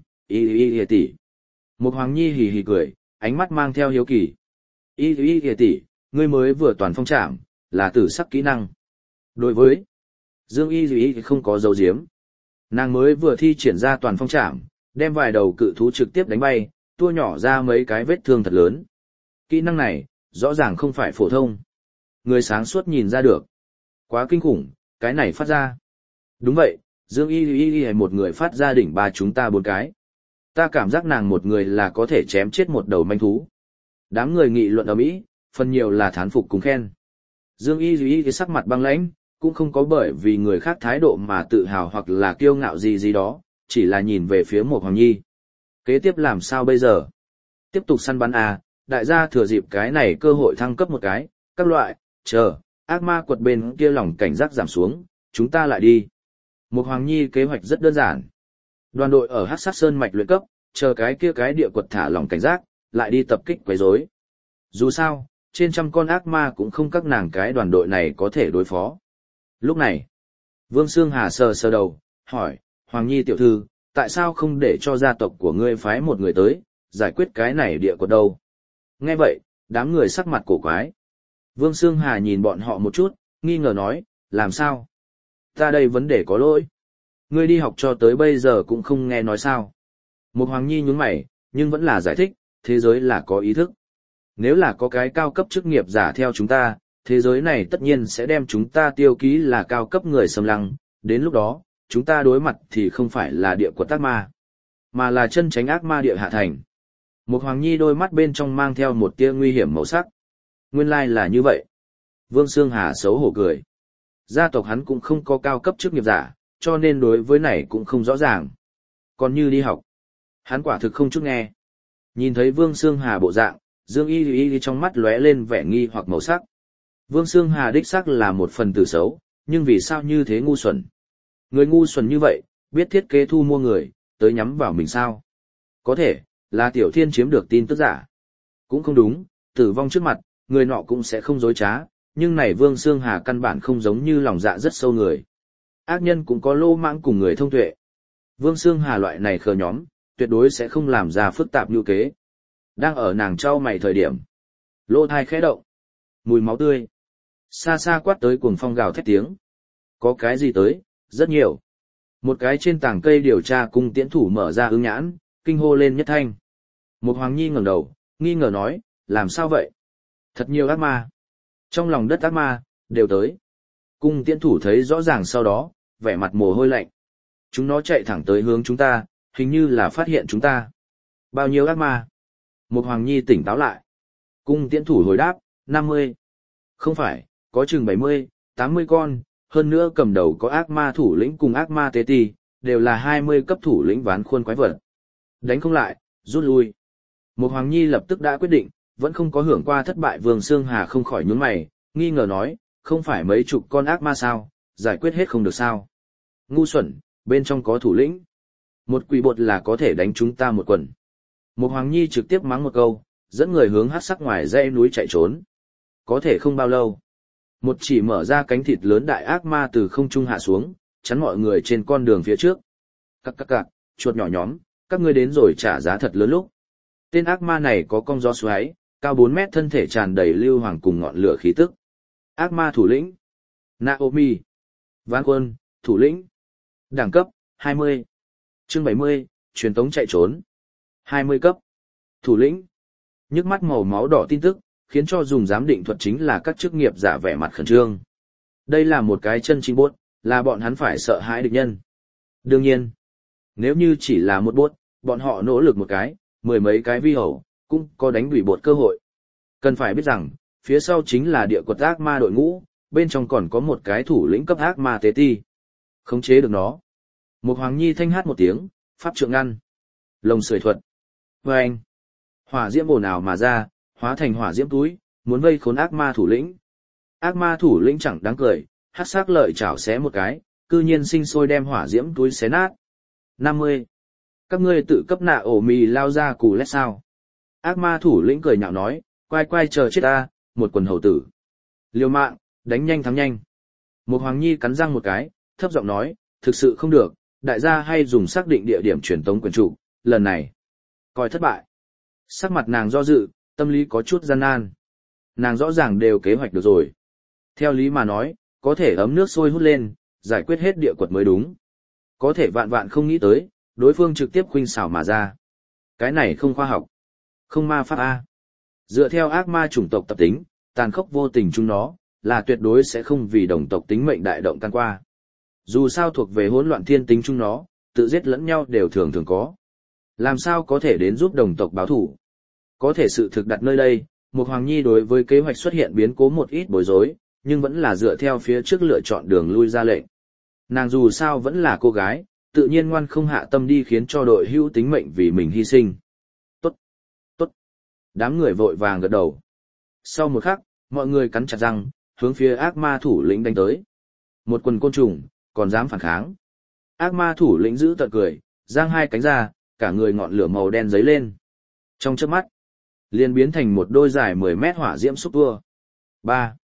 y tỷ. Một hoàng nhi hì hì cười, ánh mắt mang theo hiếu kỳ. Y tỷ, ngươi mới vừa toàn phong trảm, là tử sắc kỹ năng. Đối với Dương Y không có dấu diếm. Nàng mới vừa thi triển ra toàn phong trảm, đem vài đầu cự thú trực tiếp đánh bay, tua nhỏ ra mấy cái vết thương thật lớn. Kỹ năng này, rõ ràng không phải phổ thông. Người sáng suốt nhìn ra được. Quá kinh khủng, cái này phát ra. Đúng vậy, Dương Y một người phát ra đỉnh ba chúng ta 4 cái. Ta cảm giác nàng một người là có thể chém chết một đầu manh thú. Đám người nghị luận ầm ĩ, phần nhiều là thán phục cùng khen. Dương Y sắc mặt băng lãnh, cũng không có bởi vì người khác thái độ mà tự hào hoặc là kiêu ngạo gì đó, chỉ là nhìn về phía một hoàng nhi. Kế tiếp làm sao bây giờ? Tiếp tục săn bắn à, đại gia thừa dịp cái này cơ hội thăng cấp một cái, các loại, chờ, ác ma quật bên kia lòng cảnh giác giảm xuống, chúng ta lại đi. Một hoàng nhi kế hoạch rất đơn giản. Đoàn đội ở Hắc Sát Sơn mạch luyện cấp, chờ cái kia cái địa quật thả lòng cảnh giác, lại đi tập kích quấy rối. Dù sao, trên trăm con ác ma cũng không các nàng cái đoàn đội này có thể đối phó. Lúc này, Vương Sương Hà sờ sờ đầu, hỏi, Hoàng Nhi tiểu thư, tại sao không để cho gia tộc của ngươi phái một người tới, giải quyết cái này địa quật đâu? Nghe vậy, đám người sắc mặt cổ quái. Vương Sương Hà nhìn bọn họ một chút, nghi ngờ nói, làm sao? Ta đây vấn đề có lỗi. Ngươi đi học cho tới bây giờ cũng không nghe nói sao. Một Hoàng Nhi nhún mày, nhưng vẫn là giải thích, thế giới là có ý thức. Nếu là có cái cao cấp chức nghiệp giả theo chúng ta, thế giới này tất nhiên sẽ đem chúng ta tiêu ký là cao cấp người xâm lăng, đến lúc đó, chúng ta đối mặt thì không phải là địa quật ác ma, mà là chân tránh ác ma địa hạ thành. Một Hoàng Nhi đôi mắt bên trong mang theo một tia nguy hiểm màu sắc. Nguyên lai là như vậy. Vương Sương Hà xấu hổ cười. Gia tộc hắn cũng không có cao cấp chức nghiệp giả, cho nên đối với này cũng không rõ ràng. Còn như đi học, hắn quả thực không chút nghe. Nhìn thấy Vương Sương Hà bộ dạng, Dương Y trong mắt lóe lên vẻ nghi hoặc màu sắc. Vương Sương Hà đích xác là một phần tử xấu, nhưng vì sao như thế ngu xuẩn? Người ngu xuẩn như vậy, biết thiết kế thu mua người, tới nhắm vào mình sao? Có thể, là Tiểu Thiên chiếm được tin tức giả. Cũng không đúng, tử vong trước mặt, người nọ cũng sẽ không dối trá, nhưng này Vương Sương Hà căn bản không giống như lòng dạ rất sâu người. Ác nhân cũng có lô mãng cùng người thông tuệ. Vương Sương Hà loại này khờ nhóm, tuyệt đối sẽ không làm ra phức tạp như kế. Đang ở nàng trao mày thời điểm. Lỗ thai khẽ động. Mùi máu tươi. Xa xa quát tới cuồng phong gào thét tiếng. Có cái gì tới, rất nhiều. Một cái trên tảng cây điều tra cung tiễn thủ mở ra ứng nhãn, kinh hô lên nhất thanh. Một Hoàng Nhi ngẩng đầu, nghi ngờ nói, làm sao vậy? Thật nhiều ác ma. Trong lòng đất ác ma, đều tới. Cung tiễn thủ thấy rõ ràng sau đó, vẻ mặt mồ hôi lạnh. Chúng nó chạy thẳng tới hướng chúng ta, hình như là phát hiện chúng ta. Bao nhiêu ác ma? Một Hoàng Nhi tỉnh táo lại. Cung tiễn thủ hồi đáp, 50. Không phải, có chừng 70, 80 con, hơn nữa cầm đầu có ác ma thủ lĩnh cùng ác ma tế ti, đều là 20 cấp thủ lĩnh ván khuôn quái vật. Đánh không lại, rút lui. Một Hoàng Nhi lập tức đã quyết định, vẫn không có hưởng qua thất bại Vương Sương Hà không khỏi nhướng mày, nghi ngờ nói, không phải mấy chục con ác ma sao, giải quyết hết không được sao. Ngu xuẩn, bên trong có thủ lĩnh. Một quỷ bột là có thể đánh chúng ta một quần. Một Hoàng Nhi trực tiếp mắng một câu, dẫn người hướng hắc sắc ngoài dãy núi chạy trốn. Có thể không bao lâu. Một chỉ mở ra cánh thịt lớn đại ác ma từ không trung hạ xuống, chắn mọi người trên con đường phía trước. Cặc, chuột nhỏ nhóm, các ngươi đến rồi trả giá thật lớn lúc. Tên ác ma này có cong gió xoáy, cao 4 mét thân thể tràn đầy lưu hoàng cùng ngọn lửa khí tức. Ác ma thủ lĩnh. Naomi. Ván quân, thủ lĩnh. Đẳng cấp, 20. Chương 70, truyền tống chạy trốn. 20 cấp. Thủ lĩnh. Nhức mắt màu máu đỏ tin tức, khiến cho dùng giám định thuật chính là các chức nghiệp giả vẻ mặt khẩn trương. Đây là một cái chân chính bốt, là bọn hắn phải sợ hãi địch nhân. Đương nhiên, nếu như chỉ là một bốt, bọn họ nỗ lực một cái, mười mấy cái vi hầu, cũng có đánh đuổi bột cơ hội. Cần phải biết rằng, phía sau chính là địa quật ác ma đội ngũ, bên trong còn có một cái thủ lĩnh cấp ác ma tế ti. Khống chế được nó. Một Hoàng Nhi thanh hát một tiếng, pháp trượng ngăn. Lồng sưởi thuật. Vâng! Hỏa diễm ồn ào mà ra, hóa thành hỏa diễm túi, muốn vây khốn ác ma thủ lĩnh. Ác ma thủ lĩnh chẳng đáng cười, hắc sắc lợi chảo xé một cái, cư nhiên sinh sôi đem hỏa diễm túi xé nát. 50. Các ngươi tự cấp nạ ổ mì lao ra cù lét sao. Ác ma thủ lĩnh cười nhạo nói, quay chờ chết ta, một quần hầu tử. Liều mạng, đánh nhanh thắng nhanh. Một Hoàng Nhi cắn răng một cái, thấp giọng nói, thực sự không được, đại gia hay dùng xác định địa điểm truyền tống quyền trụ, lần này. Coi thất bại. Sắc mặt nàng do dự, tâm lý có chút gian nan. Nàng rõ ràng đều kế hoạch được rồi. Theo lý mà nói, có thể ấm nước sôi hút lên, giải quyết hết địa quật mới đúng. Có thể vạn vạn không nghĩ tới, đối phương trực tiếp khuynh xảo mà ra. Cái này không khoa học. Không ma pháp A. Dựa theo ác ma chủng tộc tập tính, tàn khốc vô tình chúng nó, là tuyệt đối sẽ không vì đồng tộc tính mệnh đại động can qua. Dù sao thuộc về hỗn loạn thiên tính chúng nó, tự giết lẫn nhau đều thường thường có. Làm sao có thể đến giúp đồng tộc báo thủ? Có thể sự thực đặt nơi đây, một Hoàng Nhi đối với kế hoạch xuất hiện biến cố một ít bối rối, nhưng vẫn là dựa theo phía trước lựa chọn đường lui ra lệnh. Nàng dù sao vẫn là cô gái, tự nhiên ngoan không hạ tâm đi khiến cho đội hữu tính mệnh vì mình hy sinh. Tốt. Đám người vội vàng gật đầu. Sau một khắc, mọi người cắn chặt răng, hướng phía ác ma thủ lĩnh đánh tới. Một quần côn trùng, còn dám phản kháng. Ác ma thủ lĩnh giữ tợn cười, giang hai cánh ra, cả người ngọn lửa màu đen dấy lên. Trong chớp mắt, liền biến thành một đôi dài 10 mét hỏa diễm xúc tua. 3.